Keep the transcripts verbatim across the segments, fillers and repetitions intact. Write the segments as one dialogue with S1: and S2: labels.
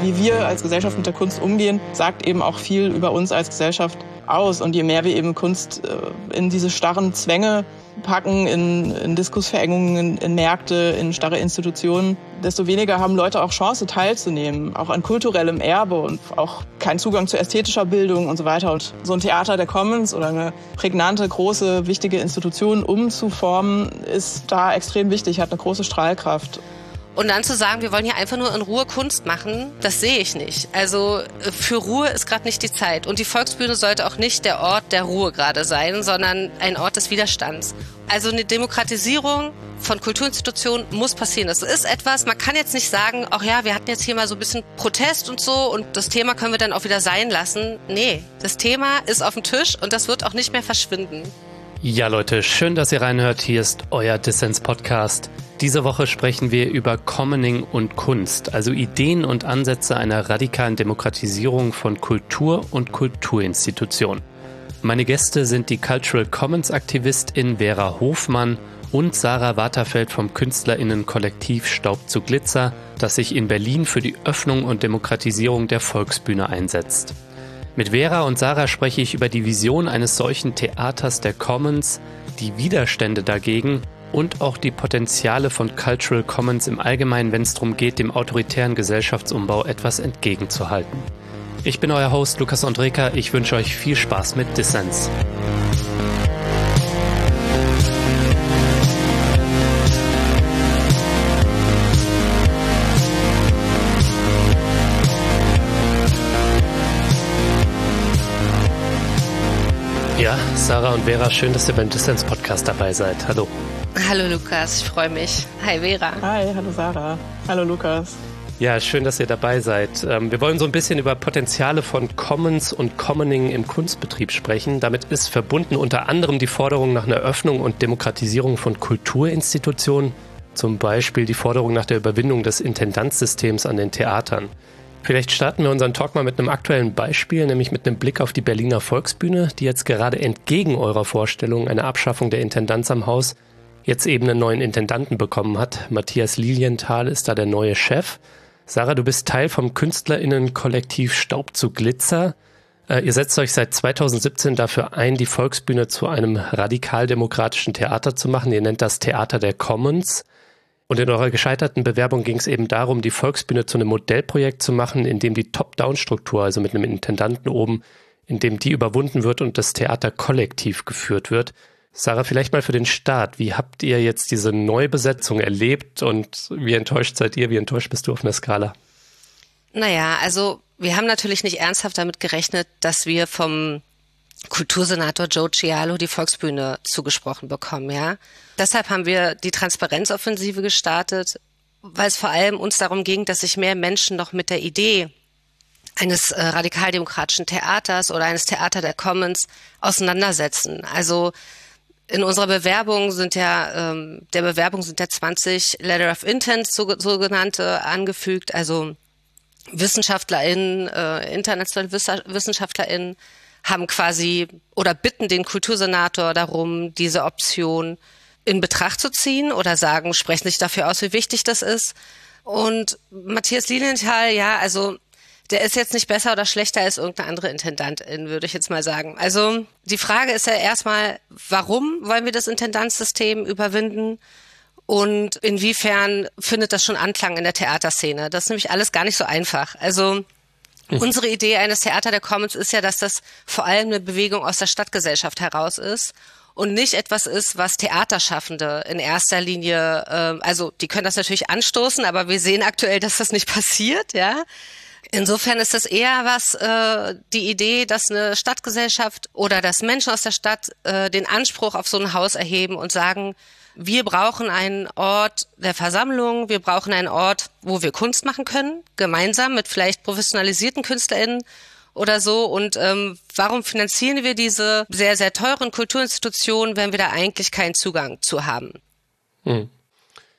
S1: wie wir als Gesellschaft mit der Kunst umgehen, sagt eben auch viel über uns als Gesellschaft aus. Und je mehr wir eben Kunst in diese starren Zwänge packen, in, in Diskursverengungen, in, in Märkte, in starre Institutionen, desto weniger haben Leute auch Chance teilzunehmen, auch an kulturellem Erbe und auch keinen Zugang zu ästhetischer Bildung und so weiter. Und so ein Theater der Commons oder eine prägnante, große, wichtige Institution umzuformen, ist da extrem wichtig, hat eine große Strahlkraft.
S2: Und dann zu sagen, wir wollen hier einfach nur in Ruhe Kunst machen, das sehe ich nicht. Also für Ruhe ist gerade nicht die Zeit. Und die Volksbühne sollte auch nicht der Ort der Ruhe gerade sein, sondern ein Ort des Widerstands. Also eine Demokratisierung von Kulturinstitutionen muss passieren. Das ist etwas, man kann jetzt nicht sagen, ach ja, wir hatten jetzt hier mal so ein bisschen Protest und so und das Thema können wir dann auch wieder sein lassen. Nee, das Thema ist auf dem Tisch und das wird auch nicht mehr verschwinden.
S3: Ja Leute, schön, dass ihr reinhört. Hier ist euer Dissens-Podcast. Diese Woche sprechen wir über Commoning und Kunst, also Ideen und Ansätze einer radikalen Demokratisierung von Kultur und Kulturinstitutionen. Meine Gäste sind die Cultural Commons-Aktivistin Vera Hofmann und Sarah Waterfeld vom KünstlerInnen-Kollektiv Staub zu Glitzer, das sich in Berlin für die Öffnung und Demokratisierung der Volksbühne einsetzt. Mit Vera und Sarah spreche ich über die Vision eines solchen Theaters der Commons, die Widerstände dagegen und auch die Potenziale von Cultural Commons im Allgemeinen, wenn es darum geht, dem autoritären Gesellschaftsumbau etwas entgegenzuhalten. Ich bin euer Host Lukas Andreka, ich wünsche euch viel Spaß mit Dissens. Ja, Sarah und Vera, schön, dass ihr beim Dissens-Podcast dabei seid. Hallo.
S2: Hallo Lukas, ich freue mich. Hi Vera.
S1: Hi, hallo Sarah. Hallo Lukas.
S3: Ja, schön, dass ihr dabei seid. Wir wollen so ein bisschen über Potenziale von Commons und Commoning im Kunstbetrieb sprechen. Damit ist verbunden unter anderem die Forderung nach einer Öffnung und Demokratisierung von Kulturinstitutionen, zum Beispiel die Forderung nach der Überwindung des Intendanzsystems an den Theatern. Vielleicht starten wir unseren Talk mal mit einem aktuellen Beispiel, nämlich mit einem Blick auf die Berliner Volksbühne, die jetzt gerade entgegen eurer Vorstellung einer Abschaffung der Intendanz am Haus jetzt eben einen neuen Intendanten bekommen hat. Matthias Lilienthal ist da der neue Chef. Sarah, du bist Teil vom KünstlerInnen-Kollektiv Staub zu Glitzer. Äh, ihr setzt euch seit zweitausendsiebzehn dafür ein, die Volksbühne zu einem radikal-demokratischen Theater zu machen. Ihr nennt das Theater der Commons. Und in eurer gescheiterten Bewerbung ging es eben darum, die Volksbühne zu einem Modellprojekt zu machen, in dem die Top-Down-Struktur, also mit einem Intendanten oben, in dem die überwunden wird und das Theater kollektiv geführt wird. Sarah, vielleicht mal für den Start. Wie habt ihr jetzt diese Neubesetzung erlebt und wie enttäuscht seid ihr? Wie enttäuscht bist du auf einer Skala?
S2: Naja, also wir haben natürlich nicht ernsthaft damit gerechnet, dass wir vom Kultursenator Joe Cialo die Volksbühne zugesprochen bekommen, ja. Deshalb haben wir die Transparenzoffensive gestartet, weil es vor allem uns darum ging, dass sich mehr Menschen noch mit der Idee eines äh, radikaldemokratischen Theaters oder eines Theater der Commons auseinandersetzen. Also in unserer Bewerbung sind ja, ähm, der Bewerbung sind ja zwanzig Letter of Intent, so, sogenannte, angefügt, also WissenschaftlerInnen, äh, internationale WissenschaftlerInnen haben quasi oder bitten den Kultursenator darum, diese Option in Betracht zu ziehen oder sagen, sprechen sich dafür aus, wie wichtig das ist. Und Matthias Lilienthal, ja, also der ist jetzt nicht besser oder schlechter als irgendeine andere Intendantin, würde ich jetzt mal sagen. Also die Frage ist ja erstmal, warum wollen wir das Intendanzsystem überwinden? Und inwiefern findet das schon Anklang in der Theaterszene? Das ist nämlich alles gar nicht so einfach. Also hm. unsere Idee eines Theater der Commons ist ja, dass das vor allem eine Bewegung aus der Stadtgesellschaft heraus ist und nicht etwas ist, was Theaterschaffende in erster Linie, äh, also die können das natürlich anstoßen, aber wir sehen aktuell, dass das nicht passiert, ja. Insofern ist das eher was, äh, die Idee, dass eine Stadtgesellschaft oder dass Menschen aus der Stadt äh, den Anspruch auf so ein Haus erheben und sagen, wir brauchen einen Ort der Versammlung, wir brauchen einen Ort, wo wir Kunst machen können, gemeinsam mit vielleicht professionalisierten KünstlerInnen oder so. Und ähm, warum finanzieren wir diese sehr, sehr teuren Kulturinstitutionen, wenn wir da eigentlich keinen Zugang zu haben?
S3: Hm.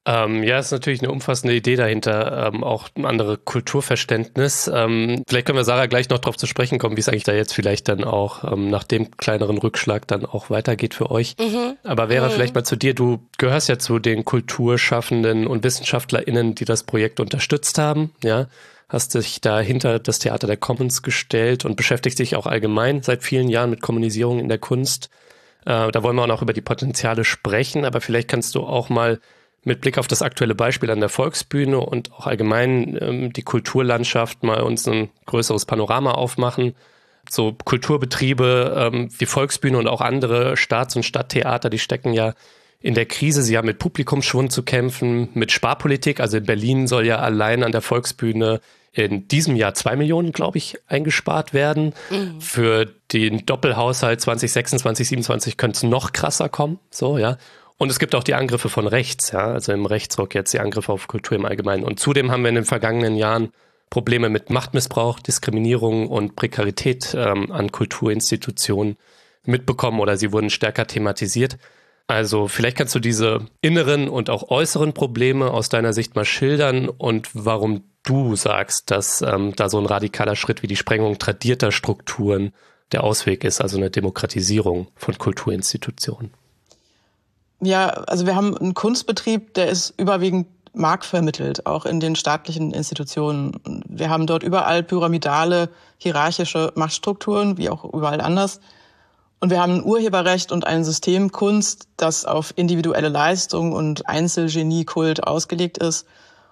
S3: Ähm, ja, ist natürlich eine umfassende Idee dahinter, ähm, auch ein anderes Kulturverständnis. Ähm, vielleicht können wir Sarah gleich noch darauf zu sprechen kommen, wie es eigentlich da jetzt vielleicht dann auch ähm, nach dem kleineren Rückschlag dann auch weitergeht für euch. Mhm. Aber Vera, mhm. vielleicht mal zu dir. Du gehörst ja zu den Kulturschaffenden und WissenschaftlerInnen, die das Projekt unterstützt haben, ja. Hast dich da hinter das Theater der Commons gestellt und beschäftigst dich auch allgemein seit vielen Jahren mit Kommunisierung in der Kunst. Äh, da wollen wir auch noch über die Potenziale sprechen, aber vielleicht kannst du auch mal mit Blick auf das aktuelle Beispiel an der Volksbühne und auch allgemein ähm, die Kulturlandschaft mal uns ein größeres Panorama aufmachen. So Kulturbetriebe ähm, wie Volksbühne und auch andere Staats- und Stadttheater, die stecken ja in der Krise. Sie haben mit Publikumsschwund zu kämpfen, mit Sparpolitik. Also in Berlin soll ja allein an der Volksbühne in diesem Jahr zwei Millionen, glaube ich, eingespart werden. Mhm. Für den Doppelhaushalt zwanzig sechsundzwanzig, siebenundzwanzig könnte es noch krasser kommen. So, ja. Und es gibt auch die Angriffe von rechts, ja, also im Rechtsruck jetzt die Angriffe auf Kultur im Allgemeinen. Und zudem haben wir in den vergangenen Jahren Probleme mit Machtmissbrauch, Diskriminierung und Prekarität ähm, an Kulturinstitutionen mitbekommen oder sie wurden stärker thematisiert. Also vielleicht kannst du diese inneren und auch äußeren Probleme aus deiner Sicht mal schildern und warum du sagst, dass ähm, da so ein radikaler Schritt wie die Sprengung tradierter Strukturen der Ausweg ist, also eine Demokratisierung von Kulturinstitutionen.
S1: Ja, also wir haben einen Kunstbetrieb, der ist überwiegend marktvermittelt, auch in den staatlichen Institutionen. Wir haben dort überall pyramidale, hierarchische Machtstrukturen, wie auch überall anders. Und wir haben ein Urheberrecht und ein System Kunst, das auf individuelle Leistung und Einzelgeniekult ausgelegt ist.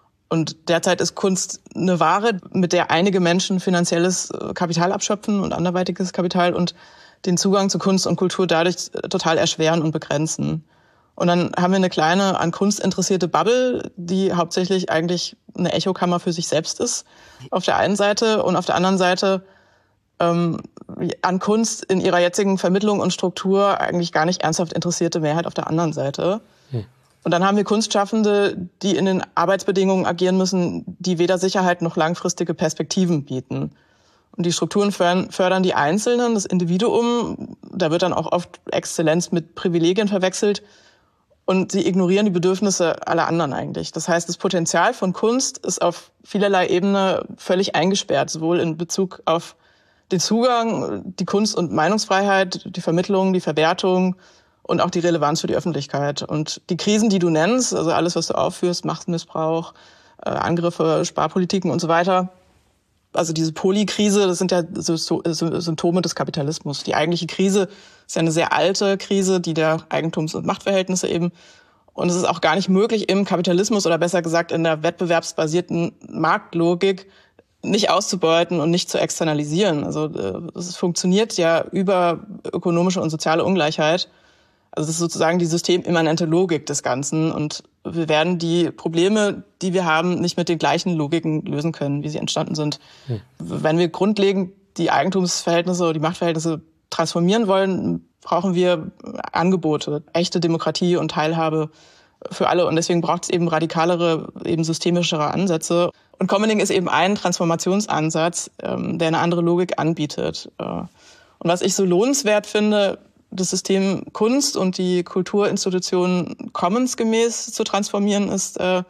S1: Und derzeit ist Kunst eine Ware, mit der einige Menschen finanzielles Kapital abschöpfen und anderweitiges Kapital und den Zugang zu Kunst und Kultur dadurch total erschweren und begrenzen. Und dann haben wir eine kleine, an Kunst interessierte Bubble, die hauptsächlich eigentlich eine Echokammer für sich selbst ist, auf der einen Seite. Und auf der anderen Seite ähm, an Kunst in ihrer jetzigen Vermittlung und Struktur eigentlich gar nicht ernsthaft interessierte Mehrheit auf der anderen Seite. Hm. Und dann haben wir Kunstschaffende, die in den Arbeitsbedingungen agieren müssen, die weder Sicherheit noch langfristige Perspektiven bieten. Und die Strukturen fördern die Einzelnen, das Individuum. Da wird dann auch oft Exzellenz mit Privilegien verwechselt. Und sie ignorieren die Bedürfnisse aller anderen eigentlich. Das heißt, das Potenzial von Kunst ist auf vielerlei Ebene völlig eingesperrt, sowohl in Bezug auf den Zugang, die Kunst- und Meinungsfreiheit, die Vermittlung, die Verwertung und auch die Relevanz für die Öffentlichkeit. Und die Krisen, die du nennst, also alles, was du aufführst, Machtmissbrauch, äh, Angriffe, Sparpolitiken und so weiter, also diese Polykrise, das sind ja Symptome des Kapitalismus. Die eigentliche Krise ist ja eine sehr alte Krise, die der Eigentums- und Machtverhältnisse eben. Und es ist auch gar nicht möglich, im Kapitalismus oder besser gesagt in der wettbewerbsbasierten Marktlogik nicht auszubeuten und nicht zu externalisieren. Also es funktioniert ja über ökonomische und soziale Ungleichheit. Also das ist sozusagen die systemimmanente Logik des Ganzen. Und wir werden die Probleme, die wir haben, nicht mit den gleichen Logiken lösen können, wie sie entstanden sind. Hm. Wenn wir grundlegend die Eigentumsverhältnisse oder die Machtverhältnisse transformieren wollen, brauchen wir Angebote, echte Demokratie und Teilhabe für alle. Und deswegen braucht es eben radikalere, eben systemischere Ansätze. Und Commoning ist eben ein Transformationsansatz, ähm, der eine andere Logik anbietet. Und was ich so lohnenswert finde, das System Kunst und die Kulturinstitutionen commonsgemäß zu transformieren ist, äh,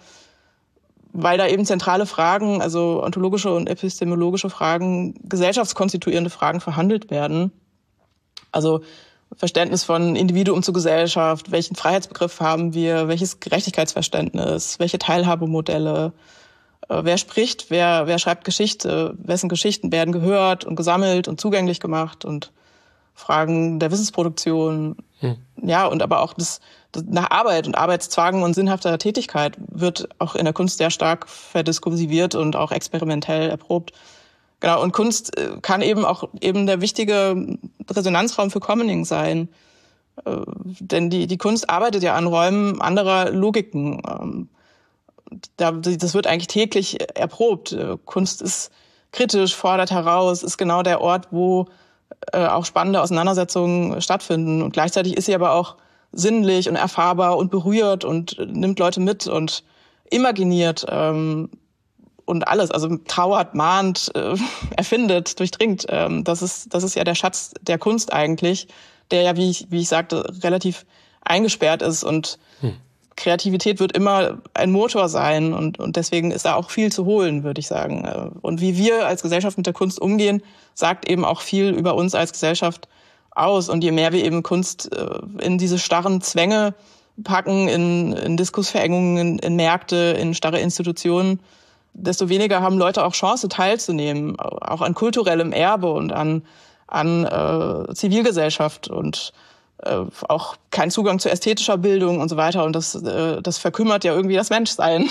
S1: weil da eben zentrale Fragen, also ontologische und epistemologische Fragen, gesellschaftskonstituierende Fragen verhandelt werden. Also Verständnis von Individuum zu Gesellschaft, welchen Freiheitsbegriff haben wir, welches Gerechtigkeitsverständnis, welche Teilhabemodelle, äh, wer spricht, wer, wer schreibt Geschichte, wessen Geschichten werden gehört und gesammelt und zugänglich gemacht und Fragen der Wissensproduktion, hm. ja, und aber auch das, das nach Arbeit und Arbeitszwang und sinnhafter Tätigkeit wird auch in der Kunst sehr stark verdiskursiviert und auch experimentell erprobt. Genau, und Kunst kann eben auch eben der wichtige Resonanzraum für Commoning sein. Äh, denn die, die Kunst arbeitet ja an Räumen anderer Logiken. Ähm, da, das wird eigentlich täglich erprobt. Kunst ist kritisch, fordert heraus, ist genau der Ort, wo äh, auch spannende Auseinandersetzungen stattfinden. Und gleichzeitig ist sie aber auch sinnlich und erfahrbar und berührt und nimmt Leute mit und imaginiert ähm, und alles. Also trauert, mahnt, äh, erfindet, durchdringt. Ähm, das ist, das ist ja der Schatz der Kunst eigentlich, der ja, wie ich, wie ich sagte, relativ eingesperrt ist und hm. Kreativität wird immer ein Motor sein und, und deswegen ist da auch viel zu holen, würde ich sagen. Und wie wir als Gesellschaft mit der Kunst umgehen, sagt eben auch viel über uns als Gesellschaft aus. Und je mehr wir eben Kunst in diese starren Zwänge packen, in, in Diskursverengungen, in, in Märkte, in starre Institutionen, desto weniger haben Leute auch Chance teilzunehmen, auch an kulturellem Erbe und an, an äh, Zivilgesellschaft und äh, auch kein Zugang zu ästhetischer Bildung und so weiter. Und das, äh, das verkümmert ja irgendwie das Menschsein.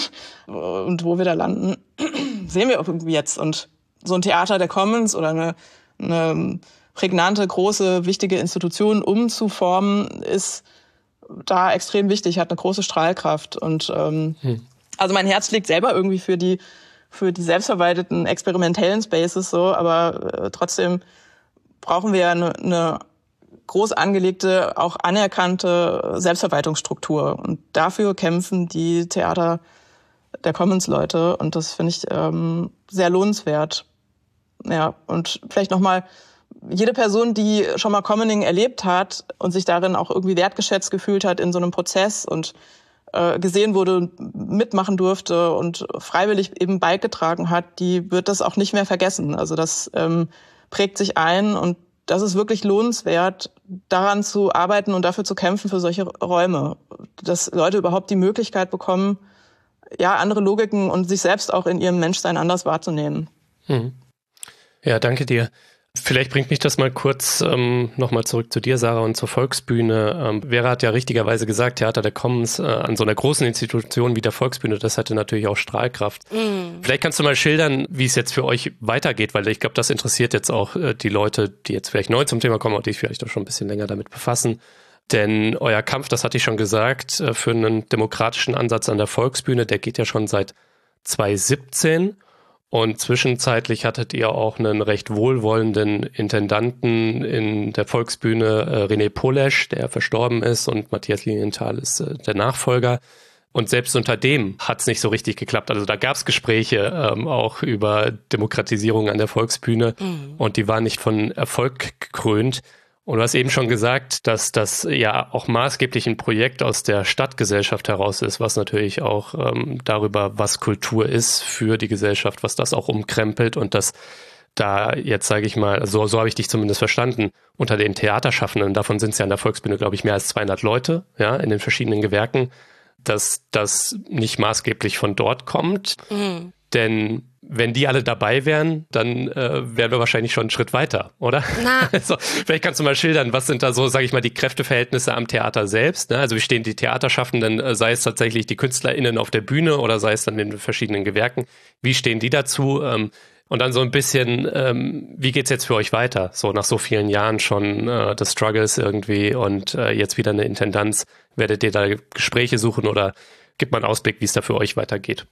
S1: Und wo wir da landen, sehen wir auch irgendwie jetzt. Und so ein Theater der Commons oder eine, eine prägnante, große, wichtige Institution umzuformen, ist da extrem wichtig, hat eine große Strahlkraft. Und ähm, hm. also mein Herz schlägt selber irgendwie für die für die selbstverwalteten experimentellen Spaces so, aber äh, trotzdem brauchen wir eine, eine groß angelegte, auch anerkannte Selbstverwaltungsstruktur. Und dafür kämpfen die Theater der Commons-Leute. Und das finde ich ähm, sehr lohnenswert. Ja, und vielleicht nochmal, jede Person, die schon mal Commoning erlebt hat und sich darin auch irgendwie wertgeschätzt gefühlt hat in so einem Prozess und äh, gesehen wurde, mitmachen durfte und freiwillig eben beigetragen hat, die wird das auch nicht mehr vergessen. Also das ähm, prägt sich ein und das ist wirklich lohnenswert, daran zu arbeiten und dafür zu kämpfen für solche Räume, dass Leute überhaupt die Möglichkeit bekommen, ja, andere Logiken und sich selbst auch in ihrem Menschsein anders wahrzunehmen.
S3: Hm. Ja, danke dir. Vielleicht bringt mich das mal kurz ähm, nochmal zurück zu dir, Sarah, und zur Volksbühne. Ähm, Vera hat ja richtigerweise gesagt, Theater der Commons äh, an so einer großen Institution wie der Volksbühne, das hatte natürlich auch Strahlkraft. Mm. Vielleicht kannst du mal schildern, wie es jetzt für euch weitergeht, weil ich glaube, das interessiert jetzt auch äh, die Leute, die jetzt vielleicht neu zum Thema kommen und die sich vielleicht auch schon ein bisschen länger damit befassen. Denn euer Kampf, das hatte ich schon gesagt, äh, für einen demokratischen Ansatz an der Volksbühne, der geht ja schon seit zwanzig siebzehn. Und zwischenzeitlich hattet ihr auch einen recht wohlwollenden Intendanten in der Volksbühne, äh, René Polesch, der verstorben ist, und Matthias Lilienthal ist äh, der Nachfolger. Und selbst unter dem hat es nicht so richtig geklappt. Also da gab es Gespräche ähm, auch über Demokratisierung an der Volksbühne mhm. und die waren nicht von Erfolg gekrönt. Und du hast eben schon gesagt, dass das ja auch maßgeblich ein Projekt aus der Stadtgesellschaft heraus ist, was natürlich auch ähm, darüber, was Kultur ist für die Gesellschaft, was das auch umkrempelt und dass da jetzt, sage ich mal, so, so habe ich dich zumindest verstanden, unter den Theaterschaffenden, davon sind es ja an der Volksbühne, glaube ich, mehr als zweihundert Leute, ja, in den verschiedenen Gewerken, dass das nicht maßgeblich von dort kommt. Mhm. Denn wenn die alle dabei wären, dann äh, wären wir wahrscheinlich schon einen Schritt weiter, oder? Na. Also, vielleicht kannst du mal schildern, was sind da so, sage ich mal, die Kräfteverhältnisse am Theater selbst? Ne? Also wie stehen die Theaterschaffenden, sei es tatsächlich die KünstlerInnen auf der Bühne oder sei es dann in den verschiedenen Gewerken? Wie stehen die dazu? Ähm, und dann so ein bisschen, ähm, wie geht's jetzt für euch weiter? So nach so vielen Jahren schon äh, des Struggles irgendwie und äh, jetzt wieder eine Intendanz. Werdet ihr da Gespräche suchen oder gibt man einen Ausblick, wie es da für euch weitergeht?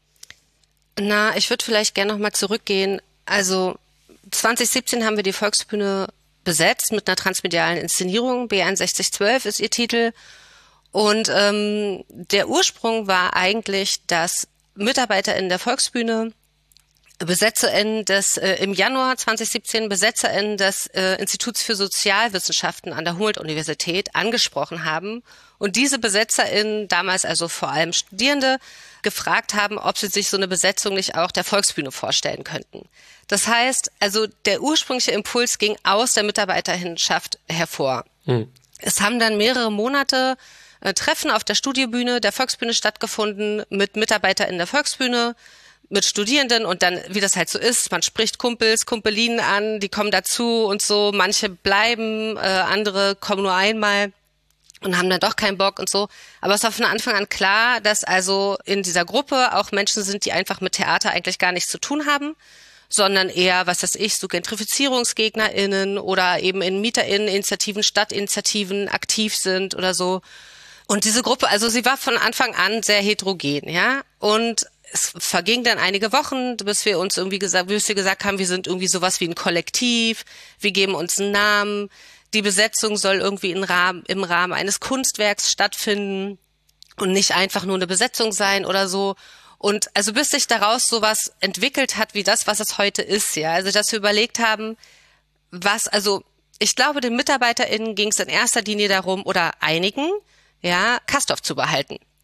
S2: Na, ich würde vielleicht gerne nochmal zurückgehen. Also zwanzig siebzehn haben wir die Volksbühne besetzt mit einer transmedialen Inszenierung. B sechzig zwölf ist ihr Titel. Und ähm, der Ursprung war eigentlich, dass MitarbeiterInnen der Volksbühne BesetzerInnen des, äh, im Januar zwanzig siebzehn BesetzerInnen des äh, Instituts für Sozialwissenschaften an der Humboldt-Universität angesprochen haben und diese BesetzerInnen, damals also vor allem Studierende, gefragt haben, ob sie sich so eine Besetzung nicht auch der Volksbühne vorstellen könnten. Das heißt, also der ursprüngliche Impuls ging aus der Mitarbeiterinnenschaft hervor. Hm. Es haben dann mehrere Monate äh, Treffen auf der Studiobühne der Volksbühne stattgefunden mit MitarbeiterInnen der Volksbühne, mit Studierenden und dann, wie das halt so ist, man spricht Kumpels, Kumpelinen an, die kommen dazu und so, manche bleiben, äh, andere kommen nur einmal und haben dann doch keinen Bock und so. Aber es war von Anfang an klar, dass also in dieser Gruppe auch Menschen sind, die einfach mit Theater eigentlich gar nichts zu tun haben, sondern eher, was weiß ich, so GentrifizierungsgegnerInnen oder eben in MieterInnen-Initiativen, Stadtinitiativen aktiv sind oder so. Und diese Gruppe, also sie war von Anfang an sehr heterogen, ja, und es verging dann einige Wochen, bis wir uns irgendwie gesagt, bis wir gesagt haben, wir sind irgendwie sowas wie ein Kollektiv, wir geben uns einen Namen, die Besetzung soll irgendwie im Rahmen, im Rahmen eines Kunstwerks stattfinden und nicht einfach nur eine Besetzung sein oder so. Und also bis sich daraus sowas entwickelt hat, wie das, was es heute ist, ja. Also dass wir überlegt haben, was, also ich glaube, den MitarbeiterInnen ging es in erster Linie darum, oder einigen, ja, Castorf zu behalten.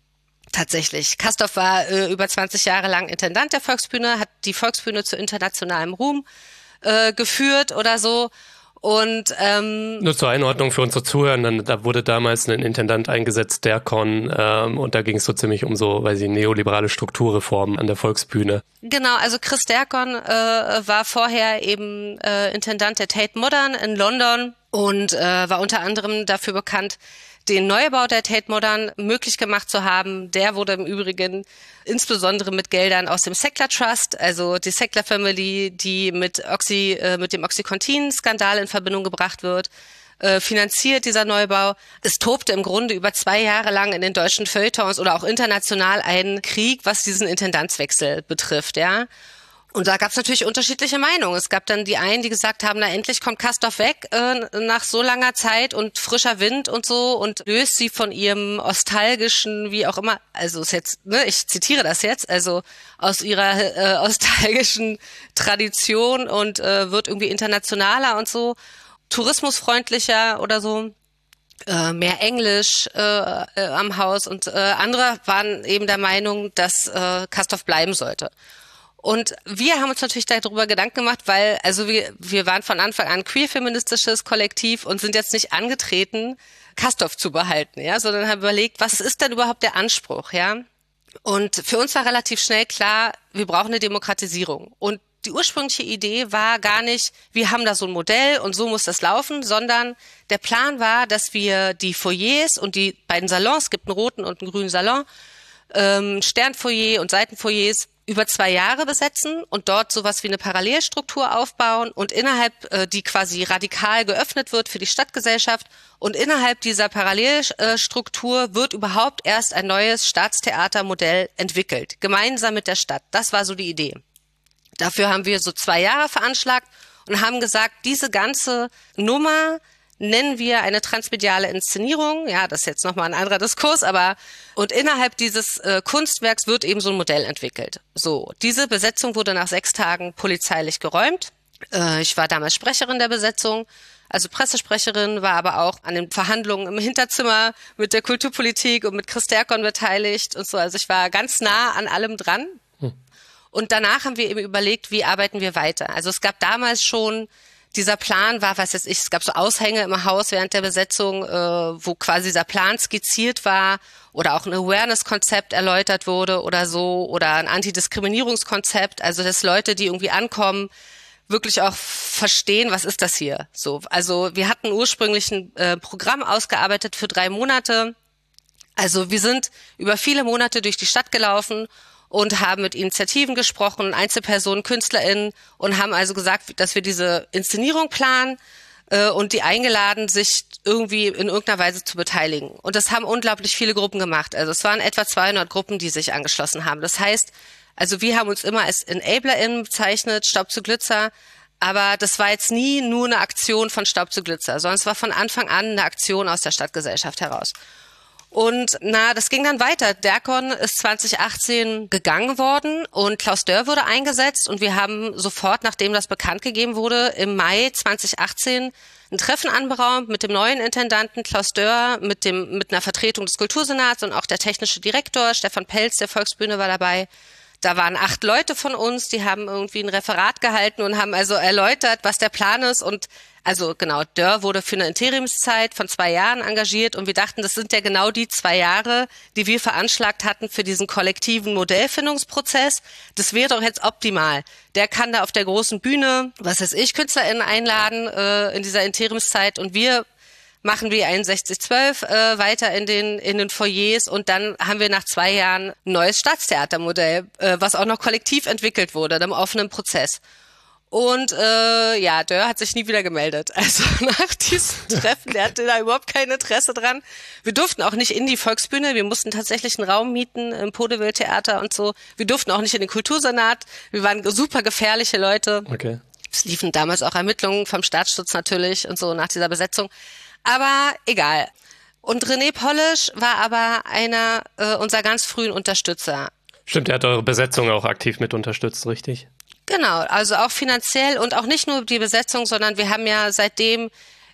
S2: Tatsächlich. Castorp war äh, über zwanzig Jahre lang Intendant der Volksbühne, hat die Volksbühne zu internationalem Ruhm äh, geführt oder so. Und ähm,
S3: nur zur Einordnung für unsere Zuhörer, da wurde damals ein Intendant eingesetzt, Derkon, ähm, und da ging es so ziemlich um so, weiß ich, neoliberale Strukturreformen an der Volksbühne.
S2: Genau, also Chris Derkon äh, war vorher eben äh, Intendant der Tate Modern in London und äh, war unter anderem dafür bekannt, den Neubau der Tate Modern möglich gemacht zu haben. Der wurde im Übrigen insbesondere mit Geldern aus dem Sackler Trust, also die Sackler Family, die mit Oxy, äh, mit dem Oxycontin-Skandal in Verbindung gebracht wird, äh, finanziert dieser Neubau. Es tobte im Grunde über zwei Jahre lang in den deutschen Feuilletons oder auch international ein Krieg, was diesen Intendanzwechsel betrifft, ja. Und da gab es natürlich unterschiedliche Meinungen. Es gab dann die einen, die gesagt haben, na endlich kommt Castorp weg äh, nach so langer Zeit und frischer Wind und so und löst sie von ihrem nostalgischen, wie auch immer, also ist jetzt, ne, ich zitiere das jetzt, also aus ihrer äh, nostalgischen Tradition und äh, wird irgendwie internationaler und so, tourismusfreundlicher oder so. Äh, mehr Englisch äh, äh, am Haus und äh, andere waren eben der Meinung, dass äh, Castorp bleiben sollte. Und wir haben uns natürlich darüber Gedanken gemacht, weil also wir wir waren von Anfang an queer-feministisches Kollektiv und sind jetzt nicht angetreten, Castorp zu behalten, ja, sondern haben überlegt, was ist denn überhaupt der Anspruch, ja? Und für uns war relativ schnell klar, wir brauchen eine Demokratisierung. Und die ursprüngliche Idee war gar nicht, wir haben da so ein Modell und so muss das laufen, sondern der Plan war, dass wir die Foyers und die beiden Salons, es gibt einen roten und einen grünen Salon, ähm, Sternfoyer und Seitenfoyers, über zwei Jahre besetzen und dort sowas wie eine Parallelstruktur aufbauen und innerhalb, äh, die quasi radikal geöffnet wird für die Stadtgesellschaft und innerhalb dieser Parallelstruktur wird überhaupt erst ein neues Staatstheatermodell entwickelt, gemeinsam mit der Stadt. Das war so die Idee. Dafür haben wir so zwei Jahre veranschlagt und haben gesagt, diese ganze Nummer nennen wir eine transmediale Inszenierung. Ja, das ist jetzt nochmal ein anderer Diskurs, aber und innerhalb dieses äh, Kunstwerks wird eben so ein Modell entwickelt. So, diese Besetzung wurde nach sechs Tagen polizeilich geräumt. Äh, ich war damals Sprecherin der Besetzung, also Pressesprecherin, war aber auch an den Verhandlungen im Hinterzimmer mit der Kulturpolitik und mit Chris Derkon beteiligt und so. Also ich war ganz nah an allem dran. Hm. Und danach haben wir eben überlegt, wie arbeiten wir weiter. Also es gab damals schon dieser Plan war, was weiß ich, es gab so Aushänge im Haus während der Besetzung, äh, wo quasi dieser Plan skizziert war oder auch ein Awareness-Konzept erläutert wurde oder so oder ein Antidiskriminierungskonzept, also dass Leute, die irgendwie ankommen, wirklich auch verstehen, was ist das hier? So, also wir hatten ursprünglich ein äh, Programm ausgearbeitet für drei Monate. Also wir sind über viele Monate durch die Stadt gelaufen und haben mit Initiativen gesprochen, Einzelpersonen, KünstlerInnen und haben also gesagt, dass wir diese Inszenierung planen äh, und die eingeladen, sich irgendwie in irgendeiner Weise zu beteiligen. Und das haben unglaublich viele Gruppen gemacht. Also es waren etwa zweihundert Gruppen, die sich angeschlossen haben. Das heißt, also wir haben uns immer als EnablerInnen bezeichnet, Staub zu Glitzer, aber das war jetzt nie nur eine Aktion von Staub zu Glitzer, sondern es war von Anfang an eine Aktion aus der Stadtgesellschaft heraus. Und na, das ging dann weiter. Derkon ist zwanzig achtzehn gegangen worden und Klaus Dörr wurde eingesetzt und wir haben sofort, nachdem das bekannt gegeben wurde, im Mai zwanzig achtzehn ein Treffen anberaumt mit dem neuen Intendanten Klaus Dörr, mit dem mit einer Vertretung des Kultursenats und auch der technische Direktor Stefan Pelz der Volksbühne war dabei. Da waren acht Leute von uns, die haben irgendwie ein Referat gehalten und haben also erläutert, was der Plan ist. Und also genau, Dörr wurde für eine Interimszeit von zwei Jahren engagiert und wir dachten, das sind ja genau die zwei Jahre, die wir veranschlagt hatten für diesen kollektiven Modellfindungsprozess. Das wäre doch jetzt optimal. Der kann da auf der großen Bühne, was weiß ich, KünstlerInnen einladen äh, in dieser Interimszeit und wir machen wir einundsechzig zwölf äh, weiter in den in den Foyers und dann haben wir nach zwei Jahren ein neues Staatstheatermodell, äh, was auch noch kollektiv entwickelt wurde, im offenen Prozess. Und äh, ja, Dörr hat sich nie wieder gemeldet. Also nach diesem Treffen, der hatte da überhaupt kein Interesse dran. Wir durften auch nicht in die Volksbühne, wir mussten tatsächlich einen Raum mieten im Podeville-Theater und so. Wir durften auch nicht in den Kultursenat, wir waren super gefährliche Leute.
S3: Okay.
S2: Es liefen damals auch Ermittlungen vom Staatsschutz natürlich und so nach dieser Besetzung. Aber egal. Und René Polish war aber einer äh, unserer ganz frühen Unterstützer.
S3: Stimmt, er hat eure Besetzung auch aktiv mit unterstützt, richtig?
S2: Genau, also auch finanziell und auch nicht nur die Besetzung, sondern wir haben ja seitdem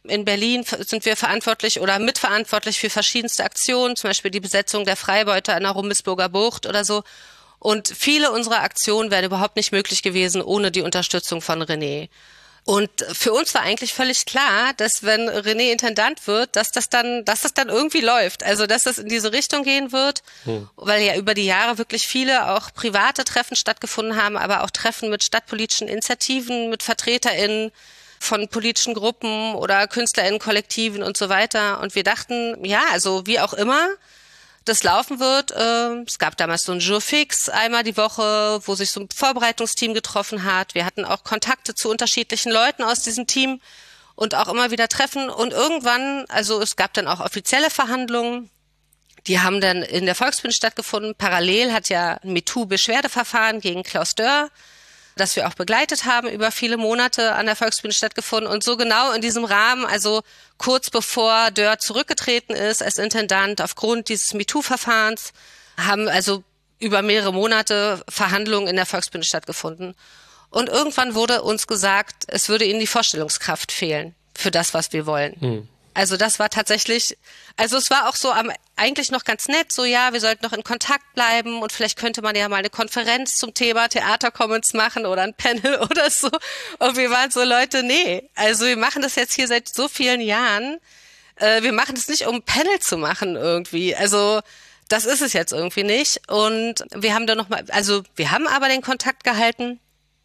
S2: In Berlin sind wir verantwortlich oder mitverantwortlich für verschiedenste Aktionen, zum Beispiel die Besetzung der Freibeuter an der Rummelsburger Bucht oder so. Und viele unserer Aktionen wären überhaupt nicht möglich gewesen ohne die Unterstützung von René. Und für uns war eigentlich völlig klar, dass wenn René Intendant wird, dass das dann, dass das dann irgendwie läuft. Also, dass das in diese Richtung gehen wird, hm. weil ja über die Jahre wirklich viele auch private Treffen stattgefunden haben, aber auch Treffen mit stadtpolitischen Initiativen, mit VertreterInnen von politischen Gruppen oder KünstlerInnen-Kollektiven und so weiter. Und wir dachten, ja, also wie auch immer das laufen wird. Es gab damals so ein Jour fix einmal die Woche, wo sich so ein Vorbereitungsteam getroffen hat. Wir hatten auch Kontakte zu unterschiedlichen Leuten aus diesem Team und auch immer wieder Treffen. Und irgendwann, also es gab dann auch offizielle Verhandlungen, die haben dann in der Volksbühne stattgefunden. Parallel hat ja ein MeToo-Beschwerdeverfahren gegen Klaus Dörr, das wir auch begleitet haben, über viele Monate an der Volksbühne stattgefunden. Und so genau in diesem Rahmen, also kurz bevor Dörr zurückgetreten ist als Intendant aufgrund dieses MeToo-Verfahrens, haben also über mehrere Monate Verhandlungen in der Volksbühne stattgefunden. Und irgendwann wurde uns gesagt, es würde ihnen die Vorstellungskraft fehlen für das, was wir wollen. Hm. Also das war tatsächlich, also es war auch so am, eigentlich noch ganz nett, so ja, wir sollten noch in Kontakt bleiben und vielleicht könnte man ja mal eine Konferenz zum Thema Theatercommons machen oder ein Panel oder so. Und wir waren so, Leute, nee, also wir machen das jetzt hier seit so vielen Jahren. Äh, wir machen das nicht, um ein Panel zu machen irgendwie. Also das ist es jetzt irgendwie nicht. Und wir haben dann nochmal, also wir haben aber den Kontakt gehalten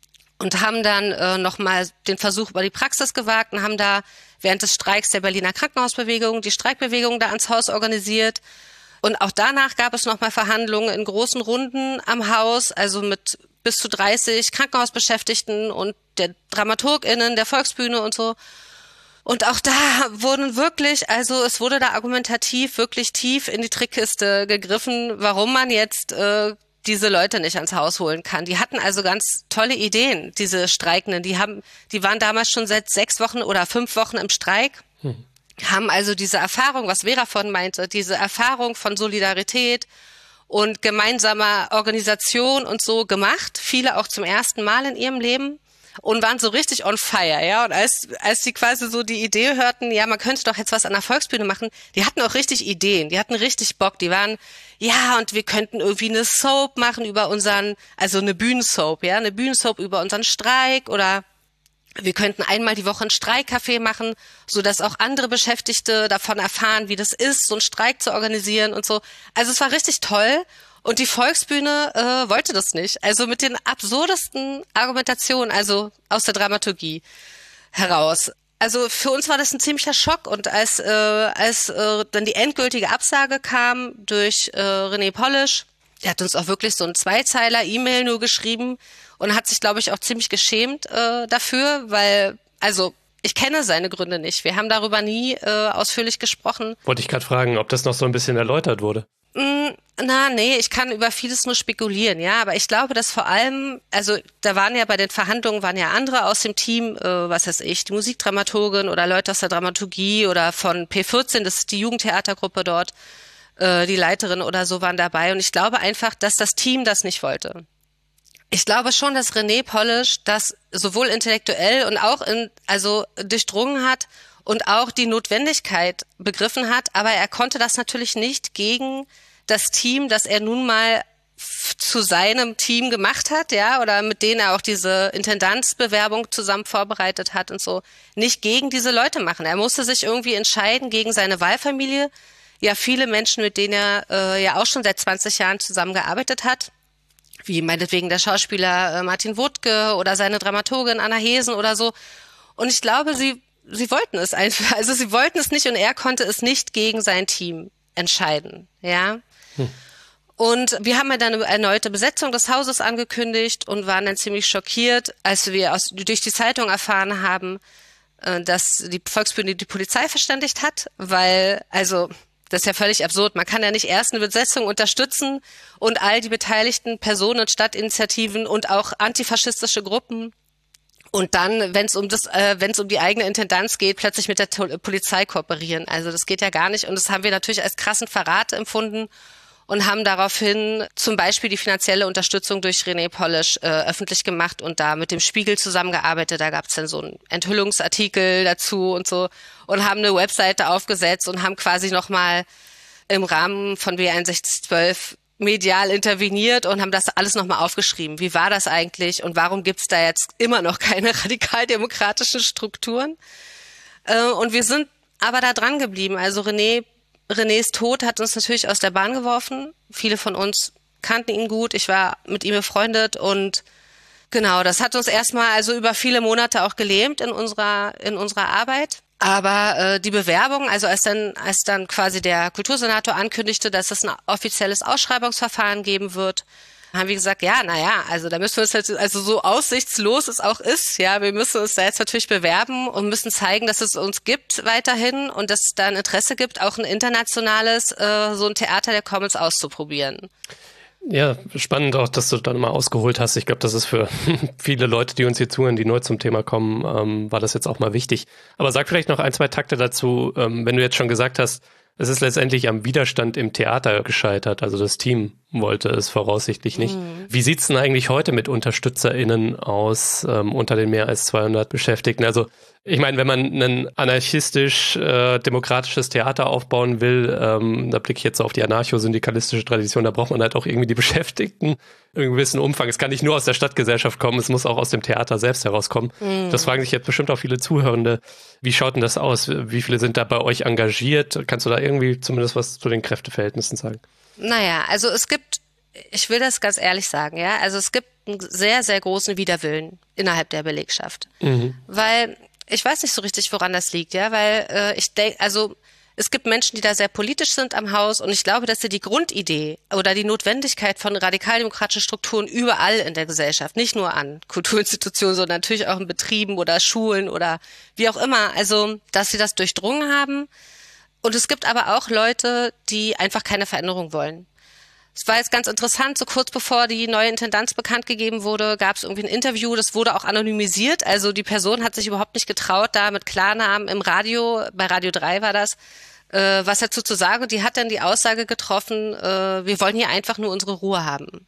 S2: und haben dann äh, nochmal den Versuch über die Praxis gewagt und haben da während des Streiks der Berliner Krankenhausbewegung die Streikbewegung da ans Haus organisiert. Und auch danach gab es nochmal Verhandlungen in großen Runden am Haus, also mit bis zu dreißig Krankenhausbeschäftigten und der DramaturgInnen der Volksbühne und so. Und auch da wurden wirklich, also es wurde da argumentativ wirklich tief in die Trickkiste gegriffen, warum man jetzt äh, diese Leute nicht ans Haus holen kann. Die hatten also ganz tolle Ideen, diese Streikenden. Die haben, die waren damals schon seit sechs Wochen oder fünf Wochen im Streik, hm. haben also diese Erfahrung, was Vera von meinte, diese Erfahrung von Solidarität und gemeinsamer Organisation und so gemacht. Viele auch zum ersten Mal in ihrem Leben und waren so richtig on fire, ja. Und als, als die quasi so die Idee hörten, ja, man könnte doch jetzt was an der Volksbühne machen, die hatten auch richtig Ideen, die hatten richtig Bock, die waren, ja, und wir könnten irgendwie eine Soap machen über unseren, also eine Bühnensoap, ja, eine Bühnensoap über unseren Streik oder wir könnten einmal die Woche ein Streikcafé machen, so dass auch andere Beschäftigte davon erfahren, wie das ist, so einen Streik zu organisieren und so. Also es war richtig toll. Und die Volksbühne äh, wollte das nicht. Also mit den absurdesten Argumentationen, also aus der Dramaturgie heraus. Also für uns war das ein ziemlicher Schock. Und als äh, als äh, dann die endgültige Absage kam durch äh, René Polish, der hat uns auch wirklich so ein Zweizeiler E-Mail nur geschrieben und hat sich, glaube ich, auch ziemlich geschämt äh, dafür, weil, also ich kenne seine Gründe nicht. Wir haben darüber nie äh, ausführlich gesprochen.
S3: Wollte ich gerade fragen, ob das noch so ein bisschen erläutert wurde.
S2: Na, nee, ich kann über vieles nur spekulieren, ja, aber ich glaube, dass vor allem, also da waren ja bei den Verhandlungen, waren ja andere aus dem Team, äh, was weiß ich, die Musikdramaturgin oder Leute aus der Dramaturgie oder von P vierzehn, das ist die Jugendtheatergruppe dort, äh, die Leiterin oder so waren dabei und ich glaube einfach, dass das Team das nicht wollte. Ich glaube schon, dass René Polish das sowohl intellektuell und auch in, also durchdrungen hat und auch die Notwendigkeit begriffen hat, aber er konnte das natürlich nicht gegen das Team, das er nun mal f- zu seinem Team gemacht hat, ja, oder mit denen er auch diese Intendanzbewerbung zusammen vorbereitet hat und so, nicht gegen diese Leute machen. Er musste sich irgendwie entscheiden gegen seine Wahlfamilie, ja, viele Menschen, mit denen er äh, ja auch schon seit zwanzig Jahren zusammengearbeitet hat, wie meinetwegen der Schauspieler äh, Martin Wuttke oder seine Dramaturgin Anna Hesen oder so. Und ich glaube, sie Sie wollten es einfach, also sie wollten es nicht und er konnte es nicht gegen sein Team entscheiden, ja. Hm. Und wir haben ja dann eine erneute Besetzung des Hauses angekündigt und waren dann ziemlich schockiert, als wir aus, durch die Zeitung erfahren haben, dass die Volksbühne die Polizei verständigt hat, weil, also das ist ja völlig absurd. Man kann ja nicht erst eine Besetzung unterstützen und all die beteiligten Personen und Stadtinitiativen und auch antifaschistische Gruppen und dann, wenn es um das, äh, wenn es um die eigene Intendanz geht, plötzlich mit der to- Polizei kooperieren. Also das geht ja gar nicht. Und das haben wir natürlich als krassen Verrat empfunden und haben daraufhin zum Beispiel die finanzielle Unterstützung durch René Polish äh, öffentlich gemacht und da mit dem Spiegel zusammengearbeitet. Da gab es dann so einen Enthüllungsartikel dazu und so und haben eine Webseite aufgesetzt und haben quasi nochmal im Rahmen von B einundsechzig zwölf medial interveniert und haben das alles nochmal aufgeschrieben. Wie war das eigentlich und warum gibt es da jetzt immer noch keine radikaldemokratischen Strukturen? Äh, und wir sind aber da dran geblieben. Also René, Renés Tod hat uns natürlich aus der Bahn geworfen. Viele von uns kannten ihn gut. Ich war mit ihm befreundet und genau, das hat uns erstmal also über viele Monate auch gelähmt in unserer, in unserer Arbeit. Aber äh, die Bewerbung, also als dann, als dann quasi der Kultursenator ankündigte, dass es ein offizielles Ausschreibungsverfahren geben wird, haben wir gesagt, ja, naja, also da müssen wir uns jetzt, also so aussichtslos es auch ist, ja, wir müssen uns da jetzt natürlich bewerben und müssen zeigen, dass es uns gibt weiterhin und dass es da ein Interesse gibt, auch ein internationales, äh, so ein Theater der Commons auszuprobieren.
S3: Ja, spannend auch, dass du dann mal ausgeholt hast. Ich glaube, das ist für viele Leute, die uns hier zuhören, die neu zum Thema kommen, ähm, war das jetzt auch mal wichtig. Aber sag vielleicht noch ein, zwei Takte dazu, ähm, wenn du jetzt schon gesagt hast, es ist letztendlich am Widerstand im Theater gescheitert, also das Team wollte es voraussichtlich nicht. Mhm. Wie sieht's denn eigentlich heute mit UnterstützerInnen aus ähm, unter den mehr als zweihundert Beschäftigten? Also ich meine, wenn man ein anarchistisch-demokratisches äh, Theater aufbauen will, ähm, da blicke ich jetzt auf die anarcho-syndikalistische Tradition, da braucht man halt auch irgendwie die Beschäftigten in einem gewissen Umfang. Es kann nicht nur aus der Stadtgesellschaft kommen, es muss auch aus dem Theater selbst herauskommen. Mhm. Das fragen sich jetzt bestimmt auch viele Zuhörende. Wie schaut denn das aus? Wie viele sind da bei euch engagiert? Kannst du da irgendwie zumindest was zu den Kräfteverhältnissen sagen?
S2: Naja, also es gibt, ich will das ganz ehrlich sagen, ja, also es gibt einen sehr, sehr großen Widerwillen innerhalb der Belegschaft. Mhm. Weil ich weiß nicht so richtig, woran das liegt, ja, weil äh, ich denke, also es gibt Menschen, die da sehr politisch sind am Haus und ich glaube, dass sie die Grundidee oder die Notwendigkeit von radikaldemokratischen Strukturen überall in der Gesellschaft, nicht nur an Kulturinstitutionen, sondern natürlich auch in Betrieben oder Schulen oder wie auch immer, also dass sie das durchdrungen haben. Und es gibt aber auch Leute, die einfach keine Veränderung wollen. Es war jetzt ganz interessant, so kurz bevor die neue Intendanz bekannt gegeben wurde, gab es irgendwie ein Interview, das wurde auch anonymisiert. Also die Person hat sich überhaupt nicht getraut, da mit Klarnamen im Radio, bei Radio drei war das, äh, was dazu zu sagen. Und die hat dann die Aussage getroffen, äh, wir wollen hier einfach nur unsere Ruhe haben.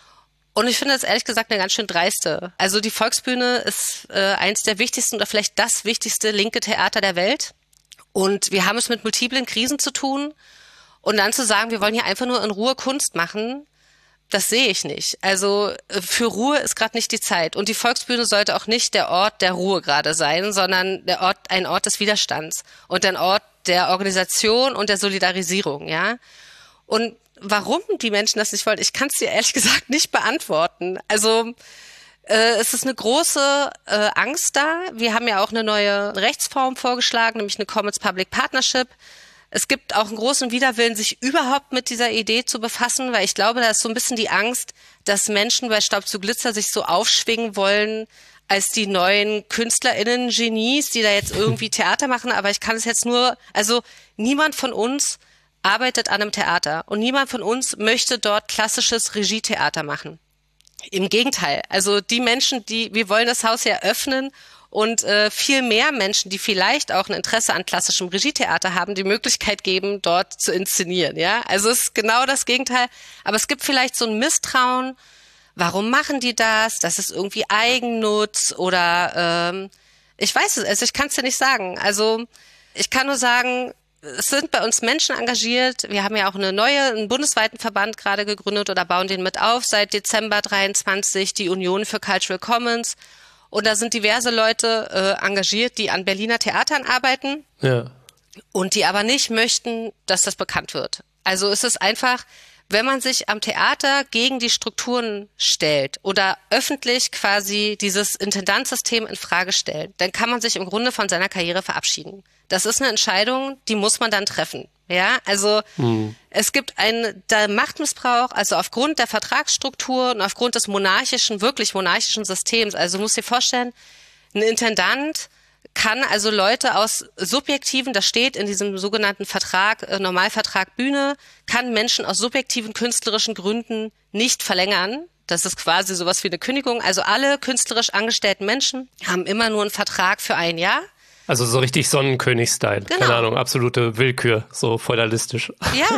S2: Und ich finde das ehrlich gesagt eine ganz schön dreiste. Also die Volksbühne ist äh, eins der wichtigsten oder vielleicht das wichtigste linke Theater der Welt. Und wir haben es mit multiplen Krisen zu tun. Und dann zu sagen, wir wollen hier einfach nur in Ruhe Kunst machen, das sehe ich nicht. Also für Ruhe ist gerade nicht die Zeit. Und die Volksbühne sollte auch nicht der Ort der Ruhe gerade sein, sondern der Ort, ein Ort des Widerstands und ein Ort der Organisation und der Solidarisierung, ja. Und warum die Menschen das nicht wollen, ich kann es dir ehrlich gesagt nicht beantworten. Also äh, es ist eine große äh, Angst da. Wir haben ja auch eine neue Rechtsform vorgeschlagen, nämlich eine Commons Public Partnership. Es gibt auch einen großen Widerwillen, sich überhaupt mit dieser Idee zu befassen, weil ich glaube, da ist so ein bisschen die Angst, dass Menschen bei Staub zu Glitzer sich so aufschwingen wollen als die neuen KünstlerInnen, Genies, die da jetzt irgendwie Theater machen. Aber ich kann es jetzt nur, also niemand von uns arbeitet an einem Theater und niemand von uns möchte dort klassisches Regietheater machen. Im Gegenteil, also die Menschen, die, wir wollen das Haus ja öffnen und äh, viel mehr Menschen, die vielleicht auch ein Interesse an klassischem Regietheater haben, die Möglichkeit geben, dort zu inszenieren. Ja, also es ist genau das Gegenteil. Aber es gibt vielleicht so ein Misstrauen. Warum machen die das? Das ist irgendwie Eigennutz oder ähm, ich weiß es, also ich kann es dir nicht sagen. Also ich kann nur sagen, es sind bei uns Menschen engagiert. Wir haben ja auch eine neue, einen bundesweiten Verband gerade gegründet oder bauen den mit auf seit Dezember dreiundzwanzig, die Union für Cultural Commons. Und da sind diverse Leute äh, engagiert, die an Berliner Theatern arbeiten. Ja. Und die aber nicht möchten, dass das bekannt wird. Also es ist einfach, wenn man sich am Theater gegen die Strukturen stellt oder öffentlich quasi dieses Intendanzsystem in Frage stellt, dann kann man sich im Grunde von seiner Karriere verabschieden. Das ist eine Entscheidung, die muss man dann treffen. Ja, also hm. es gibt einen der Machtmissbrauch, also aufgrund der Vertragsstruktur und aufgrund des monarchischen, wirklich monarchischen Systems. Also du musst dir vorstellen, ein Intendant kann also Leute aus subjektiven, das steht in diesem sogenannten Vertrag, äh, Normalvertrag Bühne, kann Menschen aus subjektiven künstlerischen Gründen nicht verlängern. Das ist quasi sowas wie eine Kündigung. Also alle künstlerisch angestellten Menschen haben immer nur einen Vertrag für ein Jahr.
S3: Also so richtig Sonnenkönig-Style. Genau. Keine Ahnung, absolute Willkür, so feudalistisch.
S2: Ja,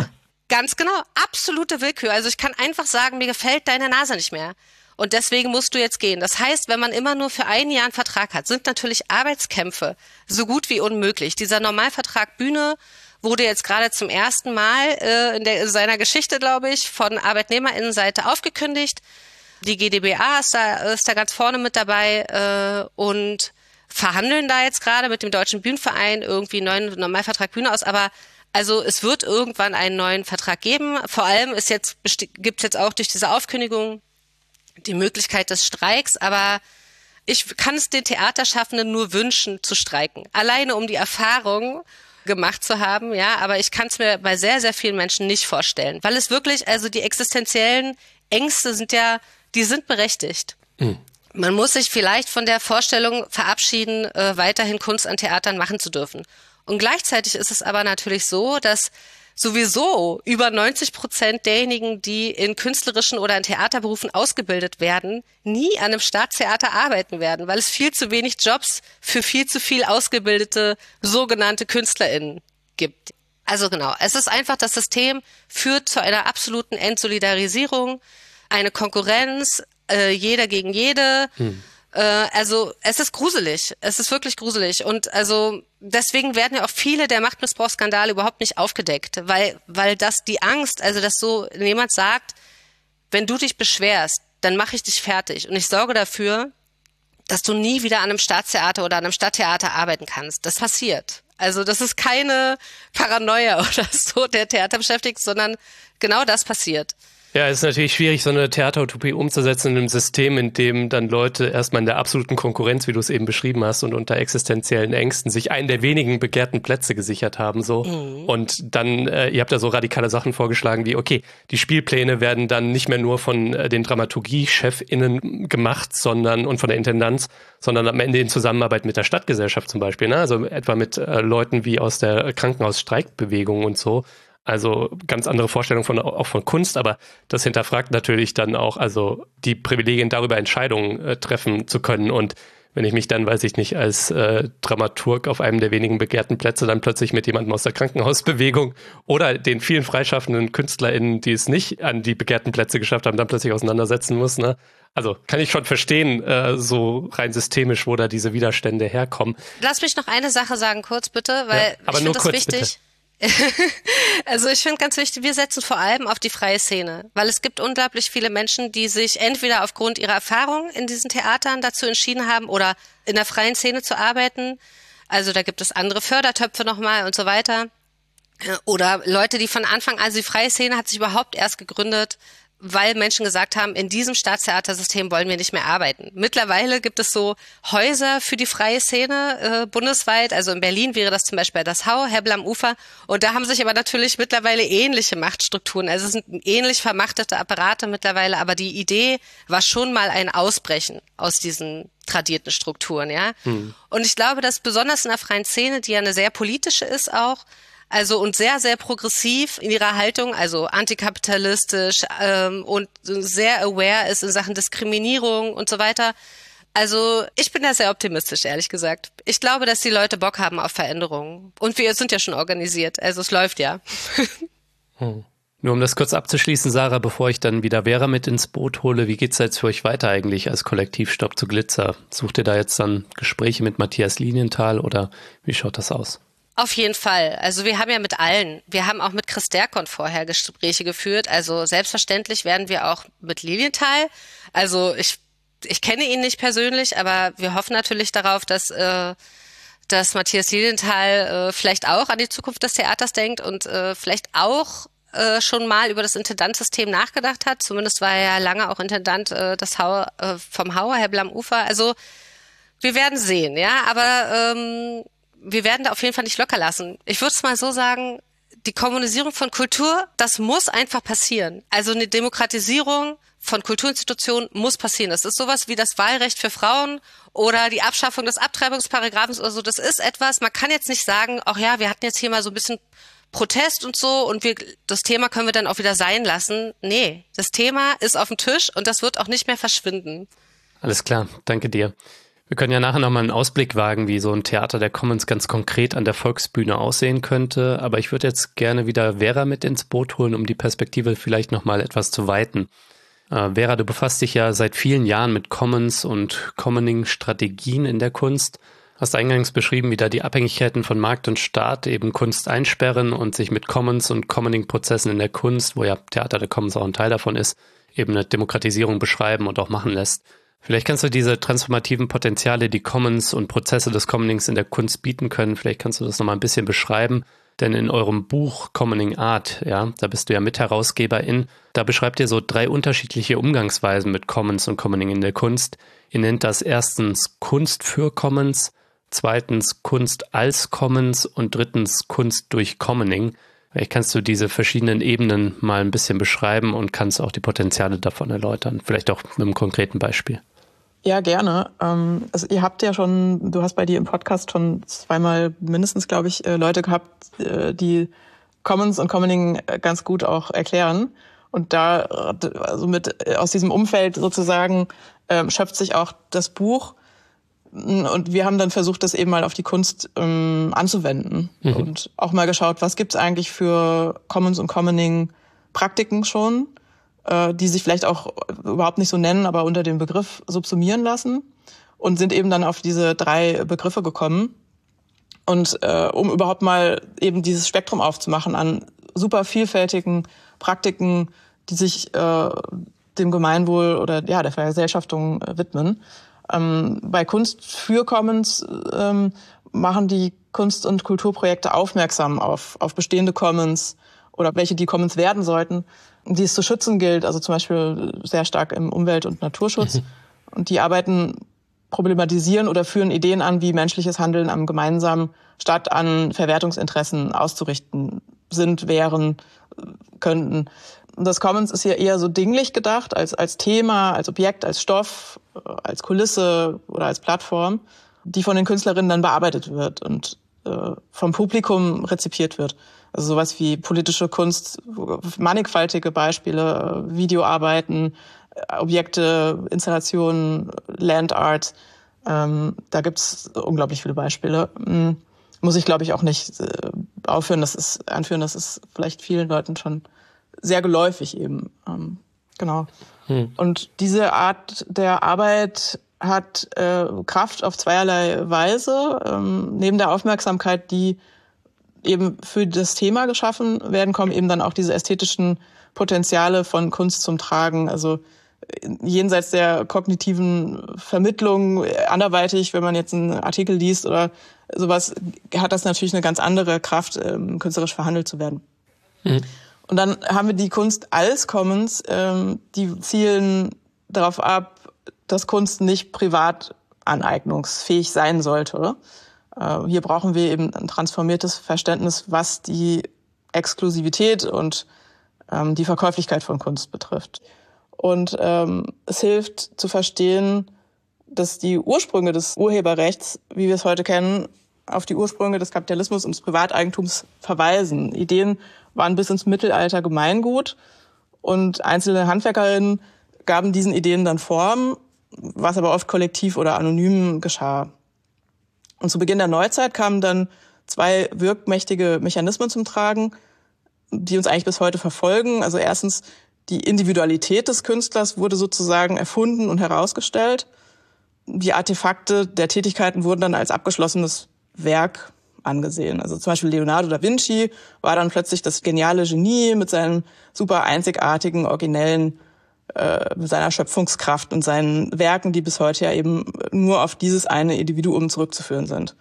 S2: Ganz genau, absolute Willkür. Also ich kann einfach sagen, mir gefällt deine Nase nicht mehr. Und deswegen musst du jetzt gehen. Das heißt, wenn man immer nur für ein Jahr einen Vertrag hat, sind natürlich Arbeitskämpfe so gut wie unmöglich. Dieser Normalvertrag Bühne wurde jetzt gerade zum ersten Mal äh, in, der, in seiner Geschichte, glaube ich, von ArbeitnehmerInnenseite aufgekündigt. Die G d B A ist da, ist da ganz vorne mit dabei äh, und verhandeln da jetzt gerade mit dem Deutschen Bühnenverein irgendwie einen neuen Normalvertrag Bühne aus. Aber also es wird irgendwann einen neuen Vertrag geben. Vor allem ist jetzt gibt es jetzt auch durch diese Aufkündigung die Möglichkeit des Streiks, aber ich kann es den Theaterschaffenden nur wünschen, zu streiken. Alleine um die Erfahrung gemacht zu haben, ja, aber ich kann es mir bei sehr, sehr vielen Menschen nicht vorstellen, weil es wirklich, also die existenziellen Ängste sind ja, die sind berechtigt. Mhm. Man muss sich vielleicht von der Vorstellung verabschieden, äh, weiterhin Kunst an Theatern machen zu dürfen. Und gleichzeitig ist es aber natürlich so, dass sowieso über neunzig Prozent derjenigen, die in künstlerischen oder in Theaterberufen ausgebildet werden, nie an einem Staatstheater arbeiten werden, weil es viel zu wenig Jobs für viel zu viel ausgebildete sogenannte KünstlerInnen gibt. Also genau, es ist einfach, das System führt zu einer absoluten Entsolidarisierung, eine Konkurrenz, äh, jeder gegen jede. Hm. Also es ist gruselig, es ist wirklich gruselig und also deswegen werden ja auch viele der Machtmissbrauchsskandale überhaupt nicht aufgedeckt, weil weil das die Angst, also dass so jemand sagt, wenn du dich beschwerst, dann mache ich dich fertig und ich sorge dafür, dass du nie wieder an einem Staatstheater oder an einem Stadttheater arbeiten kannst. Das passiert. Also das ist keine Paranoia oder so der Theater beschäftigt, sondern genau das passiert.
S3: Ja, es ist natürlich schwierig, so eine Theaterutopie umzusetzen in einem System, in dem dann Leute erstmal in der absoluten Konkurrenz, wie du es eben beschrieben hast, und unter existenziellen Ängsten sich einen der wenigen begehrten Plätze gesichert haben, so. Mhm. Und dann, äh, ihr habt da so radikale Sachen vorgeschlagen wie, okay, die Spielpläne werden dann nicht mehr nur von äh, den DramaturgiechefInnen gemacht, sondern, und von der Intendanz, sondern am Ende in Zusammenarbeit mit der Stadtgesellschaft zum Beispiel, ne? Also etwa mit äh, Leuten wie aus der Krankenhausstreikbewegung und so. Also ganz andere Vorstellung von, auch von Kunst, aber das hinterfragt natürlich dann auch, also die Privilegien darüber, Entscheidungen äh, treffen zu können. Und wenn ich mich dann, weiß ich nicht, als äh, Dramaturg auf einem der wenigen begehrten Plätze dann plötzlich mit jemandem aus der Krankenhausbewegung oder den vielen freischaffenden KünstlerInnen, die es nicht an die begehrten Plätze geschafft haben, dann plötzlich auseinandersetzen muss, ne? Also kann ich schon verstehen, äh, so rein systemisch, wo da diese Widerstände herkommen.
S2: Lass mich noch eine Sache sagen, kurz bitte, weil ja, aber ich finde das kurz, wichtig. Bitte. Also ich finde ganz wichtig, wir setzen vor allem auf die freie Szene, weil es gibt unglaublich viele Menschen, die sich entweder aufgrund ihrer Erfahrung in diesen Theatern dazu entschieden haben oder in der freien Szene zu arbeiten. Also da gibt es andere Fördertöpfe nochmal und so weiter. Oder Leute, die von Anfang an, also die freie Szene hat sich überhaupt erst gegründet, weil Menschen gesagt haben, in diesem Staatstheatersystem wollen wir nicht mehr arbeiten. Mittlerweile gibt es so Häuser für die freie Szene äh, bundesweit. Also in Berlin wäre das zum Beispiel das Hau, Hebbel am Ufer. Und da haben sich aber natürlich mittlerweile ähnliche Machtstrukturen. Also es sind ähnlich vermachtete Apparate mittlerweile. Aber die Idee war schon mal ein Ausbrechen aus diesen tradierten Strukturen, ja. Hm. Und ich glaube, dass besonders in der freien Szene, die ja eine sehr politische ist auch, also und sehr, sehr progressiv in ihrer Haltung, also antikapitalistisch ähm, und sehr aware ist in Sachen Diskriminierung und so weiter. Also ich bin da sehr optimistisch, ehrlich gesagt. Ich glaube, dass die Leute Bock haben auf Veränderungen. Und wir sind ja schon organisiert, also es läuft ja.
S3: Hm. Nur um das kurz abzuschließen, Sarah, bevor ich dann wieder Vera mit ins Boot hole, wie geht's jetzt für euch weiter eigentlich als Kollektiv Stopp zu Glitzer? Sucht ihr da jetzt dann Gespräche mit Matthias Lilienthal oder wie schaut das aus?
S2: Auf jeden Fall. Also wir haben ja mit allen, wir haben auch mit Chris Derkon vorher Gespräche geführt. Also selbstverständlich werden wir auch mit Lilienthal. Also ich ich kenne ihn nicht persönlich, aber wir hoffen natürlich darauf, dass äh, dass Matthias Lilienthal äh, vielleicht auch an die Zukunft des Theaters denkt und äh, vielleicht auch äh, schon mal über das Intendantsystem nachgedacht hat. Zumindest war er ja lange auch Intendant äh, des Hau, äh, vom Hauer, Hebbel am Ufer. Also wir werden sehen, ja, aber ähm, wir werden da auf jeden Fall nicht locker lassen. Ich würde es mal so sagen, die Kommunisierung von Kultur, das muss einfach passieren. Also eine Demokratisierung von Kulturinstitutionen muss passieren. Das ist sowas wie das Wahlrecht für Frauen oder die Abschaffung des Abtreibungsparagraphen oder so. Das ist etwas, man kann jetzt nicht sagen, ach ja, wir hatten jetzt hier mal so ein bisschen Protest und so und wir das Thema können wir dann auch wieder sein lassen. Nee, das Thema ist auf dem Tisch und das wird auch nicht mehr verschwinden.
S3: Alles klar, danke dir. Wir können ja nachher nochmal einen Ausblick wagen, wie so ein Theater der Commons ganz konkret an der Volksbühne aussehen könnte. Aber ich würde jetzt gerne wieder Vera mit ins Boot holen, um die Perspektive vielleicht nochmal etwas zu weiten. Äh, Vera, du befasst dich ja seit vielen Jahren mit Commons und Commoning-Strategien in der Kunst. Hast eingangs beschrieben, wie da die Abhängigkeiten von Markt und Staat eben Kunst einsperren und sich mit Commons und Commoning-Prozessen in der Kunst, wo ja Theater der Commons auch ein Teil davon ist, eben eine Demokratisierung beschreiben und auch machen lässt. Vielleicht kannst du diese transformativen Potenziale, die Commons und Prozesse des Commonings in der Kunst bieten können, vielleicht kannst du das nochmal ein bisschen beschreiben. Denn in eurem Buch Commoning Art, ja, da bist du ja Mitherausgeberin, da beschreibt ihr so drei unterschiedliche Umgangsweisen mit Commons und Commoning in der Kunst. Ihr nennt das erstens Kunst für Commons, zweitens Kunst als Commons und drittens Kunst durch Commoning. Vielleicht kannst du diese verschiedenen Ebenen mal ein bisschen beschreiben und kannst auch die Potenziale davon erläutern, vielleicht auch mit einem konkreten Beispiel.
S1: Ja, gerne. Also ihr habt ja schon, du hast bei dir im Podcast schon zweimal mindestens, glaube ich, Leute gehabt, die Commons und Commoning ganz gut auch erklären. Und da, also mit, aus diesem Umfeld sozusagen, schöpft sich auch das Buch. Und wir haben dann versucht, das eben mal auf die Kunst ähm, anzuwenden. Mhm. Und auch mal geschaut, was gibt's eigentlich für Commons und Commoning Praktiken schon, äh, die sich vielleicht auch überhaupt nicht so nennen, aber unter dem Begriff subsumieren lassen. Und sind eben dann auf diese drei Begriffe gekommen. Und äh, um überhaupt mal eben dieses Spektrum aufzumachen an super vielfältigen Praktiken, die sich äh, dem Gemeinwohl oder ja der Vergesellschaftung äh, widmen. Ähm, bei Kunst für Commons ähm, machen die Kunst- und Kulturprojekte aufmerksam auf, auf bestehende Commons oder welche die Commons werden sollten, die es zu schützen gilt, also zum Beispiel sehr stark im Umwelt- und Naturschutz. Mhm. Und die arbeiten, problematisieren oder führen Ideen an, wie menschliches Handeln am Gemeinsamen statt an Verwertungsinteressen auszurichten sind, wären, könnten. Das Commons ist hier eher so dinglich gedacht, als, als Thema, als Objekt, als Stoff, als Kulisse oder als Plattform, die von den Künstlerinnen dann bearbeitet wird und äh, vom Publikum rezipiert wird. Also sowas wie politische Kunst, mannigfaltige Beispiele, Videoarbeiten, Objekte, Installationen, Landart. Ähm, da gibt's unglaublich viele Beispiele. Hm, muss ich, glaube ich, auch nicht äh, aufhören, das ist, anführen, das ist vielleicht vielen Leuten schon sehr geläufig eben. Ähm, genau. Hm. Und diese Art der Arbeit hat äh, Kraft auf zweierlei Weise. Ähm, neben der Aufmerksamkeit, die eben für das Thema geschaffen werden, kommen eben dann auch diese ästhetischen Potenziale von Kunst zum Tragen. Also jenseits der kognitiven Vermittlung, anderweitig, wenn man jetzt einen Artikel liest oder sowas, hat das natürlich eine ganz andere Kraft, ähm, künstlerisch verhandelt zu werden. Hm. Und dann haben wir die Kunst als Commons, ähm, die zielen darauf ab, dass Kunst nicht privat aneignungsfähig sein sollte. Äh, hier brauchen wir eben ein transformiertes Verständnis, was die Exklusivität und ähm, die Verkäuflichkeit von Kunst betrifft. Und ähm, es hilft zu verstehen, dass die Ursprünge des Urheberrechts, wie wir es heute kennen, auf die Ursprünge des Kapitalismus und des Privateigentums verweisen. Ideen waren bis ins Mittelalter Gemeingut und einzelne Handwerkerinnen gaben diesen Ideen dann Form, was aber oft kollektiv oder anonym geschah. Und zu Beginn der Neuzeit kamen dann zwei wirkmächtige Mechanismen zum Tragen, die uns eigentlich bis heute verfolgen. Also erstens, die Individualität des Künstlers wurde sozusagen erfunden und herausgestellt. Die Artefakte der Tätigkeiten wurden dann als abgeschlossenes Werk angesehen. Also zum Beispiel Leonardo da Vinci war dann plötzlich das geniale Genie mit seinem super einzigartigen, originellen, äh, mit seiner Schöpfungskraft und seinen Werken, die bis heute ja eben nur auf dieses eine Individuum zurückzuführen sind.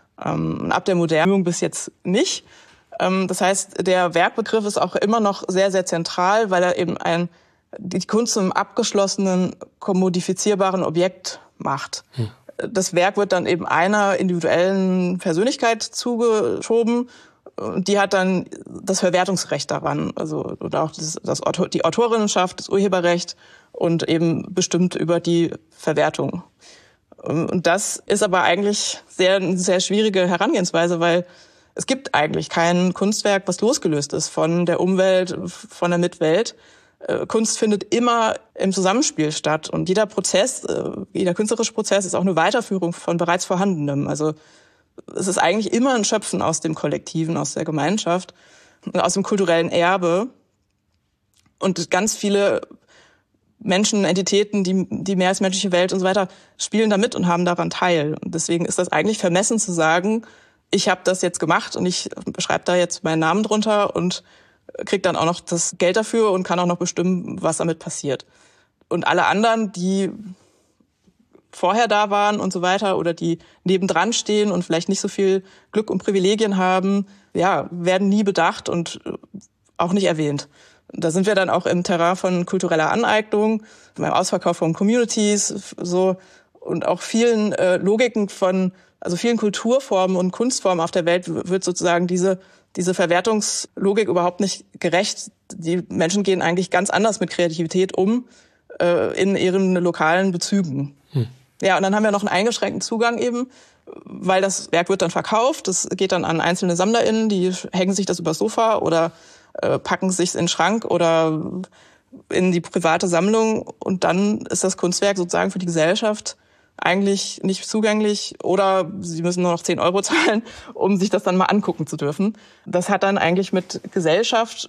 S1: Ähm, ab der Modernung bis jetzt nicht. Ähm, das heißt, der Werkbegriff ist auch immer noch sehr, sehr zentral, weil er eben ein, die Kunst zum abgeschlossenen, kommodifizierbaren Objekt macht. Hm. Das Werk wird dann eben einer individuellen Persönlichkeit zugeschoben. Die hat dann das Verwertungsrecht daran, also oder auch das, das Autor, die Autorinnenschaft, das Urheberrecht und eben bestimmt über die Verwertung. Und das ist aber eigentlich sehr, eine sehr schwierige Herangehensweise, weil es gibt eigentlich kein Kunstwerk, was losgelöst ist von der Umwelt, von der Mitwelt. äh, Kunst findet immer im Zusammenspiel statt. Und jeder Prozess, äh, jeder künstlerische Prozess ist auch eine Weiterführung von bereits Vorhandenem. Also es ist eigentlich immer ein Schöpfen aus dem Kollektiven, aus der Gemeinschaft, aus dem kulturellen Erbe. Und ganz viele Menschen, Entitäten, die, die mehr als menschliche Welt und so weiter, spielen da mit und haben daran teil. Und deswegen ist das eigentlich vermessen zu sagen, ich habe das jetzt gemacht und ich schreibe da jetzt meinen Namen drunter und kriege dann auch noch das Geld dafür und kann auch noch bestimmen, was damit passiert. Und alle anderen, die vorher da waren und so weiter oder die nebendran stehen und vielleicht nicht so viel Glück und Privilegien haben, ja, werden nie bedacht und auch nicht erwähnt. Da sind wir dann auch im Terrain von kultureller Aneignung, beim Ausverkauf von Communities, so, und auch vielen äh, Logiken von, also vielen Kulturformen und Kunstformen auf der Welt wird sozusagen diese, diese Verwertungslogik überhaupt nicht gerecht. Die Menschen gehen eigentlich ganz anders mit Kreativität um, äh, in ihren lokalen Bezügen. Hm. Ja, und dann haben wir noch einen eingeschränkten Zugang eben, weil das Werk wird dann verkauft, das geht dann an einzelne SammlerInnen, die hängen sich das übers Sofa oder äh, packen es sich in den Schrank oder in die private Sammlung und dann ist das Kunstwerk sozusagen für die Gesellschaft eigentlich nicht zugänglich oder sie müssen nur noch zehn Euro zahlen, um sich das dann mal angucken zu dürfen. Das hat dann eigentlich mit Gesellschaft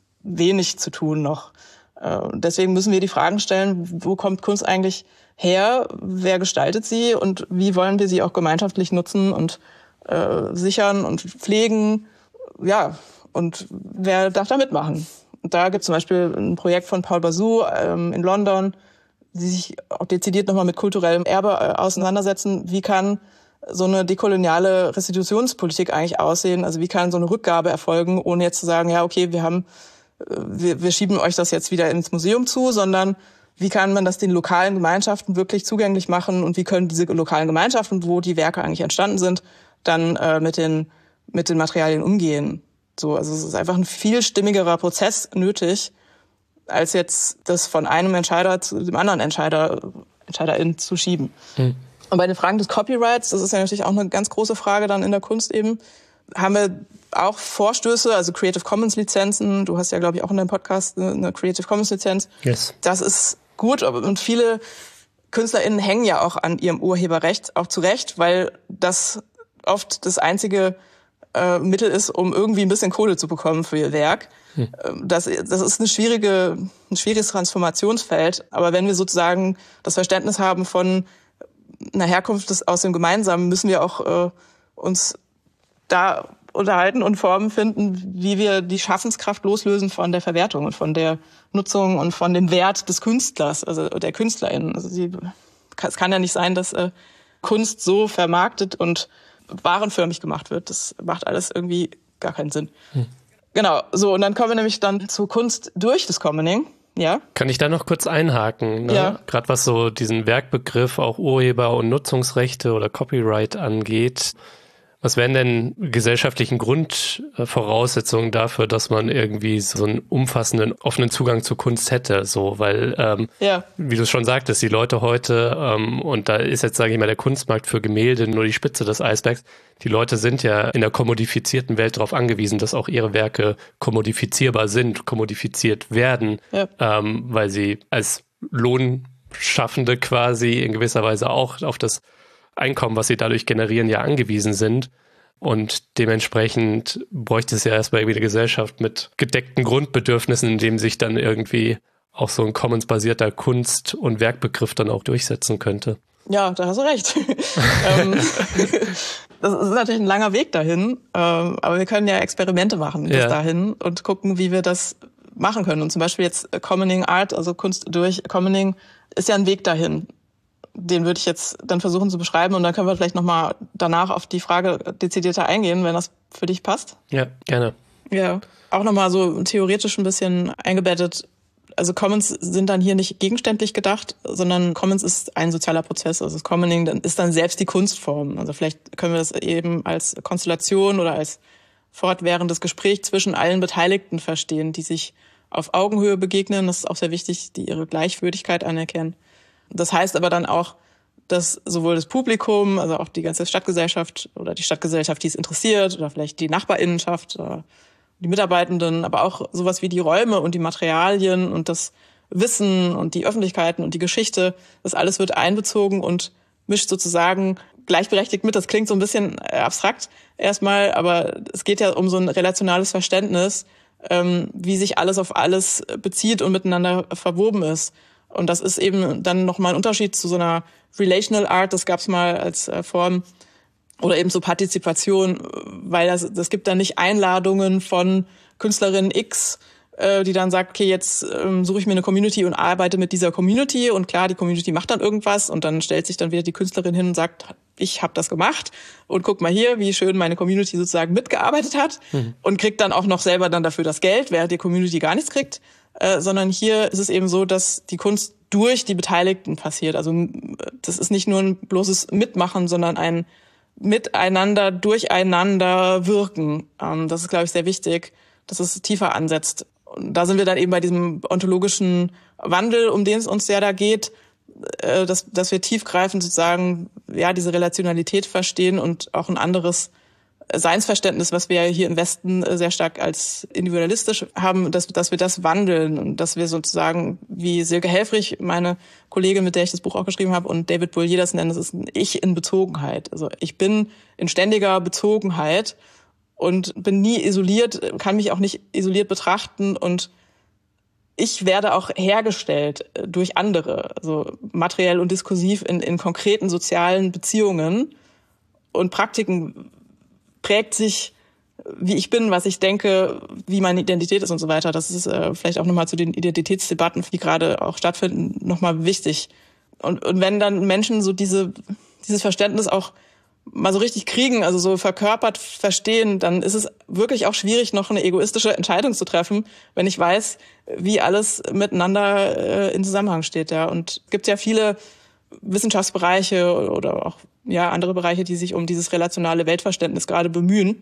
S1: wenig zu tun noch. Äh, deswegen müssen wir die Fragen stellen, wo kommt Kunst eigentlich her, wer gestaltet sie und wie wollen wir sie auch gemeinschaftlich nutzen und äh, sichern und pflegen, ja, und wer darf da mitmachen? Und da gibt es zum Beispiel ein Projekt von Paul Bazou ähm, in London, die sich auch dezidiert nochmal mit kulturellem Erbe äh, auseinandersetzen. Wie kann so eine dekoloniale Restitutionspolitik eigentlich aussehen? Also wie kann so eine Rückgabe erfolgen, ohne jetzt zu sagen, ja, okay, wir haben, äh, wir, wir schieben euch das jetzt wieder ins Museum zu, sondern wie kann man das den lokalen Gemeinschaften wirklich zugänglich machen und wie können diese lokalen Gemeinschaften, wo die Werke eigentlich entstanden sind, dann äh, mit den mit den Materialien umgehen? So, also es ist einfach ein viel stimmigerer Prozess nötig, als jetzt das von einem Entscheider zu dem anderen Entscheider Entscheiderin zu schieben. Hm. Und bei den Fragen des Copyrights, das ist ja natürlich auch eine ganz große Frage dann in der Kunst eben, haben wir auch Vorstöße, also Creative Commons Lizenzen. Du hast ja, glaube ich, auch in deinem Podcast eine Creative Commons Lizenz.
S3: Yes.
S1: Das ist gut, und viele KünstlerInnen hängen ja auch an ihrem Urheberrecht, auch zu Recht, weil das oft das einzige äh, Mittel ist, um irgendwie ein bisschen Kohle zu bekommen für ihr Werk. Hm. Das, das ist eine schwierige, ein schwieriges Transformationsfeld. Aber wenn wir sozusagen das Verständnis haben von einer Herkunft des, aus dem Gemeinsamen, müssen wir auch äh, uns da unterhalten und Formen finden, wie wir die Schaffenskraft loslösen von der Verwertung und von der Nutzung und von dem Wert des Künstlers, also der KünstlerInnen. Also sie, es kann ja nicht sein, dass äh, Kunst so vermarktet und warenförmig gemacht wird. Das macht alles irgendwie gar keinen Sinn. Hm. Genau, so, und dann kommen wir nämlich dann zu Kunst durch das Commoning. Ja.
S3: Kann ich da noch kurz einhaken? Ne?
S1: Ja.
S3: Gerade was so diesen Werkbegriff, auch Urheber- und Nutzungsrechte oder Copyright angeht. Was wären denn gesellschaftlichen Grundvoraussetzungen dafür, dass man irgendwie so einen umfassenden, offenen Zugang zu Kunst hätte? So, weil, ähm, ja. wie du schon sagtest, die Leute heute, ähm, und da ist jetzt, sage ich mal, der Kunstmarkt für Gemälde nur die Spitze des Eisbergs, die Leute sind ja in der kommodifizierten Welt darauf angewiesen, dass auch ihre Werke kommodifizierbar sind, kommodifiziert werden, ja. ähm, weil sie als Lohnschaffende quasi in gewisser Weise auch auf das Einkommen, was sie dadurch generieren, ja angewiesen sind. Und dementsprechend bräuchte es ja erstmal irgendwie eine Gesellschaft mit gedeckten Grundbedürfnissen, in dem sich dann irgendwie auch so ein commons-basierter Kunst- und Werkbegriff dann auch durchsetzen könnte.
S1: Ja, da hast du recht. Das ist natürlich ein langer Weg dahin, aber wir können ja Experimente machen bis ja. dahin und gucken, wie wir das machen können. Und zum Beispiel jetzt Commoning Art, also Kunst durch Commoning, ist ja ein Weg dahin. Den würde ich jetzt dann versuchen zu beschreiben und dann können wir vielleicht nochmal danach auf die Frage dezidierter eingehen, wenn das für dich passt.
S3: Ja, gerne.
S1: Ja, auch nochmal so theoretisch ein bisschen eingebettet. Also Commons sind dann hier nicht gegenständlich gedacht, sondern Commons ist ein sozialer Prozess. Also das Commoning ist dann selbst die Kunstform. Also vielleicht können wir das eben als Konstellation oder als fortwährendes Gespräch zwischen allen Beteiligten verstehen, die sich auf Augenhöhe begegnen. Das ist auch sehr wichtig, die ihre Gleichwürdigkeit anerkennen. Das heißt aber dann auch, dass sowohl das Publikum, also auch die ganze Stadtgesellschaft oder die Stadtgesellschaft, die es interessiert, oder vielleicht die Nachbarinnenschaft oder die Mitarbeitenden, aber auch sowas wie die Räume und die Materialien und das Wissen und die Öffentlichkeiten und die Geschichte, das alles wird einbezogen und mischt sozusagen gleichberechtigt mit. Das klingt so ein bisschen abstrakt erstmal, aber es geht ja um so ein relationales Verständnis, ähm, wie sich alles auf alles bezieht und miteinander verwoben ist. Und das ist eben dann nochmal ein Unterschied zu so einer Relational Art, das gab es mal als äh, Form, oder eben so Partizipation, weil das, das gibt dann nicht Einladungen von Künstlerin X, die dann sagt, okay, jetzt ähm, suche ich mir eine Community und arbeite mit dieser Community. Und klar, die Community macht dann irgendwas und dann stellt sich dann wieder die Künstlerin hin und sagt, ich habe das gemacht und guck mal hier, wie schön meine Community sozusagen mitgearbeitet hat mhm. und kriegt dann auch noch selber dann dafür das Geld, während die Community gar nichts kriegt. Äh, sondern hier ist es eben so, dass die Kunst durch die Beteiligten passiert. Also das ist nicht nur ein bloßes Mitmachen, sondern ein Miteinander, durcheinander wirken. Ähm, das ist, glaube ich, sehr wichtig, dass es tiefer ansetzt. Und da sind wir dann eben bei diesem ontologischen Wandel, um den es uns ja da geht, äh, dass, dass wir tiefgreifend sozusagen ja diese Relationalität verstehen und auch ein anderes Seinsverständnis, was wir hier im Westen sehr stark als individualistisch haben, dass, dass wir das wandeln und dass wir sozusagen, wie Silke Helfrich, meine Kollegin, mit der ich das Buch auch geschrieben habe, und David Boullier das nennen, das ist ein Ich in Bezogenheit. Also ich bin in ständiger Bezogenheit und bin nie isoliert, kann mich auch nicht isoliert betrachten und ich werde auch hergestellt durch andere, also materiell und diskursiv in, in konkreten sozialen Beziehungen und Praktiken prägt sich, wie ich bin, was ich denke, wie meine Identität ist und so weiter. Das ist äh, vielleicht auch nochmal zu den Identitätsdebatten, die gerade auch stattfinden, nochmal wichtig. Und, und wenn dann Menschen so diese dieses Verständnis auch mal so richtig kriegen, also so verkörpert verstehen, dann ist es wirklich auch schwierig, noch eine egoistische Entscheidung zu treffen, wenn ich weiß, wie alles miteinander äh, in Zusammenhang steht. Ja. Und es gibt ja viele Wissenschaftsbereiche oder auch ja andere Bereiche, die sich um dieses relationale Weltverständnis gerade bemühen.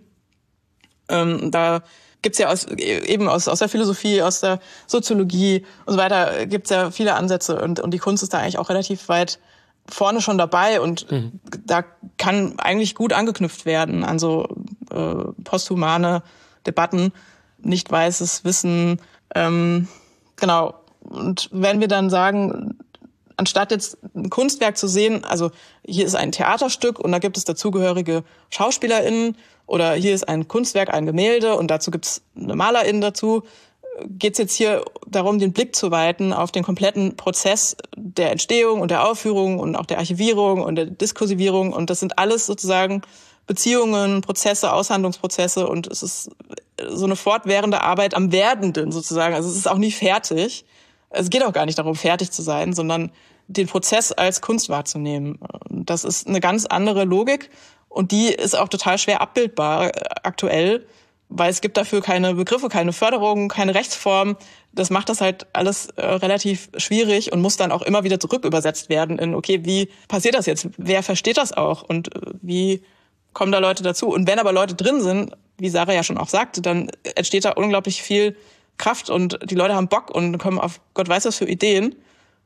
S1: Ähm, da gibt's ja aus, eben aus, aus der Philosophie, aus der Soziologie und so weiter, gibt's ja viele Ansätze und, und die Kunst ist da eigentlich auch relativ weit vorne schon dabei und mhm. da kann eigentlich gut angeknüpft werden an so äh, posthumane Debatten, nicht weißes Wissen. Ähm, genau. Und wenn wir dann sagen, anstatt jetzt ein Kunstwerk zu sehen, also hier ist ein Theaterstück und da gibt es dazugehörige SchauspielerInnen oder hier ist ein Kunstwerk, ein Gemälde und dazu gibt es eine MalerInnen dazu, geht es jetzt hier darum, den Blick zu weiten auf den kompletten Prozess der Entstehung und der Aufführung und auch der Archivierung und der Diskursivierung. Und das sind alles sozusagen Beziehungen, Prozesse, Aushandlungsprozesse und es ist so eine fortwährende Arbeit am Werdenden sozusagen. Also es ist auch nie fertig. Es geht auch gar nicht darum, fertig zu sein, sondern den Prozess als Kunst wahrzunehmen. Das ist eine ganz andere Logik und die ist auch total schwer abbildbar aktuell, weil es gibt dafür keine Begriffe, keine Förderung, keine Rechtsform. Das macht das halt alles äh, relativ schwierig und muss dann auch immer wieder zurückübersetzt werden in, okay, wie passiert das jetzt? Wer versteht das auch? Und äh, wie kommen da Leute dazu? Und wenn aber Leute drin sind, wie Sarah ja schon auch sagte, dann entsteht da unglaublich viel Kraft und die Leute haben Bock und kommen auf Gott weiß was für Ideen.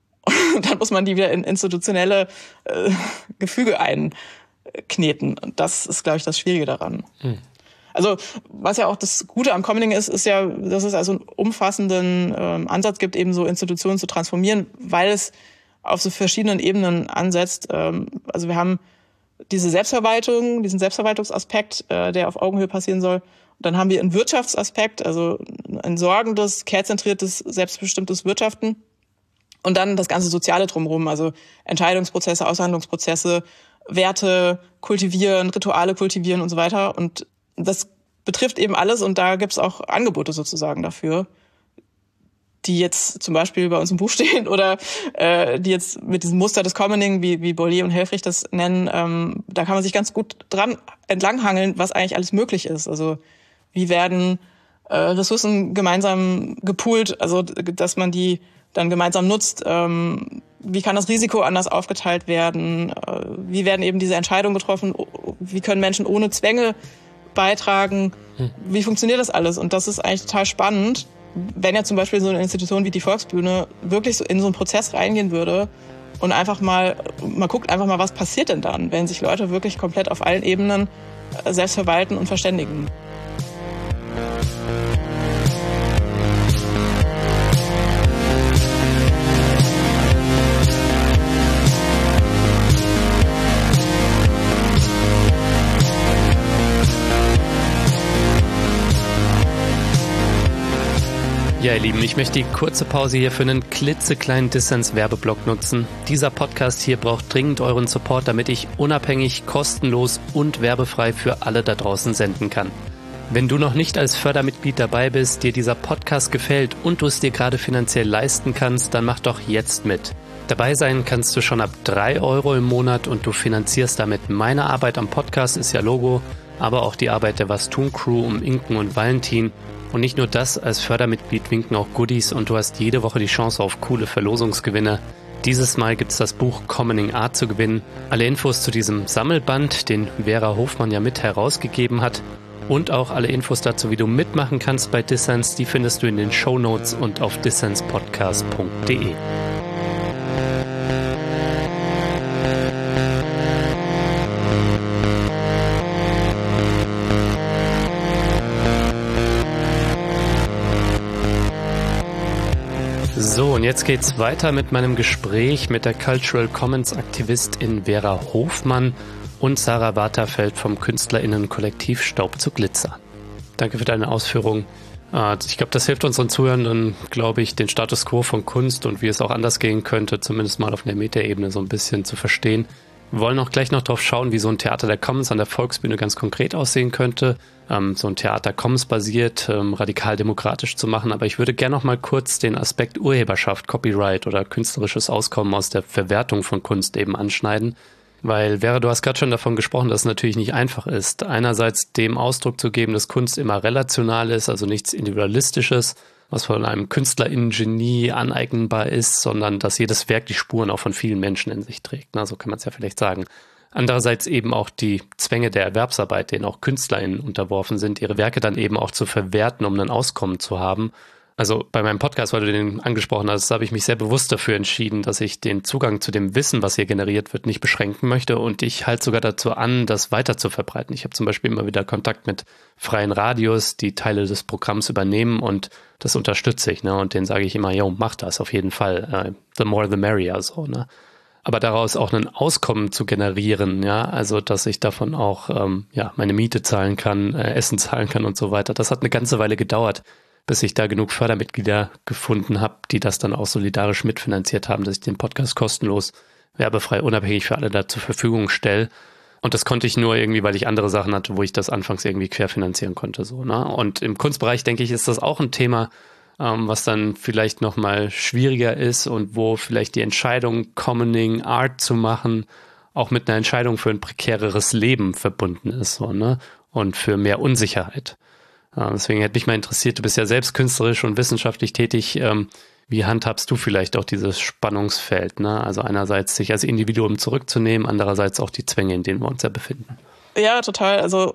S1: Und dann muss man die wieder in institutionelle äh, Gefüge einkneten. Und das ist, glaube ich, das Schwierige daran. Hm. Also was ja auch das Gute am Commoning ist, ist ja, dass es also einen umfassenden ähm, Ansatz gibt, eben so Institutionen zu transformieren, weil es auf so verschiedenen Ebenen ansetzt. Ähm, also wir haben diese Selbstverwaltung, diesen Selbstverwaltungsaspekt, äh, der auf Augenhöhe passieren soll. Und dann haben wir einen Wirtschaftsaspekt, also ein sorgendes, care-zentriertes, selbstbestimmtes Wirtschaften. Und dann das ganze Soziale drumherum, also Entscheidungsprozesse, Aushandlungsprozesse, Werte kultivieren, Rituale kultivieren und so weiter. Und das betrifft eben alles und da gibt's auch Angebote sozusagen dafür, die jetzt zum Beispiel bei uns im Buch stehen oder äh, die jetzt mit diesem Muster des Commoning, wie, wie Boullier und Helfrich das nennen, ähm, da kann man sich ganz gut dran entlanghangeln, was eigentlich alles möglich ist. Also wie werden äh, Ressourcen gemeinsam gepoolt, also dass man die dann gemeinsam nutzt. Ähm, wie kann das Risiko anders aufgeteilt werden? Äh, wie werden eben diese Entscheidungen getroffen? Wie können Menschen ohne Zwänge beitragen? Wie funktioniert das alles? Und das ist eigentlich total spannend, wenn ja zum Beispiel so eine Institution wie die Volksbühne wirklich so in so einen Prozess reingehen würde und einfach mal, man guckt einfach mal, was passiert denn dann, wenn sich Leute wirklich komplett auf allen Ebenen selbst verwalten und verständigen.
S3: Ja, ihr Lieben, ich möchte die kurze Pause hier für einen klitzekleinen Dissens-Werbeblock nutzen. Dieser Podcast hier braucht dringend euren Support, damit ich unabhängig, kostenlos und werbefrei für alle da draußen senden kann. Wenn du noch nicht als Fördermitglied dabei bist, dir dieser Podcast gefällt und du es dir gerade finanziell leisten kannst, dann mach doch jetzt mit. Dabei sein kannst du schon ab drei Euro im Monat und du finanzierst damit meine Arbeit am Podcast, ist ja Logo, aber auch die Arbeit der Was tun Crew um Inken und Valentin. Und nicht nur das, als Fördermitglied winken auch Goodies und du hast jede Woche die Chance auf coole Verlosungsgewinne. Dieses Mal gibt es das Buch Commoning Art zu gewinnen. Alle Infos zu diesem Sammelband, den Vera Hofmann ja mit herausgegeben hat, und auch alle Infos dazu, wie du mitmachen kannst bei Dissens, die findest du in den Shownotes und auf dissenspodcast punkt de. So, und jetzt geht's weiter mit meinem Gespräch mit der Cultural Commons Aktivistin Vera Hofmann und Sarah Waterfeld vom KünstlerInnen-Kollektiv Staub zu Glitzer. Danke für deine Ausführungen. Ich glaube, das hilft unseren Zuhörenden, glaube ich, den Status quo von Kunst und wie es auch anders gehen könnte, zumindest mal auf der Metaebene so ein bisschen zu verstehen. Wir wollen auch gleich noch drauf schauen, wie so ein Theater der Commons an der Volksbühne ganz konkret aussehen könnte. Ähm, so ein Theater Commons-basiert, ähm, radikal demokratisch zu machen. Aber ich würde gerne noch mal kurz den Aspekt Urheberschaft, Copyright oder künstlerisches Auskommen aus der Verwertung von Kunst eben anschneiden. Weil, Vera, du hast gerade schon davon gesprochen, dass es natürlich nicht einfach ist, einerseits dem Ausdruck zu geben, dass Kunst immer relational ist, also nichts Individualistisches, was von einem KünstlerInnen-Genie aneignbar ist, sondern dass jedes Werk die Spuren auch von vielen Menschen in sich trägt. Na, so kann man es ja vielleicht sagen. Andererseits eben auch die Zwänge der Erwerbsarbeit, denen auch KünstlerInnen unterworfen sind, ihre Werke dann eben auch zu verwerten, um ein Auskommen zu haben. Also bei meinem Podcast, weil du den angesprochen hast, habe ich mich sehr bewusst dafür entschieden, dass ich den Zugang zu dem Wissen, was hier generiert wird, nicht beschränken möchte und ich halte sogar dazu an, das weiter zu verbreiten. Ich habe zum Beispiel immer wieder Kontakt mit freien Radios, die Teile des Programms übernehmen und das unterstütze ich, ne? Und denen sage ich immer, yo, mach das auf jeden Fall. Uh, the more the merrier, so, ne? Aber daraus auch ein Auskommen zu generieren, ja, also dass ich davon auch ähm, ja meine Miete zahlen kann, äh, Essen zahlen kann und so weiter. Das hat eine ganze Weile gedauert, bis ich da genug Fördermitglieder gefunden habe, die das dann auch solidarisch mitfinanziert haben, dass ich den Podcast kostenlos, werbefrei, unabhängig für alle da zur Verfügung stelle. Und das konnte ich nur irgendwie, weil ich andere Sachen hatte, wo ich das anfangs irgendwie querfinanzieren konnte. So, ne? Und im Kunstbereich, denke ich, ist das auch ein Thema, ähm, was dann vielleicht nochmal schwieriger ist und wo vielleicht die Entscheidung, Commoning Art zu machen, auch mit einer Entscheidung für ein prekäreres Leben verbunden ist, so, ne? Und für mehr Unsicherheit. Deswegen hätte mich mal interessiert, du bist ja selbst künstlerisch und wissenschaftlich tätig. Wie handhabst du vielleicht auch dieses Spannungsfeld, ne? Also einerseits sich als Individuum zurückzunehmen, andererseits auch die Zwänge, in denen wir uns ja befinden.
S1: Ja, total. Also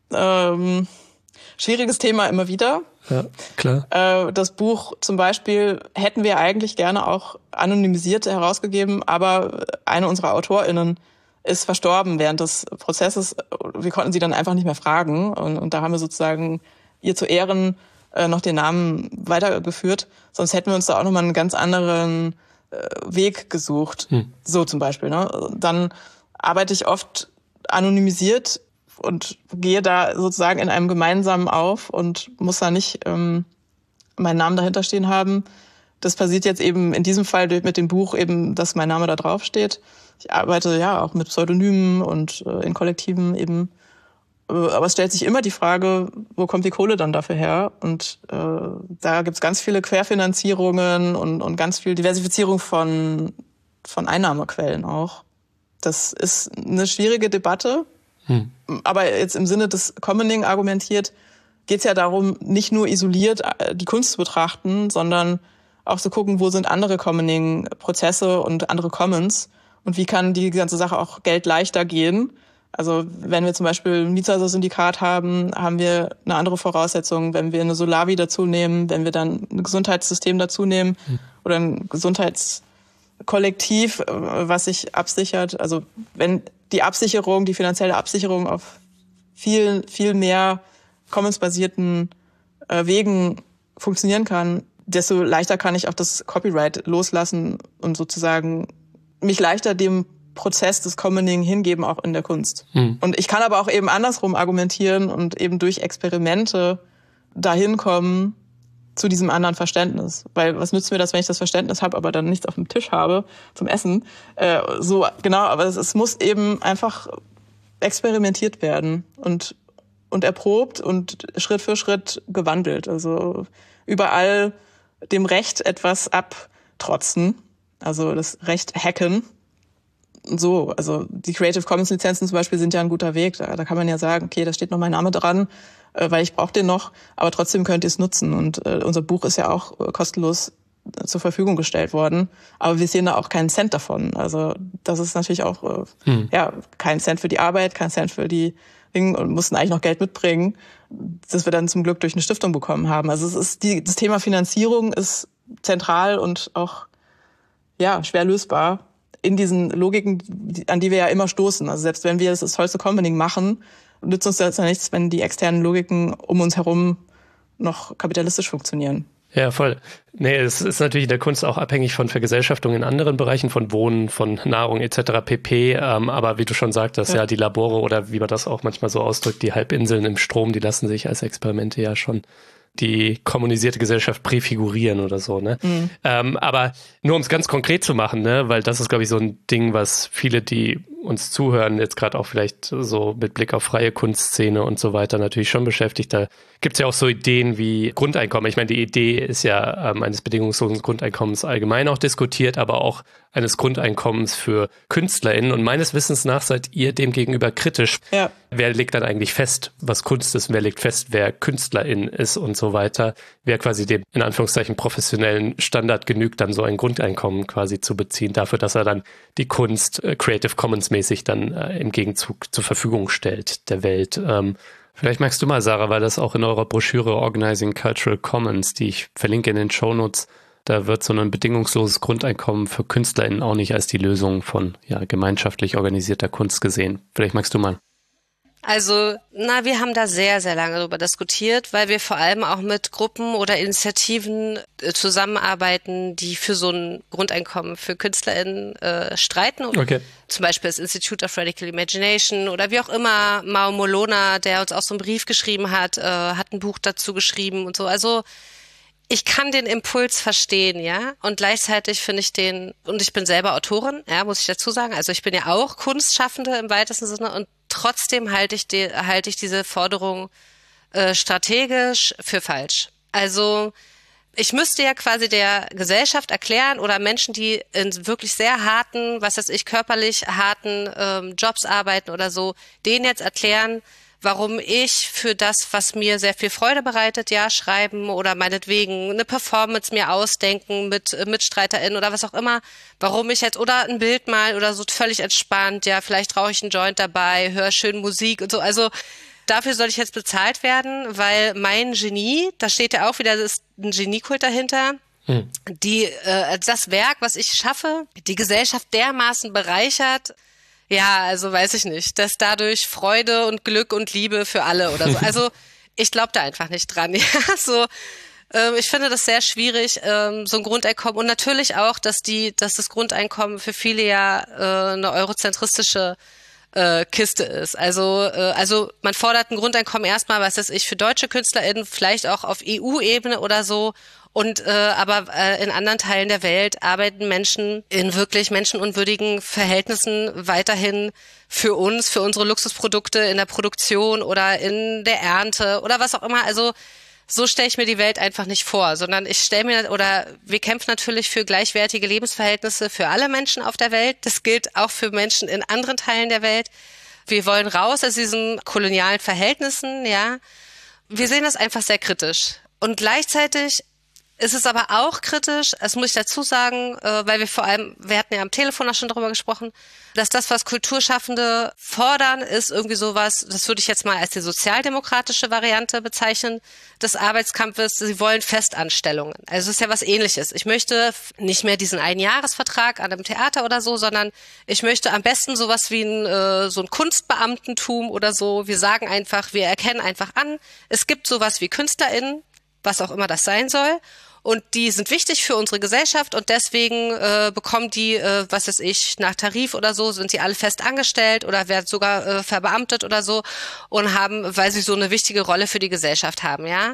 S1: ähm, schwieriges Thema immer wieder.
S3: Ja, klar.
S1: Äh, das Buch zum Beispiel hätten wir eigentlich gerne auch anonymisiert herausgegeben, aber eine unserer AutorInnen ist verstorben während des Prozesses. Wir konnten sie dann einfach nicht mehr fragen. Und, und da haben wir sozusagen ihr zu Ehren äh, noch den Namen weitergeführt. Sonst hätten wir uns da auch nochmal einen ganz anderen äh, Weg gesucht. Hm. So zum Beispiel. Ne? Dann arbeite ich oft anonymisiert und gehe da sozusagen in einem gemeinsamen auf und muss da nicht ähm, meinen Namen dahinter stehen haben. Das passiert jetzt eben in diesem Fall mit dem Buch eben, dass mein Name da drauf steht. Ich arbeite ja auch mit Pseudonymen und äh, in Kollektiven eben. Äh, aber es stellt sich immer die Frage, wo kommt die Kohle dann dafür her? Und äh, da gibt's ganz viele Querfinanzierungen und, und ganz viel Diversifizierung von, von Einnahmequellen auch. Das ist eine schwierige Debatte. Hm. Aber jetzt im Sinne des Commoning argumentiert, geht's ja darum, nicht nur isoliert die Kunst zu betrachten, sondern auch zu gucken, wo sind andere Commoning-Prozesse und andere Commons und wie kann die ganze Sache auch Geld leichter gehen. Also wenn wir zum Beispiel ein Mietshäuser-Syndikat haben, haben wir eine andere Voraussetzung. Wenn wir eine Solavi dazu nehmen, wenn wir dann ein Gesundheitssystem dazu nehmen mhm. oder ein Gesundheitskollektiv, was sich absichert. Also wenn die Absicherung, die finanzielle Absicherung auf viel, viel mehr commons-basierten äh, Wegen funktionieren kann, desto leichter kann ich auch das Copyright loslassen und sozusagen mich leichter dem Prozess des Commoning hingeben, auch in der Kunst. Hm. Und ich kann aber auch eben andersrum argumentieren und eben durch Experimente dahin kommen, zu diesem anderen Verständnis. Weil was nützt mir das, wenn ich das Verständnis habe, aber dann nichts auf dem Tisch habe zum Essen? Äh, so, genau, aber es, es muss eben einfach experimentiert werden und, und erprobt und Schritt für Schritt gewandelt. Also überall dem Recht etwas abtrotzen, also das Recht hacken. So, also die Creative Commons Lizenzen zum Beispiel sind ja ein guter Weg. Da, da kann man ja sagen, okay, da steht noch mein Name dran, äh, weil ich brauche den noch, aber trotzdem könnt ihr es nutzen. Und äh, unser Buch ist ja auch äh, kostenlos äh, zur Verfügung gestellt worden, aber wir sehen da auch keinen Cent davon. Also das ist natürlich auch äh, hm. ja kein Cent für die Arbeit, kein Cent für die Dinge und mussten eigentlich noch Geld mitbringen, das wir dann zum Glück durch eine Stiftung bekommen haben. Also es ist die, das Thema Finanzierung ist zentral und auch ja schwer lösbar in diesen Logiken, an die wir ja immer stoßen. Also selbst wenn wir das tollste Combining machen, nützt uns das ja nichts, wenn die externen Logiken um uns herum noch kapitalistisch funktionieren.
S3: Ja, voll. Nee, es ist natürlich in der Kunst auch abhängig von Vergesellschaftung in anderen Bereichen, von Wohnen, von Nahrung et cetera pp. Ähm, aber wie du schon sagtest, ja. ja, die Labore oder wie man das auch manchmal so ausdrückt, die Halbinseln im Strom, die lassen sich als Experimente ja schon die kommunisierte Gesellschaft präfigurieren oder so, ne? Mhm. Ähm, aber nur um es ganz konkret zu machen, ne, weil das ist, glaube ich, so ein Ding, was viele, die uns zuhören, jetzt gerade auch vielleicht so mit Blick auf freie Kunstszene und so weiter natürlich schon beschäftigt. Da gibt es ja auch so Ideen wie Grundeinkommen. Ich meine, die Idee ist ja ähm, eines bedingungslosen Grundeinkommens allgemein auch diskutiert, aber auch eines Grundeinkommens für KünstlerInnen. Und meines Wissens nach seid ihr dem gegenüber kritisch. Ja. Wer legt dann eigentlich fest, was Kunst ist? Und wer legt fest, wer KünstlerIn ist und so weiter? Wer quasi dem, in Anführungszeichen, professionellen Standard genügt, dann so ein Grundeinkommen quasi zu beziehen, dafür, dass er dann die Kunst äh, Creative Commons mäßig dann äh, im Gegenzug zur Verfügung stellt der Welt. Ähm, vielleicht magst du mal, Sarah, weil das auch in eurer Broschüre Organizing Cultural Commons, die ich verlinke in den Shownotes, da wird so ein bedingungsloses Grundeinkommen für KünstlerInnen auch nicht als die Lösung von ja, gemeinschaftlich organisierter Kunst gesehen. Vielleicht magst du mal.
S2: Also, na, wir haben da sehr, sehr lange darüber diskutiert, weil wir vor allem auch mit Gruppen oder Initiativen äh, zusammenarbeiten, die für so ein Grundeinkommen für KünstlerInnen äh, streiten. Okay. Zum Beispiel das Institute of Radical Imagination oder wie auch immer, Mao Molona, der uns auch so einen Brief geschrieben hat, äh, hat ein Buch dazu geschrieben und so. Also ich kann den Impuls verstehen, ja, und gleichzeitig finde ich den, und ich bin selber Autorin, ja, muss ich dazu sagen, also ich bin ja auch Kunstschaffende im weitesten Sinne und trotzdem halte ich die, halte ich diese Forderung äh, strategisch für falsch. Also ich müsste ja quasi der Gesellschaft erklären oder Menschen, die in wirklich sehr harten, was weiß ich, körperlich harten ähm, Jobs arbeiten oder so, denen jetzt erklären, warum ich für das, was mir sehr viel Freude bereitet, ja, schreiben oder meinetwegen eine Performance mir ausdenken mit MitstreiterInnen oder was auch immer, warum ich jetzt, oder ein Bild mal oder so völlig entspannt, ja, vielleicht rauche ich einen Joint dabei, höre schön Musik und so, also dafür soll ich jetzt bezahlt werden, weil mein Genie, da steht ja auch wieder ist ein Geniekult dahinter, hm. die äh, das Werk, was ich schaffe, die Gesellschaft dermaßen bereichert. Ja, also weiß ich nicht, dass dadurch Freude und Glück und Liebe für alle oder so. Also ich glaube da einfach nicht dran. Ja, so ähm, ich finde das sehr schwierig, ähm, so ein Grundeinkommen und natürlich auch, dass die, dass das Grundeinkommen für viele ja äh, eine eurozentristische äh, Kiste ist. Also äh, also man fordert ein Grundeinkommen erstmal, was weiß ich, für deutsche KünstlerInnen, vielleicht auch auf E U-Ebene oder so. Und äh, aber äh, in anderen Teilen der Welt arbeiten Menschen in wirklich menschenunwürdigen Verhältnissen weiterhin für uns, für unsere Luxusprodukte in der Produktion oder in der Ernte oder was auch immer. Also so stelle ich mir die Welt einfach nicht vor, sondern ich stelle mir, oder wir kämpfen natürlich für gleichwertige Lebensverhältnisse für alle Menschen auf der Welt. Das gilt auch für Menschen in anderen Teilen der Welt. Wir wollen raus aus diesen kolonialen Verhältnissen, ja. Wir sehen das einfach sehr kritisch. Und gleichzeitig ist es aber auch kritisch, das muss ich dazu sagen, äh, weil wir vor allem, wir hatten ja am Telefon auch schon darüber gesprochen, dass das, was Kulturschaffende fordern, ist irgendwie sowas, das würde ich jetzt mal als die sozialdemokratische Variante bezeichnen, des Arbeitskampfes. Sie wollen Festanstellungen. Also es ist ja was Ähnliches. Ich möchte nicht mehr diesen Einjahresvertrag an einem Theater oder so, sondern ich möchte am besten sowas wie ein, äh, so ein Kunstbeamtentum oder so. Wir sagen einfach, wir erkennen einfach an, es gibt sowas wie KünstlerInnen, was auch immer das sein soll. Und die sind wichtig für unsere Gesellschaft und deswegen äh, bekommen die, äh, was weiß ich, nach Tarif oder so, sind sie alle fest angestellt oder werden sogar äh, verbeamtet oder so und haben, weil sie so eine wichtige Rolle für die Gesellschaft haben, ja.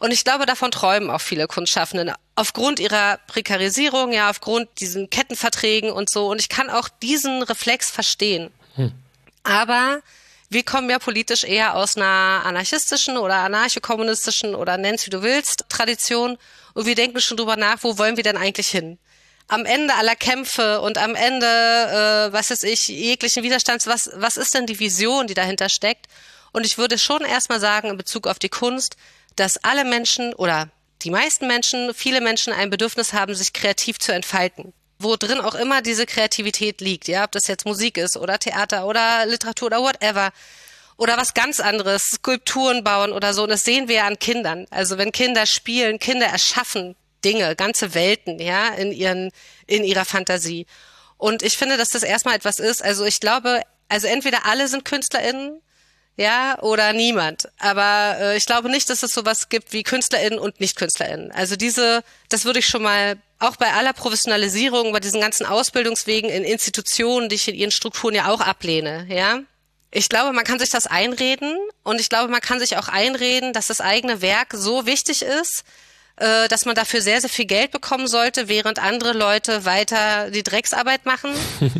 S2: Und ich glaube, davon träumen auch viele Kunstschaffenden. Aufgrund ihrer Prekarisierung, ja, aufgrund diesen Kettenverträgen und so. Und ich kann auch diesen Reflex verstehen. Hm. Aber wir kommen ja politisch eher aus einer anarchistischen oder anarchokommunistischen oder nenn's wie du willst Tradition. Und wir denken schon drüber nach, wo wollen wir denn eigentlich hin? Am Ende aller Kämpfe und am Ende, äh, was weiß ich, jeglichen Widerstands, was, was ist denn die Vision, die dahinter steckt? Und ich würde schon erstmal sagen, in Bezug auf die Kunst, dass alle Menschen oder die meisten Menschen, viele Menschen ein Bedürfnis haben, sich kreativ zu entfalten. Wo drin auch immer diese Kreativität liegt, ja, ob das jetzt Musik ist oder Theater oder Literatur oder whatever. Oder was ganz anderes, Skulpturen bauen oder so. Und das sehen wir ja an Kindern. Also wenn Kinder spielen, Kinder erschaffen Dinge, ganze Welten, ja, in ihren, in ihrer Fantasie. Und ich finde, dass das erstmal etwas ist. Also ich glaube, also entweder alle sind KünstlerInnen, ja, oder niemand. Aber äh, ich glaube nicht, dass es sowas gibt wie KünstlerInnen und Nicht-KünstlerInnen. Also diese, das würde ich schon mal, auch bei aller Professionalisierung, bei diesen ganzen Ausbildungswegen in Institutionen, die ich in ihren Strukturen ja auch ablehne, ja. Ich glaube, man kann sich das einreden und ich glaube, man kann sich auch einreden, dass das eigene Werk so wichtig ist, äh, dass man dafür sehr, sehr viel Geld bekommen sollte, während andere Leute weiter die Drecksarbeit machen.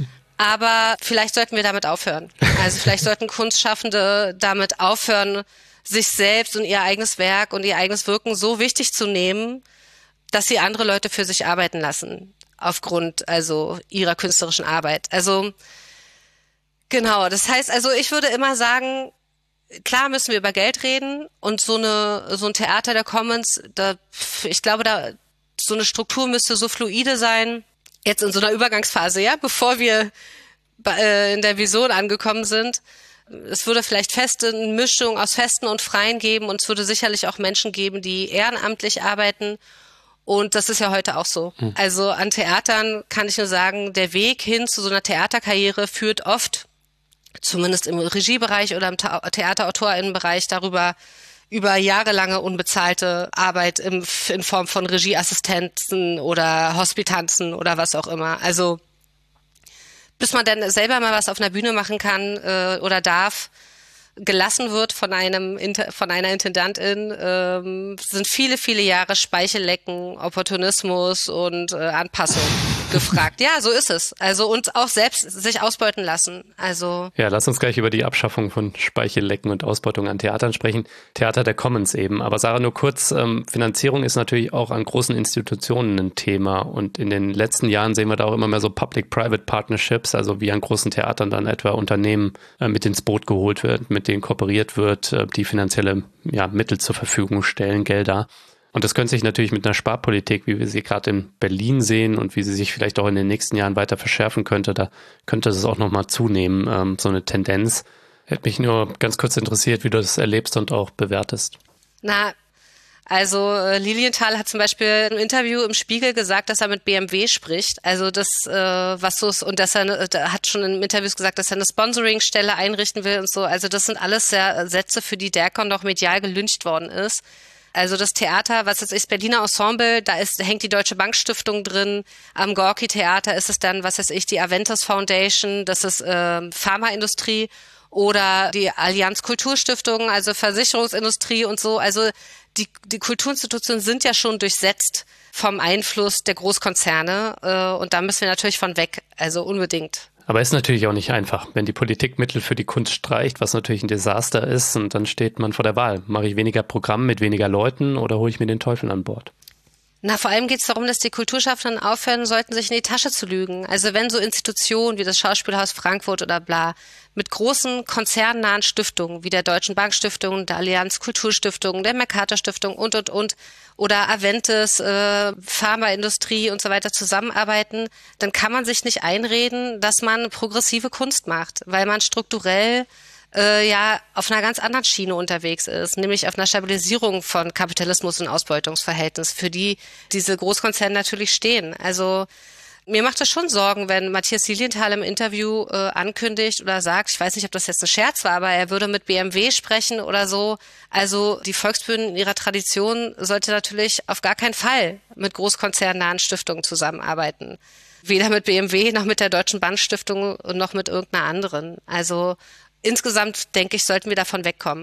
S2: Aber vielleicht sollten wir damit aufhören. Also vielleicht sollten Kunstschaffende damit aufhören, sich selbst und ihr eigenes Werk und ihr eigenes Wirken so wichtig zu nehmen, dass sie andere Leute für sich arbeiten lassen, aufgrund also ihrer künstlerischen Arbeit. Also genau, das heißt, also ich würde immer sagen, klar müssen wir über Geld reden und so eine so ein Theater der Commons, da ich glaube, da so eine Struktur müsste so fluide sein, jetzt in so einer Übergangsphase, ja, bevor wir äh, in der Vision angekommen sind. Es würde vielleicht feste eine Mischung aus Festen und Freien geben und es würde sicherlich auch Menschen geben, die ehrenamtlich arbeiten. Und das ist ja heute auch so. Hm. Also an Theatern kann ich nur sagen, der Weg hin zu so einer Theaterkarriere führt oft, zumindest im Regiebereich oder im Theaterautorinnenbereich, darüber über jahrelange unbezahlte Arbeit im, in Form von Regieassistenzen oder Hospitanzen oder was auch immer. Also bis man dann selber mal was auf einer Bühne machen kann äh, oder darf, gelassen wird von einem von einer Intendantin, ähm, sind viele, viele Jahre Speichellecken, Opportunismus und äh, Anpassung gefragt. Ja, so ist es. Also und auch selbst sich ausbeuten lassen. Also
S3: ja, lass uns gleich über die Abschaffung von Speichellecken und Ausbeutung an Theatern sprechen. Theater der Commons eben. Aber Sarah, nur kurz, ähm, Finanzierung ist natürlich auch an großen Institutionen ein Thema. Und in den letzten Jahren sehen wir da auch immer mehr so Public-Private Partnerships, also wie an großen Theatern dann etwa Unternehmen äh, mit ins Boot geholt wird, mit denen kooperiert wird, äh, die finanzielle ja, Mittel zur Verfügung stellen, Gelder. Und das könnte sich natürlich mit einer Sparpolitik, wie wir sie gerade in Berlin sehen und wie sie sich vielleicht auch in den nächsten Jahren weiter verschärfen könnte, da könnte es auch nochmal zunehmen, ähm, so eine Tendenz. Hätte mich nur ganz kurz interessiert, wie du das erlebst und auch bewertest.
S2: Na, also äh, Lilienthal hat zum Beispiel im Interview im Spiegel gesagt, dass er mit B M W spricht. Also das, äh, was so ist, und dass er äh, hat schon in Interviews gesagt, dass er eine Sponsoringstelle einrichten will und so. Also das sind alles ja Sätze, für die Derkon noch medial gelyncht worden ist. Also das Theater, was jetzt ist, Berliner Ensemble, da ist, hängt die Deutsche Bankstiftung drin. Am Gorki-Theater ist es dann, was weiß ich, die Aventus Foundation, das ist äh, Pharmaindustrie oder die Allianz Kulturstiftung, also Versicherungsindustrie und so. Also die, die Kulturinstitutionen sind ja schon durchsetzt vom Einfluss der Großkonzerne äh, und da müssen wir natürlich von weg, also unbedingt.
S3: Aber ist natürlich auch nicht einfach, wenn die Politik Mittel für die Kunst streicht, was natürlich ein Desaster ist, und dann steht man vor der Wahl. Mache ich weniger Programm mit weniger Leuten oder hole ich mir den Teufel an Bord?
S2: Na, vor allem geht es darum, dass die Kulturschaffenden aufhören sollten, sich in die Tasche zu lügen. Also wenn so Institutionen wie das Schauspielhaus Frankfurt oder bla mit großen konzernnahen Stiftungen wie der Deutschen Bankstiftung, der Allianz Kulturstiftung, der Mercator Stiftung und, und, und oder Aventis, äh, Pharmaindustrie und so weiter zusammenarbeiten, dann kann man sich nicht einreden, dass man progressive Kunst macht, weil man strukturell äh, ja auf einer ganz anderen Schiene unterwegs ist, nämlich auf einer Stabilisierung von Kapitalismus und Ausbeutungsverhältnis, für die diese Großkonzerne natürlich stehen. Also mir macht das schon Sorgen, wenn Matthias Lilienthal im Interview äh, ankündigt oder sagt, ich weiß nicht, ob das jetzt ein Scherz war, aber er würde mit B M W sprechen oder so. Also die Volksbühne in ihrer Tradition sollte natürlich auf gar keinen Fall mit großkonzernnahen Stiftungen zusammenarbeiten. Weder mit B M W noch mit der Deutschen Bankstiftung und noch mit irgendeiner anderen. Also insgesamt, denke ich, sollten wir davon wegkommen.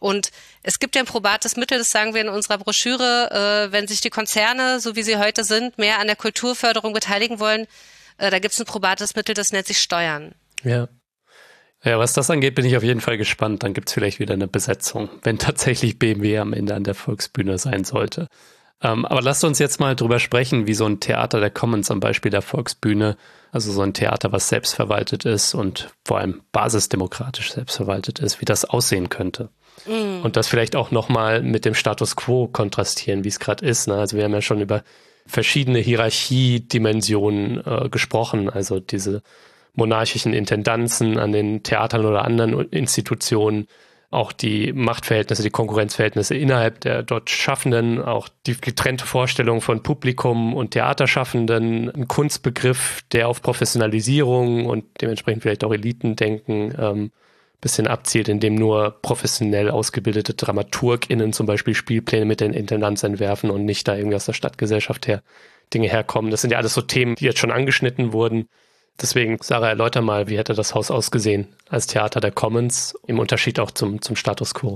S2: Und es gibt ja ein probates Mittel, das sagen wir in unserer Broschüre, äh, wenn sich die Konzerne, so wie sie heute sind, mehr an der Kulturförderung beteiligen wollen, äh, da gibt es ein probates Mittel, das nennt sich Steuern.
S3: Ja. Ja, was das angeht, bin ich auf jeden Fall gespannt. Dann gibt es vielleicht wieder eine Besetzung, wenn tatsächlich B M W am Ende an der Volksbühne sein sollte. Ähm, aber lasst uns jetzt mal drüber sprechen, wie so ein Theater der Commons am Beispiel der Volksbühne, also so ein Theater, was selbstverwaltet ist und vor allem basisdemokratisch selbstverwaltet ist, wie das aussehen könnte. Mm. Und das vielleicht auch nochmal mit dem Status quo kontrastieren, wie es gerade ist. Ne? Also wir haben ja schon über verschiedene Hierarchiedimensionen äh, gesprochen, also diese monarchischen Intendanzen an den Theatern oder anderen Institutionen, auch die Machtverhältnisse, die Konkurrenzverhältnisse innerhalb der dort Schaffenden, auch die getrennte Vorstellung von Publikum und Theaterschaffenden, ein Kunstbegriff, der auf Professionalisierung und dementsprechend vielleicht auch Elitendenken ähm, bisschen abzielt, indem nur professionell ausgebildete DramaturgInnen zum Beispiel Spielpläne mit den Intendanz entwerfen und nicht da irgendwie aus der Stadtgesellschaft her Dinge herkommen. Das sind ja alles so Themen, die jetzt schon angeschnitten wurden. Deswegen, Sarah, erläuter mal, wie hätte das Haus ausgesehen als Theater der Commons, im Unterschied auch zum, zum Status quo?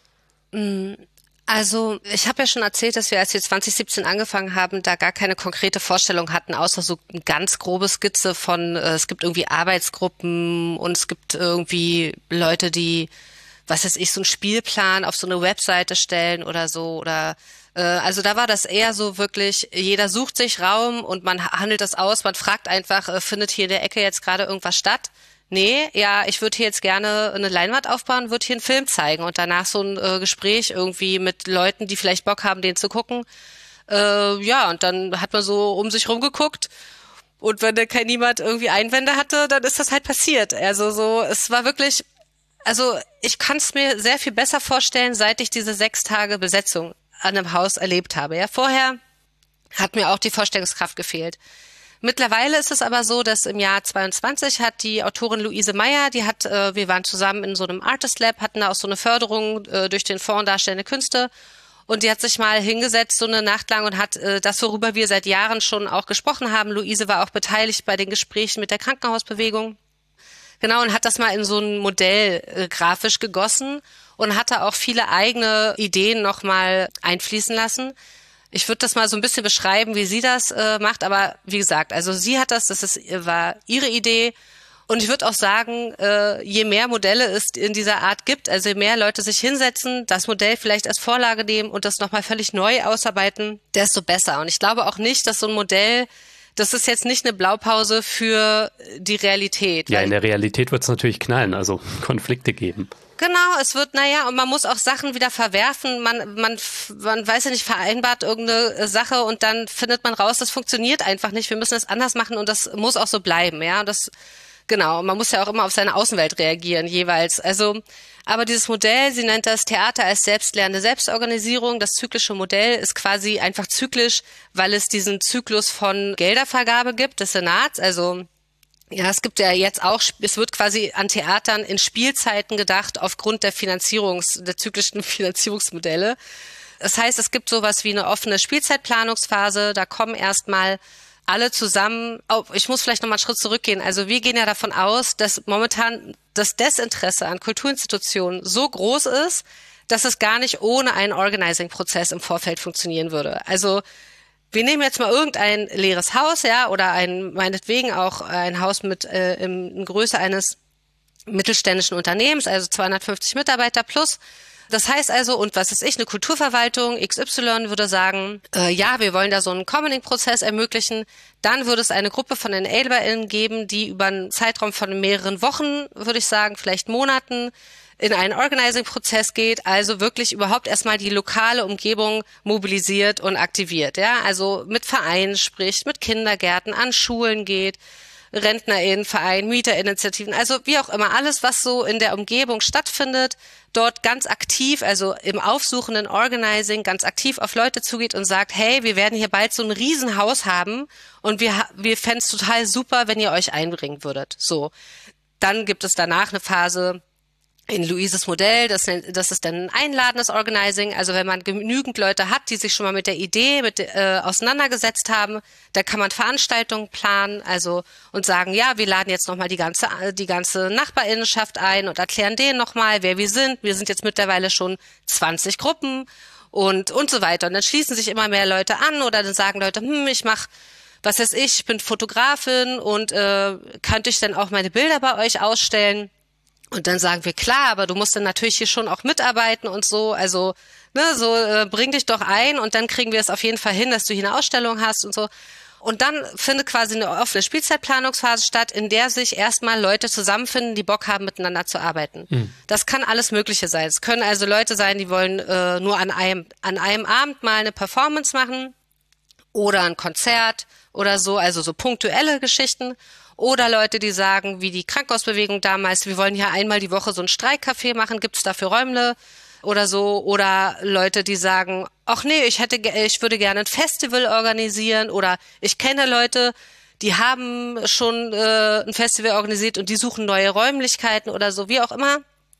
S2: Also ich habe ja schon erzählt, dass wir, als wir zwanzig siebzehn angefangen haben, da gar keine konkrete Vorstellung hatten, außer so eine ganz grobe Skizze von, äh, es gibt irgendwie Arbeitsgruppen und es gibt irgendwie Leute, die, was weiß ich, so einen Spielplan auf so eine Webseite stellen oder so oder also da war das eher so wirklich, jeder sucht sich Raum und man handelt das aus, man fragt einfach, findet hier in der Ecke jetzt gerade irgendwas statt? Nee, ja, ich würde hier jetzt gerne eine Leinwand aufbauen, würde hier einen Film zeigen und danach so ein äh, Gespräch irgendwie mit Leuten, die vielleicht Bock haben, den zu gucken. Äh, ja, und dann hat man so um sich rumgeguckt und wenn da kein niemand irgendwie Einwände hatte, dann ist das halt passiert. Also so, es war wirklich, also ich kann es mir sehr viel besser vorstellen, seit ich diese sechs Tage Besetzung an einem Haus erlebt habe. Ja, vorher hat mir auch die Vorstellungskraft gefehlt. Mittlerweile ist es aber so, dass im Jahr zweiundzwanzig hat die Autorin Luise Meyer, die hat, äh, wir waren zusammen in so einem Artist Lab, hatten da auch so eine Förderung äh, durch den Fonds Darstellende Künste und die hat sich mal hingesetzt so eine Nacht lang und hat äh, das, worüber wir seit Jahren schon auch gesprochen haben. Luise war auch beteiligt bei den Gesprächen mit der Krankenhausbewegung. Genau, und hat das mal in so ein Modell äh, grafisch gegossen und hatte auch viele eigene Ideen nochmal einfließen lassen. Ich würde das mal so ein bisschen beschreiben, wie sie das äh, macht, aber wie gesagt, also sie hat das, das ist, war ihre Idee und ich würde auch sagen, äh, je mehr Modelle es in dieser Art gibt, also je mehr Leute sich hinsetzen, das Modell vielleicht als Vorlage nehmen und das nochmal völlig neu ausarbeiten, desto besser. Und ich glaube auch nicht, dass so ein Modell, das ist jetzt nicht eine Blaupause für die Realität.
S3: Ja, in der Realität wird es natürlich knallen, also Konflikte geben.
S2: Genau, es wird, naja, und man muss auch Sachen wieder verwerfen. Man, man, man weiß ja nicht, vereinbart irgendeine Sache und dann findet man raus, das funktioniert einfach nicht. Wir müssen es anders machen und das muss auch so bleiben, ja. Und das, genau, man muss ja auch immer auf seine Außenwelt reagieren, jeweils. Also, aber dieses Modell, sie nennt das Theater als selbstlernende Selbstorganisierung. Das zyklische Modell ist quasi einfach zyklisch, weil es diesen Zyklus von Geldervergabe gibt des Senats, also ja, es gibt ja jetzt auch, es wird quasi an Theatern in Spielzeiten gedacht aufgrund der Finanzierungs, der zyklischen Finanzierungsmodelle. Das heißt, es gibt sowas wie eine offene Spielzeitplanungsphase, da kommen erstmal alle zusammen. Oh, ich muss vielleicht nochmal einen Schritt zurückgehen. Also wir gehen ja davon aus, dass momentan das Desinteresse an Kulturinstitutionen so groß ist, dass es gar nicht ohne einen Organizing-Prozess im Vorfeld funktionieren würde. Also wir nehmen jetzt mal irgendein leeres Haus, ja, oder ein, meinetwegen auch ein Haus mit äh, in Größe eines mittelständischen Unternehmens, also zweihundertfünfzig Mitarbeiter plus. Das heißt also, und was ist ich, eine Kulturverwaltung X Y würde sagen, äh, ja, wir wollen da so einen Commoning-Prozess ermöglichen. Dann würde es eine Gruppe von EnablerInnen geben, die über einen Zeitraum von mehreren Wochen, würde ich sagen, vielleicht Monaten, in einen Organizing-Prozess geht, also wirklich überhaupt erstmal die lokale Umgebung mobilisiert und aktiviert, ja, also mit Vereinen spricht, mit Kindergärten, an Schulen geht, RentnerInnen, Verein, Mieterinitiativen, also wie auch immer, alles, was so in der Umgebung stattfindet, dort ganz aktiv, also im aufsuchenden Organizing, ganz aktiv auf Leute zugeht und sagt, hey, wir werden hier bald so ein Riesenhaus haben und wir, wir fänden es total super, wenn ihr euch einbringen würdet, so. Dann gibt es danach eine Phase, in Luises Modell, das, das ist dann ein einladendes Organizing, also wenn man genügend Leute hat, die sich schon mal mit der Idee mit, äh, auseinandergesetzt haben, da kann man Veranstaltungen planen, also und sagen, ja, wir laden jetzt nochmal die ganze die ganze Nachbarinnenschaft ein und erklären denen nochmal, wer wir sind. Wir sind jetzt mittlerweile schon zwanzig Gruppen und und so weiter. Und dann schließen sich immer mehr Leute an oder dann sagen Leute, hm, ich mach was weiß ich, ich bin Fotografin und äh, könnte ich dann auch meine Bilder bei euch ausstellen? Und dann sagen wir, klar, aber du musst dann natürlich hier schon auch mitarbeiten und so, also ne, so äh, bring dich doch ein und dann kriegen wir es auf jeden Fall hin, dass du hier eine Ausstellung hast und so. Und dann findet quasi eine offene Spielzeitplanungsphase statt, in der sich erstmal Leute zusammenfinden, die Bock haben, miteinander zu arbeiten. Mhm. Das kann alles Mögliche sein. Es können also Leute sein, die wollen äh, nur an einem, an einem Abend mal eine Performance machen oder ein Konzert oder so, also so punktuelle Geschichten. Oder Leute, die sagen, wie die Krankenhausbewegung damals, wir wollen hier einmal die Woche so ein Streikcafé machen, gibt's dafür Räumle oder so. Oder Leute, die sagen, ach nee, ich hätte, ich würde gerne ein Festival organisieren. Oder ich kenne Leute, die haben schon äh, ein Festival organisiert und die suchen neue Räumlichkeiten oder so, wie auch immer.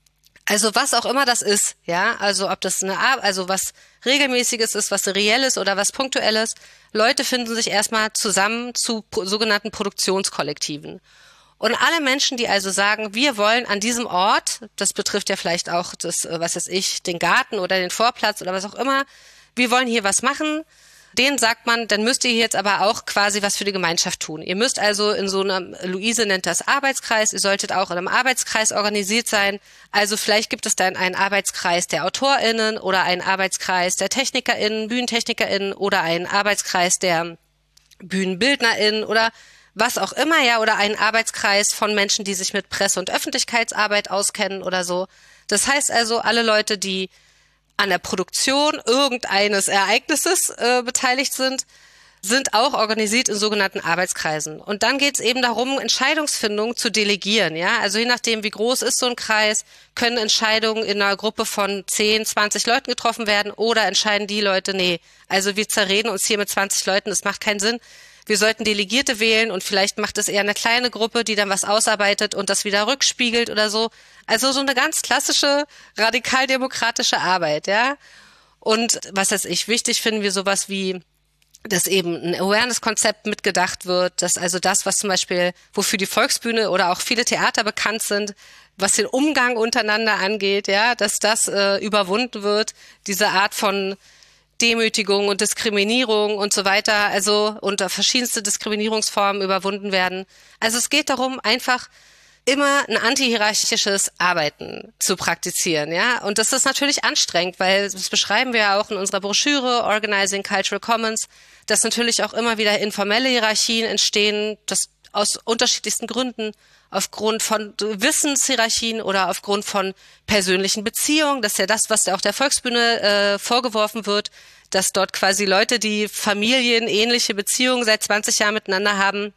S2: Also was auch immer das ist, ja, also ob das eine Ar- also was Regelmäßiges ist, was Reelles oder was Punktuelles. Leute finden sich erstmal zusammen zu pro- sogenannten Produktionskollektiven. Und alle Menschen, die also sagen, wir wollen an diesem Ort, das betrifft ja vielleicht auch das, was weiß ich, den Garten oder den Vorplatz oder was auch immer, wir wollen hier was machen, denen sagt man, dann müsst ihr jetzt aber auch quasi was für die Gemeinschaft tun. Ihr müsst also in so einem, Luise nennt das Arbeitskreis, ihr solltet auch in einem Arbeitskreis organisiert sein. Also vielleicht gibt es dann einen Arbeitskreis der AutorInnen oder einen Arbeitskreis der TechnikerInnen, BühnentechnikerInnen oder einen Arbeitskreis der BühnenbildnerInnen oder was auch immer, ja, oder einen Arbeitskreis von Menschen, die sich mit Presse- und Öffentlichkeitsarbeit auskennen oder so. Das heißt also, alle Leute, die an der Produktion irgendeines Ereignisses äh, beteiligt sind, sind auch organisiert in sogenannten Arbeitskreisen. Und dann geht es eben darum, Entscheidungsfindung zu delegieren. Ja, also je nachdem, wie groß ist so ein Kreis, können Entscheidungen in einer Gruppe von zehn, zwanzig Leuten getroffen werden oder entscheiden die Leute, nee, also wir zerreden uns hier mit zwanzig Leuten, das macht keinen Sinn. Wir sollten Delegierte wählen und vielleicht macht es eher eine kleine Gruppe, die dann was ausarbeitet und das wieder rückspiegelt oder so. Also so eine ganz klassische radikaldemokratische Arbeit, ja. Und was weiß ich, wichtig finden wir sowas wie, dass eben ein Awareness-Konzept mitgedacht wird, dass also das, was zum Beispiel, wofür die Volksbühne oder auch viele Theater bekannt sind, was den Umgang untereinander angeht, ja, dass das äh, überwunden wird, diese Art von Demütigung und Diskriminierung und so weiter, also unter verschiedenste Diskriminierungsformen überwunden werden. Also es geht darum, einfach immer ein antihierarchisches Arbeiten zu praktizieren, ja. Und das ist natürlich anstrengend, weil das beschreiben wir ja auch in unserer Broschüre Organizing Cultural Commons, dass natürlich auch immer wieder informelle Hierarchien entstehen, das aus unterschiedlichsten Gründen, aufgrund von Wissenshierarchien oder aufgrund von persönlichen Beziehungen. Das ist ja das, was auch der Volksbühne äh, vorgeworfen wird, dass dort quasi Leute, die familienähnliche Beziehungen seit zwanzig Jahren miteinander haben,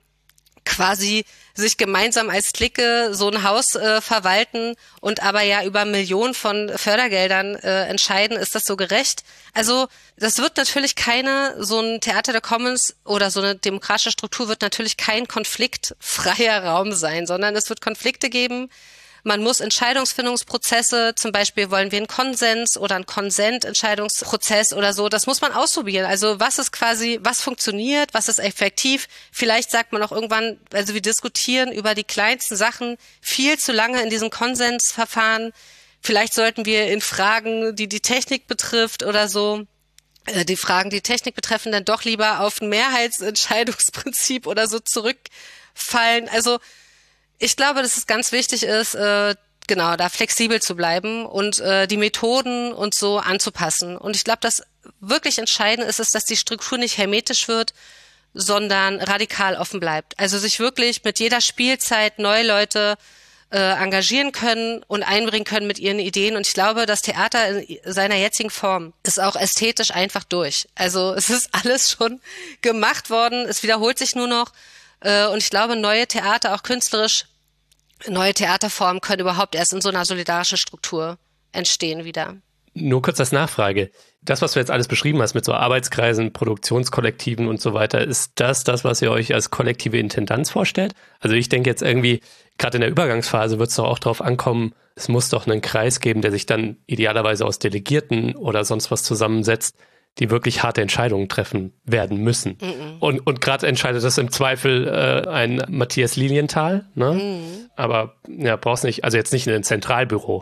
S2: quasi sich gemeinsam als Clique so ein Haus äh, verwalten und aber ja über Millionen von Fördergeldern äh, entscheiden, ist das so gerecht? Also das wird natürlich keine, so ein Theater der Commons oder so eine demokratische Struktur wird natürlich kein konfliktfreier Raum sein, sondern es wird Konflikte geben. Man muss Entscheidungsfindungsprozesse, zum Beispiel wollen wir einen Konsens oder einen Konsent-Entscheidungsprozess oder so, das muss man ausprobieren. Also was ist quasi, was funktioniert, was ist effektiv? Vielleicht sagt man auch irgendwann, also wir diskutieren über die kleinsten Sachen viel zu lange in diesem Konsensverfahren. Vielleicht sollten wir in Fragen, die die Technik betrifft oder so, äh, die Fragen, die Technik betreffen, dann doch lieber auf ein Mehrheitsentscheidungsprinzip oder so zurückfallen. Also ich glaube, dass es ganz wichtig ist, äh, genau, da flexibel zu bleiben und äh, die Methoden und so anzupassen. Und ich glaube, das wirklich Entscheidende ist, ist, dass die Struktur nicht hermetisch wird, sondern radikal offen bleibt. Also sich wirklich mit jeder Spielzeit neue Leute äh, engagieren können und einbringen können mit ihren Ideen. Und ich glaube, das Theater in seiner jetzigen Form ist auch ästhetisch einfach durch. Also es ist alles schon gemacht worden, es wiederholt sich nur noch. Und ich glaube, neue Theater, auch künstlerisch, neue Theaterformen können überhaupt erst in so einer solidarischen Struktur entstehen wieder.
S3: Nur kurz als Nachfrage. Das, was du jetzt alles beschrieben hast mit so Arbeitskreisen, Produktionskollektiven und so weiter, ist das das, was ihr euch als kollektive Intendanz vorstellt? Also ich denke jetzt irgendwie, gerade in der Übergangsphase wird es doch auch darauf ankommen, es muss doch einen Kreis geben, der sich dann idealerweise aus Delegierten oder sonst was zusammensetzt, die wirklich harte Entscheidungen treffen werden müssen. Mhm. Und, und gerade entscheidet das im Zweifel äh, ein Matthias Lilienthal. Ne? Mhm. Aber ja, brauchst nicht, also jetzt nicht in ein Zentralbüro.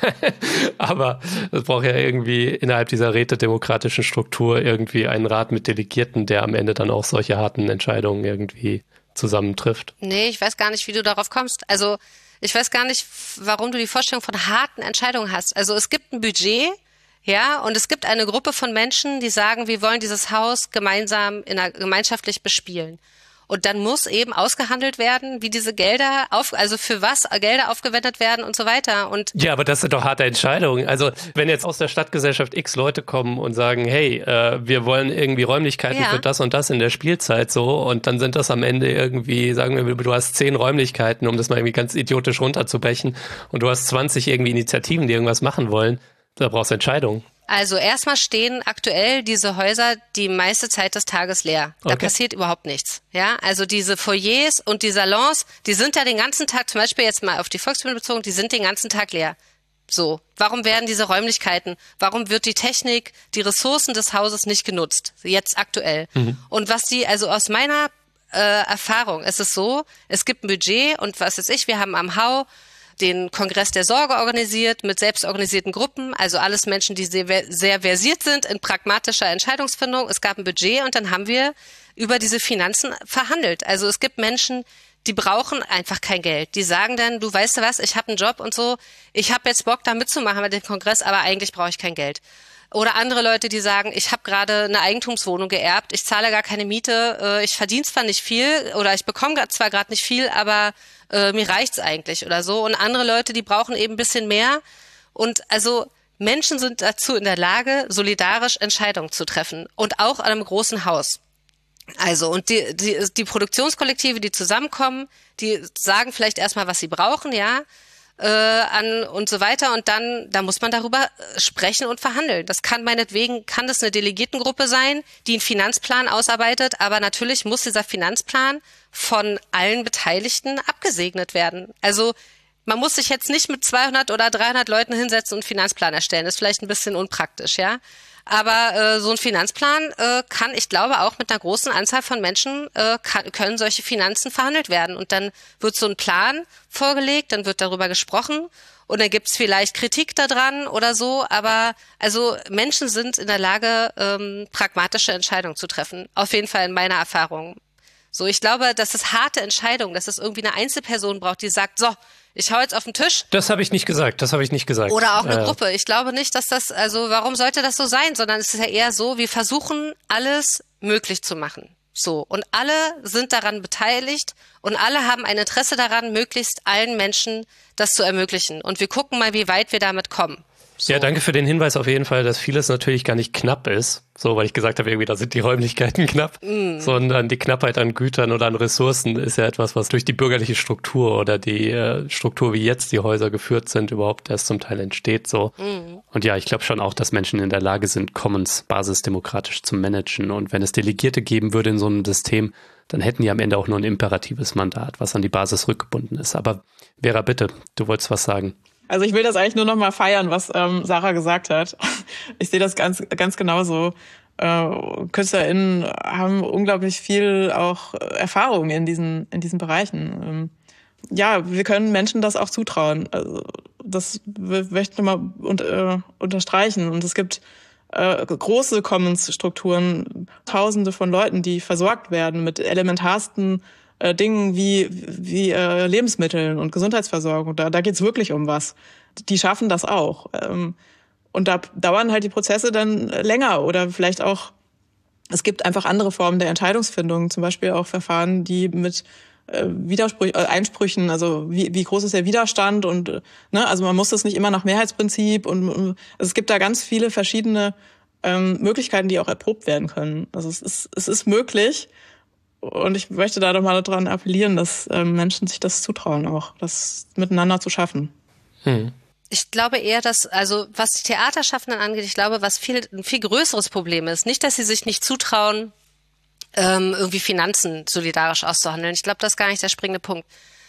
S3: Aber es braucht ja irgendwie innerhalb dieser rätedemokratischenStruktur irgendwie einen Rat mit Delegierten, der am Ende dann auch solche harten Entscheidungen irgendwie zusammentrifft.
S2: Nee, ich weiß gar nicht, wie du darauf kommst. Also ich weiß gar nicht, warum du die Vorstellung von harten Entscheidungen hast. Also es gibt ein Budget, ja, und es gibt eine Gruppe von Menschen, die sagen, wir wollen dieses Haus gemeinsam in einer, gemeinschaftlich bespielen. Und dann muss eben ausgehandelt werden, wie diese Gelder auf, also für was Gelder aufgewendet werden und so weiter. Und
S3: ja, aber das sind doch harte Entscheidungen. Also wenn jetzt aus der Stadtgesellschaft X Leute kommen und sagen, hey, äh, wir wollen irgendwie Räumlichkeiten ja. für das und das in der Spielzeit so, und dann sind das am Ende irgendwie, sagen wir, du hast zehn Räumlichkeiten, um das mal irgendwie ganz idiotisch runterzubrechen, und du hast zwanzig irgendwie Initiativen, die irgendwas machen wollen, da brauchst du Entscheidungen.
S2: Also erstmal stehen aktuell diese Häuser die meiste Zeit des Tages leer. Da okay. passiert überhaupt nichts. Ja, also diese Foyers und die Salons, die sind ja den ganzen Tag, zum Beispiel jetzt mal auf die Volksbühne bezogen, die sind den ganzen Tag leer. So, warum werden diese Räumlichkeiten, warum wird die Technik, die Ressourcen des Hauses nicht genutzt, jetzt aktuell? Mhm. Und was die, also aus meiner äh, Erfahrung ist es so, es gibt ein Budget und was weiß ich, wir haben am Hau den Kongress der Sorge organisiert mit selbstorganisierten Gruppen, also alles Menschen, die sehr, sehr versiert sind in pragmatischer Entscheidungsfindung. Es gab ein Budget und dann haben wir über diese Finanzen verhandelt. Also es gibt Menschen, die brauchen einfach kein Geld. Die sagen dann, du weißt du was, ich habe einen Job und so, ich habe jetzt Bock da mitzumachen mit dem Kongress, aber eigentlich brauche ich kein Geld. Oder andere Leute, die sagen, ich habe gerade eine Eigentumswohnung geerbt, ich zahle gar keine Miete, ich verdiene zwar nicht viel oder ich bekomme zwar gerade nicht viel, aber äh, mir reicht's eigentlich oder so. Und andere Leute, die brauchen eben ein bisschen mehr. Und also Menschen sind dazu in der Lage, solidarisch Entscheidungen zu treffen und auch an einem großen Haus. Also und die, die, die Produktionskollektive, die zusammenkommen, die sagen vielleicht erstmal, was sie brauchen, ja, äh, an und so weiter, und dann da muss man darüber sprechen und verhandeln. Das kann meinetwegen, kann das eine Delegiertengruppe sein, die einen Finanzplan ausarbeitet, aber natürlich muss dieser Finanzplan von allen Beteiligten abgesegnet werden. Also man muss sich jetzt nicht mit zweihundert oder dreihundert Leuten hinsetzen und einen Finanzplan erstellen. Das ist vielleicht ein bisschen unpraktisch, ja. Aber äh, so ein Finanzplan äh, kann, ich glaube, auch mit einer großen Anzahl von Menschen äh, kann, können solche Finanzen verhandelt werden. Und dann wird so ein Plan vorgelegt, dann wird darüber gesprochen und dann gibt's vielleicht Kritik daran oder so. Aber also Menschen sind in der Lage, ähm, pragmatische Entscheidungen zu treffen. Auf jeden Fall in meiner Erfahrung. So, ich glaube, dass es harte Entscheidungen, dass es irgendwie eine Einzelperson braucht, die sagt, so, ich hau jetzt auf den Tisch.
S3: Das habe ich nicht gesagt, das habe ich nicht gesagt.
S2: Oder auch eine
S3: äh.
S2: Gruppe. Ich glaube nicht, dass das, also warum sollte das so sein? Sondern es ist ja eher so, wir versuchen alles möglich zu machen. So, und alle sind daran beteiligt und alle haben ein Interesse daran, möglichst allen Menschen das zu ermöglichen. Und wir gucken mal, wie weit wir damit kommen. So.
S3: Ja, danke für den Hinweis auf jeden Fall, dass vieles natürlich gar nicht knapp ist, so, weil ich gesagt habe, irgendwie, da sind die Räumlichkeiten knapp, mm. sondern die Knappheit an Gütern oder an Ressourcen ist ja etwas, was durch die bürgerliche Struktur oder die äh, Struktur, wie jetzt die Häuser geführt sind, überhaupt erst zum Teil entsteht, so. Mm. Und ja, ich glaube schon auch, dass Menschen in der Lage sind, Commons basisdemokratisch zu managen, und wenn es Delegierte geben würde in so einem System, dann hätten die am Ende auch nur ein imperatives Mandat, was an die Basis rückgebunden ist. Aber Vera, bitte, du wolltest was sagen.
S1: Also ich will das eigentlich nur noch mal feiern, was ähm, Sarah gesagt hat. Ich sehe das ganz ganz genauso. Äh, KünstlerInnen haben unglaublich viel auch Erfahrung in diesen in diesen Bereichen. Ähm, ja, wir können Menschen das auch zutrauen. Also das möchte ich nochmal un- äh, unterstreichen. Und es gibt äh, große Commons-Strukturen, Tausende von Leuten, die versorgt werden mit elementarsten Äh, Dingen wie wie äh, Lebensmitteln und Gesundheitsversorgung. Da, da geht's wirklich um was. Die schaffen das auch. Ähm, und da dauern halt die Prozesse dann länger oder vielleicht auch, es gibt einfach andere Formen der Entscheidungsfindung, zum Beispiel auch Verfahren, die mit äh, Widersprüchen, äh, Einsprüchen, also wie, wie groß ist der Widerstand und äh, ne, also man muss das nicht immer nach Mehrheitsprinzip und äh, also es gibt da ganz viele verschiedene ähm, Möglichkeiten, die auch erprobt werden können. Also es ist es ist möglich. Und ich möchte da doch mal daran appellieren, dass ähm, Menschen sich das zutrauen, auch das miteinander zu schaffen.
S3: Hm.
S2: Ich glaube eher, dass, also was die Theaterschaffenden angeht, ich glaube, was viel ein viel größeres Problem ist, nicht, dass sie sich nicht zutrauen, ähm, irgendwie Finanzen solidarisch auszuhandeln. Ich glaube, das ist gar nicht der springende Punkt.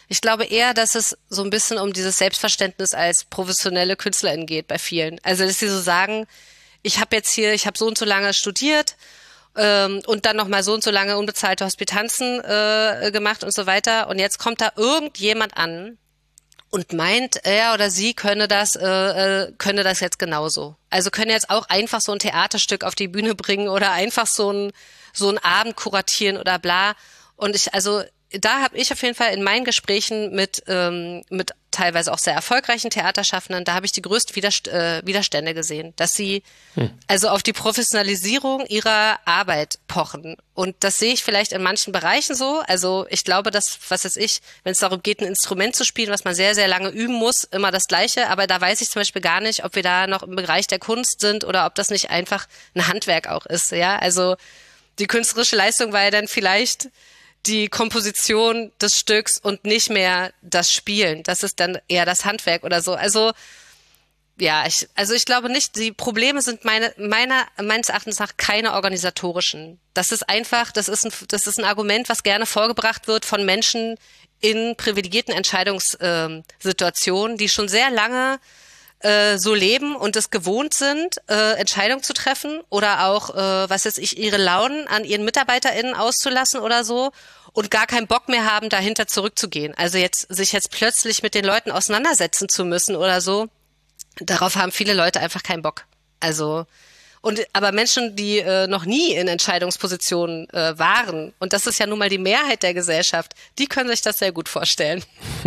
S2: Ich glaube eher, dass es so ein bisschen um dieses Selbstverständnis als professionelle KünstlerInnen geht bei vielen. Also, dass sie so sagen, ich habe jetzt hier, ich habe so und so lange studiert ähm, und dann nochmal so und so lange unbezahlte Hospitanzen äh, gemacht und so weiter. Und jetzt kommt da irgendjemand an und meint, er oder sie könne das, äh, könne das jetzt genauso. Also können jetzt auch einfach so ein Theaterstück auf die Bühne bringen oder einfach so ein so einen Abend kuratieren oder bla. Und ich, also da habe ich auf jeden Fall in meinen Gesprächen mit ähm, mit teilweise auch sehr erfolgreichen Theaterschaffenden, da habe ich die größten Widerst- äh, Widerstände gesehen, dass sie hm. also auf die Professionalisierung ihrer Arbeit pochen. Und das sehe ich vielleicht in manchen Bereichen so. Also ich glaube, dass, was weiß ich, wenn es darum geht, ein Instrument zu spielen, was man sehr, sehr lange üben muss, immer das Gleiche. Aber da weiß ich zum Beispiel gar nicht, ob wir da noch im Bereich der Kunst sind oder ob das nicht einfach ein Handwerk auch ist. Ja, also die künstlerische Leistung war ja dann vielleicht die Komposition des Stücks und nicht mehr das Spielen. Das ist dann eher das Handwerk oder so. Also ja, ich, also ich glaube nicht, die Probleme sind meine, meiner, meines Erachtens nach keine organisatorischen. Das ist einfach, das ist ein, das ist ein Argument, was gerne vorgebracht wird von Menschen in privilegierten Entscheidungssituationen, die schon sehr lange äh, so leben und es gewohnt sind, äh, Entscheidungen zu treffen oder auch, äh, was weiß ich, ihre Launen an ihren MitarbeiterInnen auszulassen oder so und gar keinen Bock mehr haben, dahinter zurückzugehen. Also jetzt, sich jetzt plötzlich mit den Leuten auseinandersetzen zu müssen oder so, darauf haben viele Leute einfach keinen Bock. Also, und, aber Menschen, die äh, noch nie in Entscheidungspositionen äh, waren, und das ist ja nun mal die Mehrheit der Gesellschaft, die können sich das sehr gut vorstellen.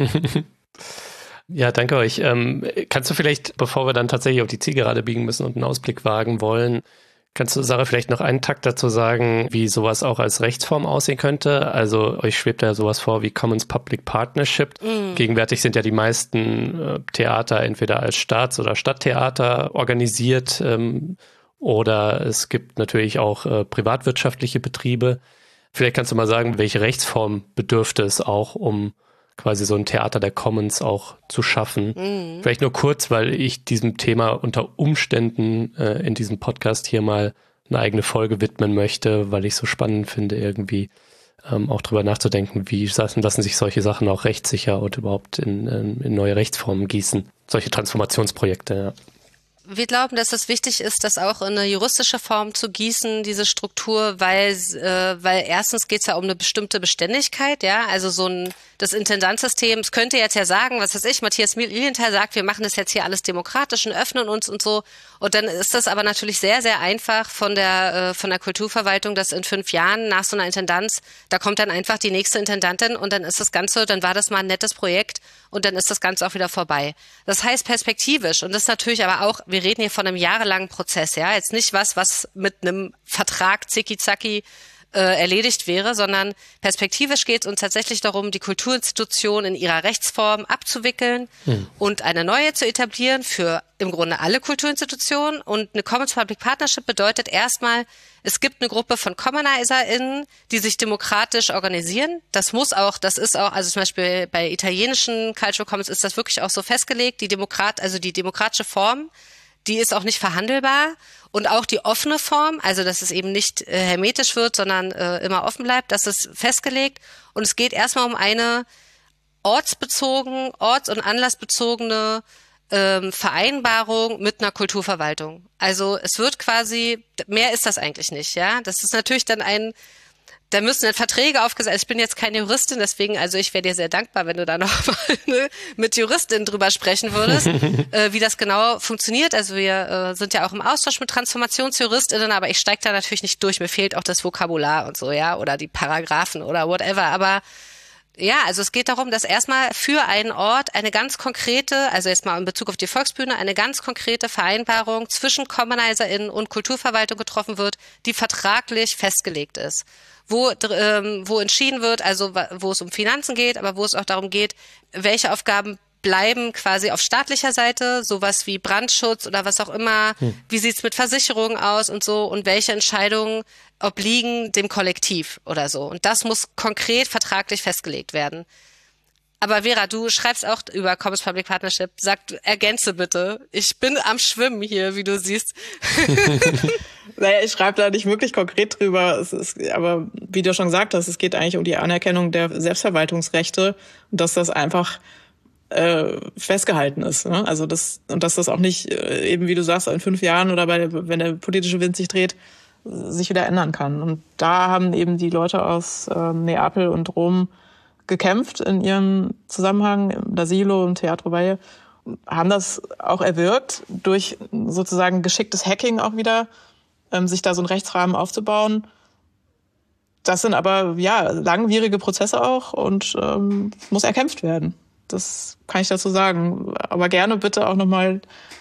S3: Ja, danke euch. Ähm, kannst du vielleicht, bevor wir dann tatsächlich auf die Zielgerade biegen müssen und einen Ausblick wagen wollen, kannst du, Sarah, vielleicht noch einen Takt dazu sagen, wie sowas auch als Rechtsform aussehen könnte? Also euch schwebt ja sowas vor wie Commons Public Partnership. Mm. Gegenwärtig sind ja die meisten äh, Theater entweder als Staats- oder Stadttheater organisiert ähm, oder es gibt natürlich auch äh, privatwirtschaftliche Betriebe. Vielleicht kannst du mal sagen, welche Rechtsform bedürfte es auch, um quasi so ein Theater der Commons auch zu schaffen. Mhm. Vielleicht nur kurz, weil ich diesem Thema unter Umständen äh, in diesem Podcast hier mal eine eigene Folge widmen möchte, weil ich so spannend finde, irgendwie ähm, auch drüber nachzudenken, wie lassen, lassen sich solche Sachen auch rechtssicher und überhaupt in, in, in neue Rechtsformen gießen. Solche Transformationsprojekte, ja.
S2: Wir glauben, dass es wichtig ist, das auch in eine juristische Form zu gießen, diese Struktur, weil äh, weil erstens geht es ja um eine bestimmte Beständigkeit, ja, also so ein das Intendanzsystem, es könnte jetzt ja sagen, was weiß ich, Matthias Lilienthal sagt, wir machen das jetzt hier alles demokratisch und öffnen uns und so, und dann ist das aber natürlich sehr, sehr einfach von der äh, von der Kulturverwaltung, dass in fünf Jahren nach so einer Intendanz, da kommt dann einfach die nächste Intendantin und dann ist das Ganze, dann war das mal ein nettes Projekt und dann ist das Ganze auch wieder vorbei. Das heißt perspektivisch, und das ist natürlich aber auch, wir reden hier von einem jahrelangen Prozess, ja, jetzt nicht was, was mit einem Vertrag zicki-zacki äh, erledigt wäre, sondern perspektivisch geht es uns tatsächlich darum, die Kulturinstitution in ihrer Rechtsform abzuwickeln hm. und eine neue zu etablieren für im Grunde alle Kulturinstitutionen. Und eine Commons Public Partnership bedeutet erstmal, es gibt eine Gruppe von CommoniserInnen, die sich demokratisch organisieren. Das muss auch, das ist auch, also zum Beispiel bei italienischen Cultural Commons ist das wirklich auch so festgelegt, die Demokrat, also die demokratische Form, die ist auch nicht verhandelbar, und auch die offene Form, also dass es eben nicht äh, hermetisch wird, sondern äh, immer offen bleibt, das ist festgelegt. Und es geht erstmal um eine ortsbezogen, orts- und anlassbezogene ähm, Vereinbarung mit einer Kulturverwaltung. Also es wird quasi, mehr ist das eigentlich nicht, ja. Das ist natürlich dann ein, da müssen dann Verträge aufgesetzt. Ich bin jetzt keine Juristin, deswegen, also ich wäre dir sehr dankbar, wenn du da noch mal ne, mit Juristin drüber sprechen würdest, äh, wie das genau funktioniert. Also wir äh, sind ja auch im Austausch mit TransformationsjuristInnen, aber ich steige da natürlich nicht durch. Mir fehlt auch das Vokabular und so, ja, oder die Paragraphen oder whatever. Aber ja, also es geht darum, dass erstmal für einen Ort eine ganz konkrete, also jetzt mal in Bezug auf die Volksbühne, eine ganz konkrete Vereinbarung zwischen CommoniserInnen und Kulturverwaltung getroffen wird, die vertraglich festgelegt ist. Wo, ähm, wo entschieden wird, also wo es um Finanzen geht, aber wo es auch darum geht, welche Aufgaben bleiben quasi auf staatlicher Seite, sowas wie Brandschutz oder was auch immer, hm. wie sieht's mit Versicherungen aus und so, und welche Entscheidungen obliegen dem Kollektiv oder so. Und das muss konkret vertraglich festgelegt werden. Aber Vera, du schreibst auch über Commons Public Partnership. Sag, ergänze bitte. Ich bin am Schwimmen hier, wie du siehst.
S1: Naja, ich schreibe da nicht wirklich konkret drüber. Es ist, aber wie du schon gesagt hast, es geht eigentlich um die Anerkennung der Selbstverwaltungsrechte und dass das einfach äh, festgehalten ist. Ne? Also das und dass das auch nicht äh, eben, wie du sagst, in fünf Jahren oder bei, wenn der politische Wind sich dreht, sich wieder ändern kann. Und da haben eben die Leute aus äh, Neapel und Rom gekämpft in ihrem Zusammenhang, im Asilo und Teatro Valle, haben das auch erwirkt, durch sozusagen geschicktes Hacking auch wieder, ähm, sich da so einen Rechtsrahmen aufzubauen. Das sind aber, ja, langwierige Prozesse auch und ähm, muss erkämpft werden. Das kann ich dazu sagen. Aber gerne bitte auch nochmal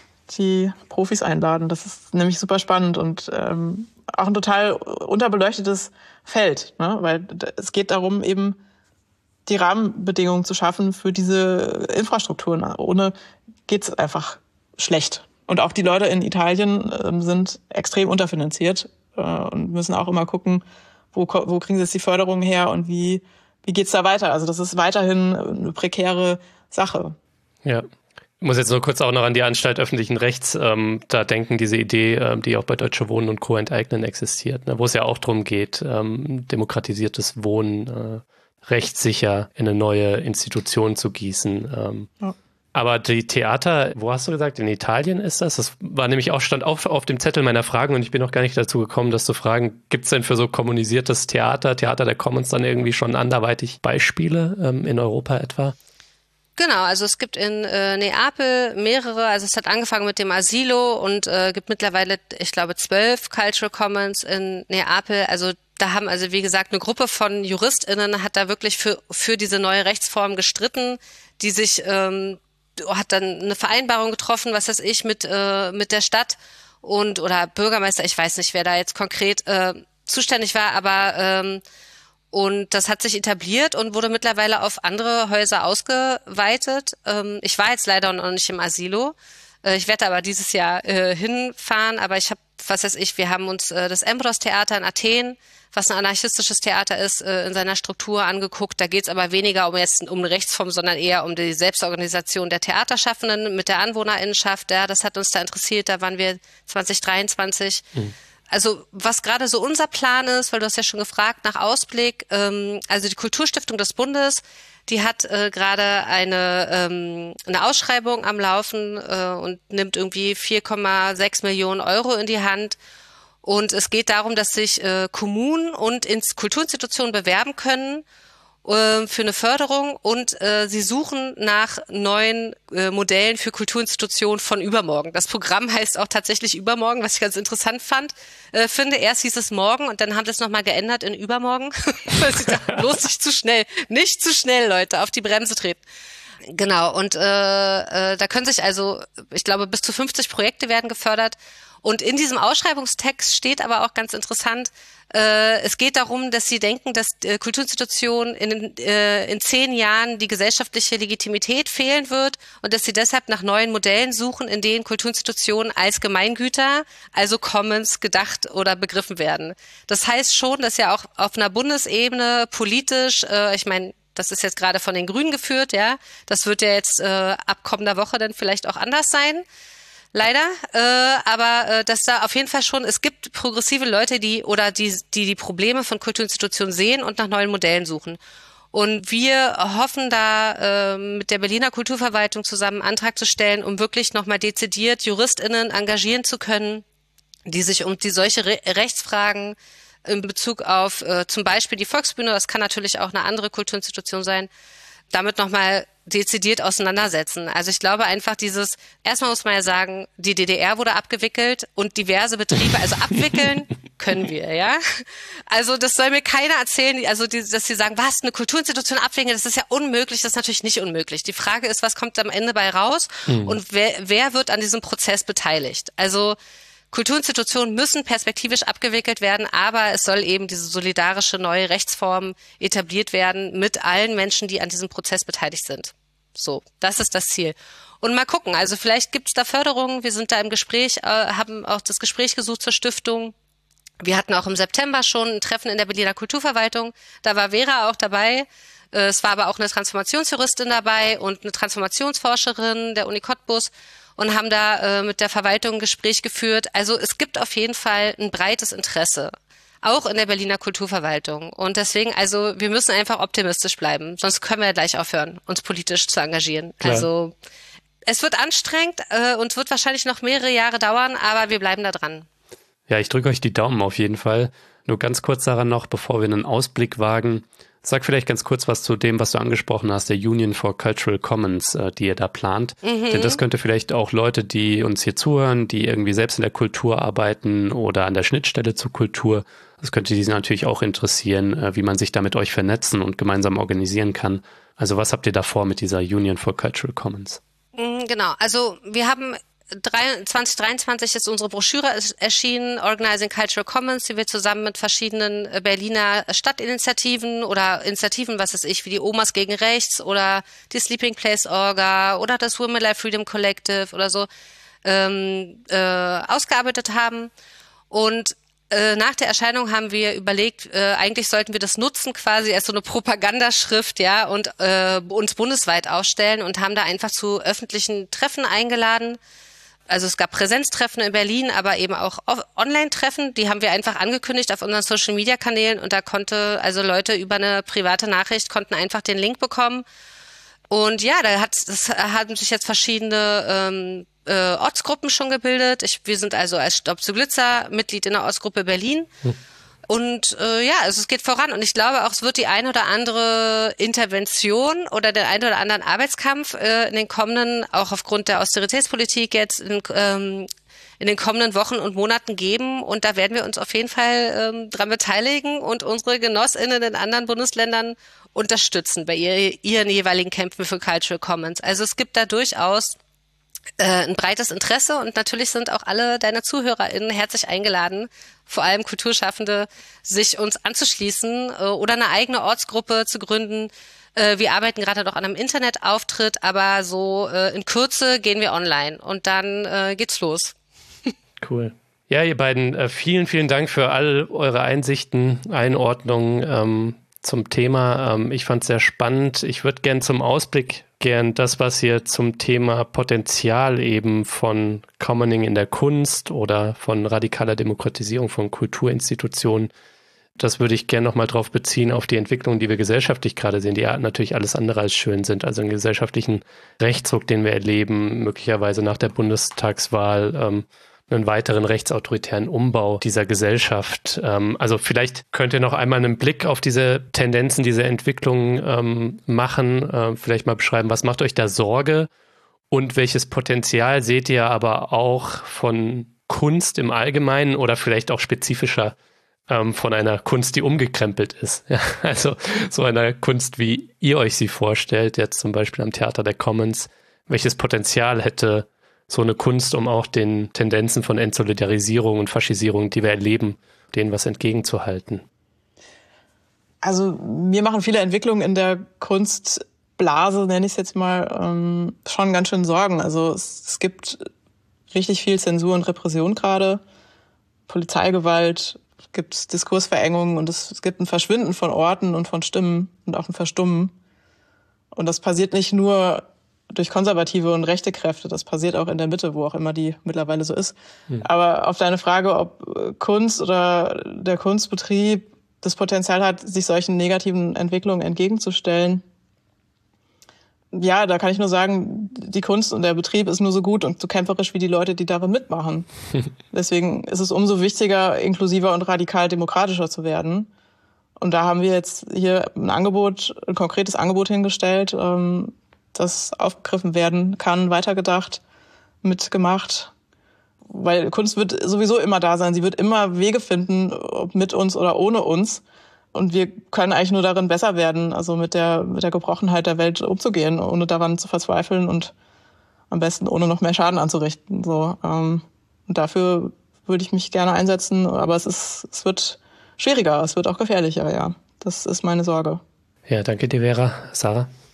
S1: die Profis einladen. Das ist nämlich super spannend und ähm, auch ein total unterbeleuchtetes Feld, ne? Weil es geht darum, eben die Rahmenbedingungen zu schaffen für diese Infrastrukturen. Ohne geht's einfach schlecht. Und auch die Leute in Italien äh, sind extrem unterfinanziert äh, und müssen auch immer gucken, wo, wo kriegen sie jetzt die Förderung her und wie, wie geht's da weiter. Also das ist weiterhin eine prekäre Sache.
S3: Ja. Ich muss jetzt nur kurz auch noch an die Anstalt öffentlichen Rechts ähm, da denken, diese Idee, ähm, die auch bei Deutsche Wohnen und Co. enteignen existiert, ne, wo es ja auch darum geht, ähm, demokratisiertes Wohnen äh, rechtssicher in eine neue Institution zu gießen. Ähm. Ja. Aber die Theater, wo hast du gesagt, in Italien ist das? Das war nämlich auch, stand auch auf dem Zettel meiner Fragen und ich bin noch gar nicht dazu gekommen, das zu fragen, gibt es denn für so kommunisiertes Theater, Theater der Commons dann irgendwie schon anderweitig Beispiele ähm, in Europa etwa?
S2: Genau, also es gibt in äh, Neapel mehrere, also es hat angefangen mit dem Asilo und äh, gibt mittlerweile, ich glaube, zwölf Cultural Commons in Neapel. Also da haben also, wie gesagt, eine Gruppe von JuristInnen hat da wirklich für für diese neue Rechtsform gestritten, die sich, ähm, hat dann eine Vereinbarung getroffen, was weiß ich, mit äh, mit der Stadt und oder Bürgermeister, ich weiß nicht, wer da jetzt konkret äh, zuständig war, aber ähm, und das hat sich etabliert und wurde mittlerweile auf andere Häuser ausgeweitet. Ähm, ich war jetzt leider noch nicht im Asilo. Äh, ich werde aber dieses Jahr äh, hinfahren. Aber ich habe, was weiß ich, wir haben uns äh, das Embros-Theater in Athen, was ein anarchistisches Theater ist, äh, in seiner Struktur angeguckt. Da geht es aber weniger um jetzt um eine Rechtsform, sondern eher um die Selbstorganisation der Theaterschaffenden mit der Anwohnerinnenschaft. Ja, das hat uns da interessiert. Da waren wir zwanzig dreiundzwanzig. Mhm. Also was gerade so unser Plan ist, weil du hast ja schon gefragt nach Ausblick, ähm, also die Kulturstiftung des Bundes, die hat äh, gerade eine ähm, eine Ausschreibung am Laufen äh, und nimmt irgendwie vier Komma sechs Millionen Euro in die Hand. Und es geht darum, dass sich äh, Kommunen und Ins- Kulturinstitutionen bewerben können äh, für eine Förderung und äh, sie suchen nach neuen äh, Modellen für Kulturinstitutionen von übermorgen. Das Programm heißt auch tatsächlich übermorgen, was ich ganz interessant fand. Äh, finde, erst hieß es morgen und dann haben wir es nochmal geändert in übermorgen. Bloß nicht zu schnell. Nicht zu schnell, Leute, auf die Bremse treten. Genau, und äh, äh, da können sich also, ich glaube, bis zu fünfzig Projekte werden gefördert. Und in diesem Ausschreibungstext steht aber auch ganz interessant, äh, es geht darum, dass sie denken, dass äh, Kulturinstitutionen in, äh, in zehn Jahren die gesellschaftliche Legitimität fehlen wird und dass sie deshalb nach neuen Modellen suchen, in denen Kulturinstitutionen als Gemeingüter, also Commons, gedacht oder begriffen werden. Das heißt schon, dass ja auch auf einer Bundesebene politisch, äh, ich meine, das ist jetzt gerade von den Grünen geführt, ja, das wird ja jetzt äh, ab kommender Woche dann vielleicht auch anders sein. Leider, äh, aber äh, dass da auf jeden Fall schon, es gibt progressive Leute, die oder die die die Probleme von Kulturinstitutionen sehen und nach neuen Modellen suchen. Und wir hoffen da äh, mit der Berliner Kulturverwaltung zusammen einen Antrag zu stellen, um wirklich nochmal dezidiert JuristInnen engagieren zu können, die sich um die solche Re- Rechtsfragen in Bezug auf äh, zum Beispiel die Volksbühne, das kann natürlich auch eine andere Kulturinstitution sein, damit nochmal dezidiert auseinandersetzen. Also ich glaube einfach dieses, erstmal muss man ja sagen, die D D R wurde abgewickelt und diverse Betriebe, also abwickeln können wir, ja. Also das soll mir keiner erzählen, also die, dass sie sagen, was, eine Kulturinstitution abwickeln, das ist ja unmöglich, das ist natürlich nicht unmöglich. Die Frage ist, was kommt am Ende bei raus mhm. und wer, wer wird an diesem Prozess beteiligt? Also Kulturinstitutionen müssen perspektivisch abgewickelt werden, aber es soll eben diese solidarische neue Rechtsform etabliert werden mit allen Menschen, die an diesem Prozess beteiligt sind. So, das ist das Ziel. Und mal gucken, also vielleicht gibt es da Förderungen, wir sind da im Gespräch, äh, haben auch das Gespräch gesucht zur Stiftung. Wir hatten auch im September schon ein Treffen in der Berliner Kulturverwaltung. Da war Vera auch dabei. Es war aber auch eine Transformationsjuristin dabei und eine Transformationsforscherin der Uni Cottbus und haben da äh, mit der Verwaltung ein Gespräch geführt. Also es gibt auf jeden Fall ein breites Interesse, auch in der Berliner Kulturverwaltung. Und deswegen, also wir müssen einfach optimistisch bleiben, sonst können wir ja gleich aufhören, uns politisch zu engagieren. Klar. Also es wird anstrengend äh, und wird wahrscheinlich noch mehrere Jahre dauern, aber wir bleiben da dran.
S3: Ja, ich drücke euch die Daumen auf jeden Fall. Nur ganz kurz daran noch, bevor wir einen Ausblick wagen. Sag vielleicht ganz kurz was zu dem, was du angesprochen hast, der Union for Cultural Commons, äh, die ihr da plant. Mhm. Denn das könnte vielleicht auch Leute, die uns hier zuhören, die irgendwie selbst in der Kultur arbeiten oder an der Schnittstelle zur Kultur, das könnte die natürlich auch interessieren, äh, wie man sich da mit euch vernetzen und gemeinsam organisieren kann. Also was habt ihr da vor mit dieser Union for Cultural Commons?
S2: Genau, also wir haben zwanzig dreiundzwanzig ist unsere Broschüre erschienen, Organizing Cultural Commons, die wir zusammen mit verschiedenen Berliner Stadtinitiativen oder Initiativen, was weiß ich, wie die Omas gegen Rechts oder die Sleeping Place Orga oder das Women Life Freedom Collective oder so ähm, äh, ausgearbeitet haben. Und äh, nach der Erscheinung haben wir überlegt, äh, eigentlich sollten wir das nutzen quasi als so eine Propagandaschrift, ja, und äh, uns bundesweit ausstellen und haben da einfach zu öffentlichen Treffen eingeladen. Also es gab Präsenztreffen in Berlin, aber eben auch Online-Treffen. Die haben wir einfach angekündigt auf unseren Social-Media-Kanälen und da konnte, also Leute über eine private Nachricht konnten einfach den Link bekommen. Und ja, da hat, das haben sich jetzt verschiedene ähm, äh, Ortsgruppen schon gebildet. Ich, wir sind also als Stopp zu Glitzer Mitglied in der Ortsgruppe Berlin. Hm. Und äh, ja, also es geht voran und ich glaube auch, es wird die ein oder andere Intervention oder den ein oder anderen Arbeitskampf äh, in den kommenden, auch aufgrund der Austeritätspolitik jetzt in, ähm, in den kommenden Wochen und Monaten geben und da werden wir uns auf jeden Fall ähm, dran beteiligen und unsere GenossInnen in anderen Bundesländern unterstützen bei ihr, ihren jeweiligen Kämpfen für Cultural Commons. Also es gibt da durchaus äh, ein breites Interesse und natürlich sind auch alle deine ZuhörerInnen herzlich eingeladen, vor allem Kulturschaffende, sich uns anzuschließen äh, oder eine eigene Ortsgruppe zu gründen. Äh, wir arbeiten gerade noch an einem Internetauftritt, aber so äh, in Kürze gehen wir online und dann äh, geht's los.
S3: Cool. Ja, ihr beiden, äh, vielen, vielen Dank für all eure Einsichten, Einordnungen ähm, zum Thema. Ähm, ich fand es sehr spannend. Ich würde gern zum Ausblick gern das, was ihr zum Thema Potenzial eben von Commoning in der Kunst oder von radikaler Demokratisierung von Kulturinstitutionen, das würde ich gerne nochmal drauf beziehen, auf die Entwicklung, die wir gesellschaftlich gerade sehen, die ja natürlich alles andere als schön sind. Also einen gesellschaftlichen Rechtsruck, den wir erleben, möglicherweise nach der Bundestagswahl, ähm, einen weiteren rechtsautoritären Umbau dieser Gesellschaft. Ähm, also vielleicht könnt ihr noch einmal einen Blick auf diese Tendenzen, diese Entwicklungen ähm, machen, äh, vielleicht mal beschreiben, was macht euch da Sorge und welches Potenzial seht ihr aber auch von Kunst im Allgemeinen oder vielleicht auch spezifischer ähm, von einer Kunst, die umgekrempelt ist. Ja, also so einer Kunst, wie ihr euch sie vorstellt, jetzt zum Beispiel am Theater der Commons. Welches Potenzial hätte so eine Kunst, um auch den Tendenzen von Entsolidarisierung und Faschisierung, die wir erleben, denen was entgegenzuhalten?
S1: Also mir machen viele Entwicklungen in der Kunstblase, nenne ich es jetzt mal, ähm, schon ganz schön Sorgen. Also es, es gibt richtig viel Zensur und Repression gerade, Polizeigewalt, es gibt Diskursverengungen und es, es gibt ein Verschwinden von Orten und von Stimmen und auch ein Verstummen. Und das passiert nicht nur durch konservative und rechte Kräfte. Das passiert auch in der Mitte, wo auch immer die mittlerweile so ist. Hm. Aber auf deine Frage, ob Kunst oder der Kunstbetrieb das Potenzial hat, sich solchen negativen Entwicklungen entgegenzustellen, ja, da kann ich nur sagen, die Kunst und der Betrieb ist nur so gut und so kämpferisch wie die Leute, die darin mitmachen. Deswegen ist es umso wichtiger, inklusiver und radikal demokratischer zu werden. Und da haben wir jetzt hier ein Angebot, ein konkretes Angebot hingestellt, ähm, das aufgegriffen werden kann, weitergedacht, mitgemacht. Weil Kunst wird sowieso immer da sein. Sie wird immer Wege finden, ob mit uns oder ohne uns. Und wir können eigentlich nur darin besser werden, also mit der, mit der Gebrochenheit der Welt umzugehen, ohne daran zu verzweifeln und am besten ohne noch mehr Schaden anzurichten. So, ähm, und dafür würde ich mich gerne einsetzen. Aber es ist, es wird schwieriger, es wird auch gefährlicher, ja. Das ist meine Sorge.
S3: Ja, danke dir, Vera. Sarah?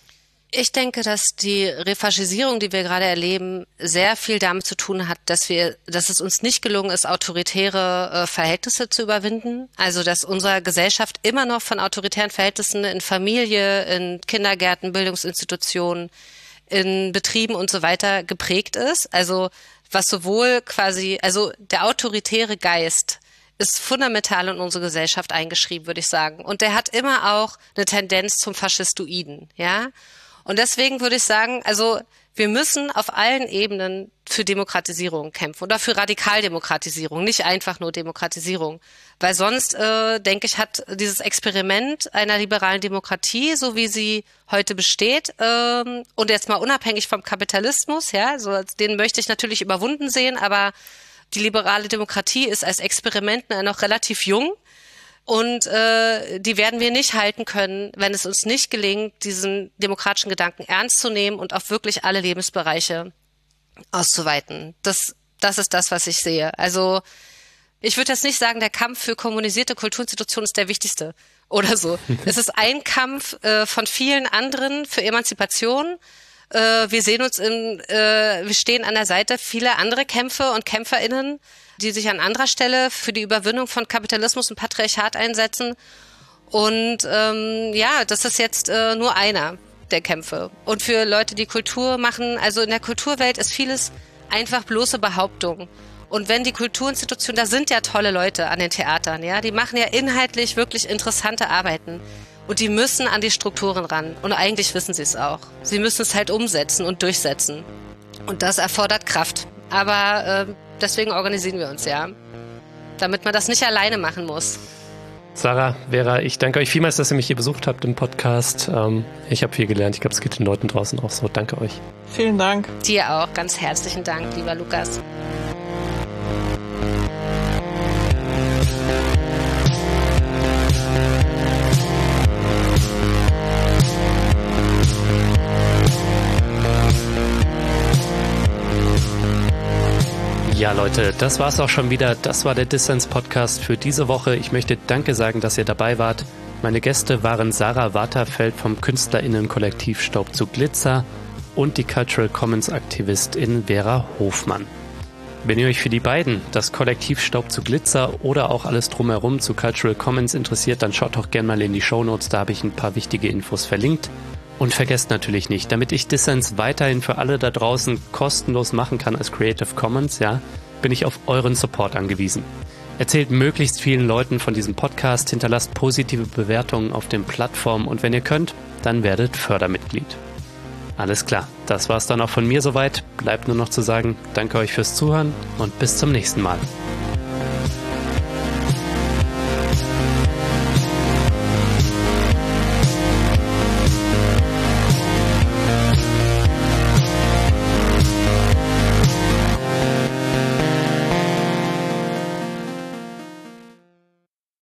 S2: Ich denke, dass die Refaschisierung, die wir gerade erleben, sehr viel damit zu tun hat, dass wir, dass es uns nicht gelungen ist, autoritäre äh, Verhältnisse zu überwinden. Also, dass unsere Gesellschaft immer noch von autoritären Verhältnissen in Familie, in Kindergärten, Bildungsinstitutionen, in Betrieben und so weiter geprägt ist. Also, was sowohl quasi, also der autoritäre Geist ist fundamental in unsere Gesellschaft eingeschrieben, würde ich sagen. Und der hat immer auch eine Tendenz zum Faschistoiden, ja. Und deswegen würde ich sagen, also wir müssen auf allen Ebenen für Demokratisierung kämpfen oder für Radikaldemokratisierung, nicht einfach nur Demokratisierung. Weil sonst, äh, denke ich, hat dieses Experiment einer liberalen Demokratie, so wie sie heute besteht, ähm, und jetzt mal unabhängig vom Kapitalismus, ja, so den möchte ich natürlich überwunden sehen, aber die liberale Demokratie ist als Experiment noch relativ jung. Und äh, die werden wir nicht halten können, wenn es uns nicht gelingt, diesen demokratischen Gedanken ernst zu nehmen und auf wirklich alle Lebensbereiche auszuweiten. Das, das ist das, was ich sehe. Also ich würde jetzt nicht sagen, der Kampf für kommunisierte Kulturinstitutionen ist der wichtigste oder so. Es ist ein Kampf äh, von vielen anderen für Emanzipation. Äh, wir sehen uns in, äh, wir stehen an der Seite vieler andere Kämpfe und KämpferInnen, die sich an anderer Stelle für die Überwindung von Kapitalismus und Patriarchat einsetzen. Und ähm, ja, das ist jetzt äh, nur einer der Kämpfe. Und für Leute, die Kultur machen, also in der Kulturwelt ist vieles einfach bloße Behauptung. Und wenn die Kulturinstitutionen, da sind ja tolle Leute an den Theatern, ja, die machen ja inhaltlich wirklich interessante Arbeiten. Und die müssen an die Strukturen ran. Und eigentlich wissen sie es auch. Sie müssen es halt umsetzen und durchsetzen. Und das erfordert Kraft. Aber äh, deswegen organisieren wir uns, ja. Damit man das nicht alleine machen muss.
S3: Sarah, Vera, ich danke euch vielmals, dass ihr mich hier besucht habt im Podcast. Ähm, ich habe viel gelernt. Ich glaube, es geht den Leuten draußen auch so. Danke euch.
S1: Vielen Dank.
S2: Dir auch. Ganz herzlichen Dank, lieber Lukas.
S3: Ja, Leute, das war's auch schon wieder. Das war der Dissens-Podcast für diese Woche. Ich möchte Danke sagen, dass ihr dabei wart. Meine Gäste waren Sarah Waterfeld vom KünstlerInnen-Kollektiv Staub zu Glitzer und die Cultural Commons-Aktivistin Vera Hofmann. Wenn ihr euch für die beiden, das Kollektiv Staub zu Glitzer oder auch alles drumherum zu Cultural Commons interessiert, dann schaut doch gerne mal in die Shownotes, da habe ich ein paar wichtige Infos verlinkt. Und vergesst natürlich nicht, damit ich Dissens weiterhin für alle da draußen kostenlos machen kann als Creative Commons, ja, bin ich auf euren Support angewiesen. Erzählt möglichst vielen Leuten von diesem Podcast, hinterlasst positive Bewertungen auf den Plattformen und wenn ihr könnt, dann werdet Fördermitglied. Alles klar, das war's dann auch von mir soweit. Bleibt nur noch zu sagen, danke euch fürs Zuhören und bis zum nächsten Mal.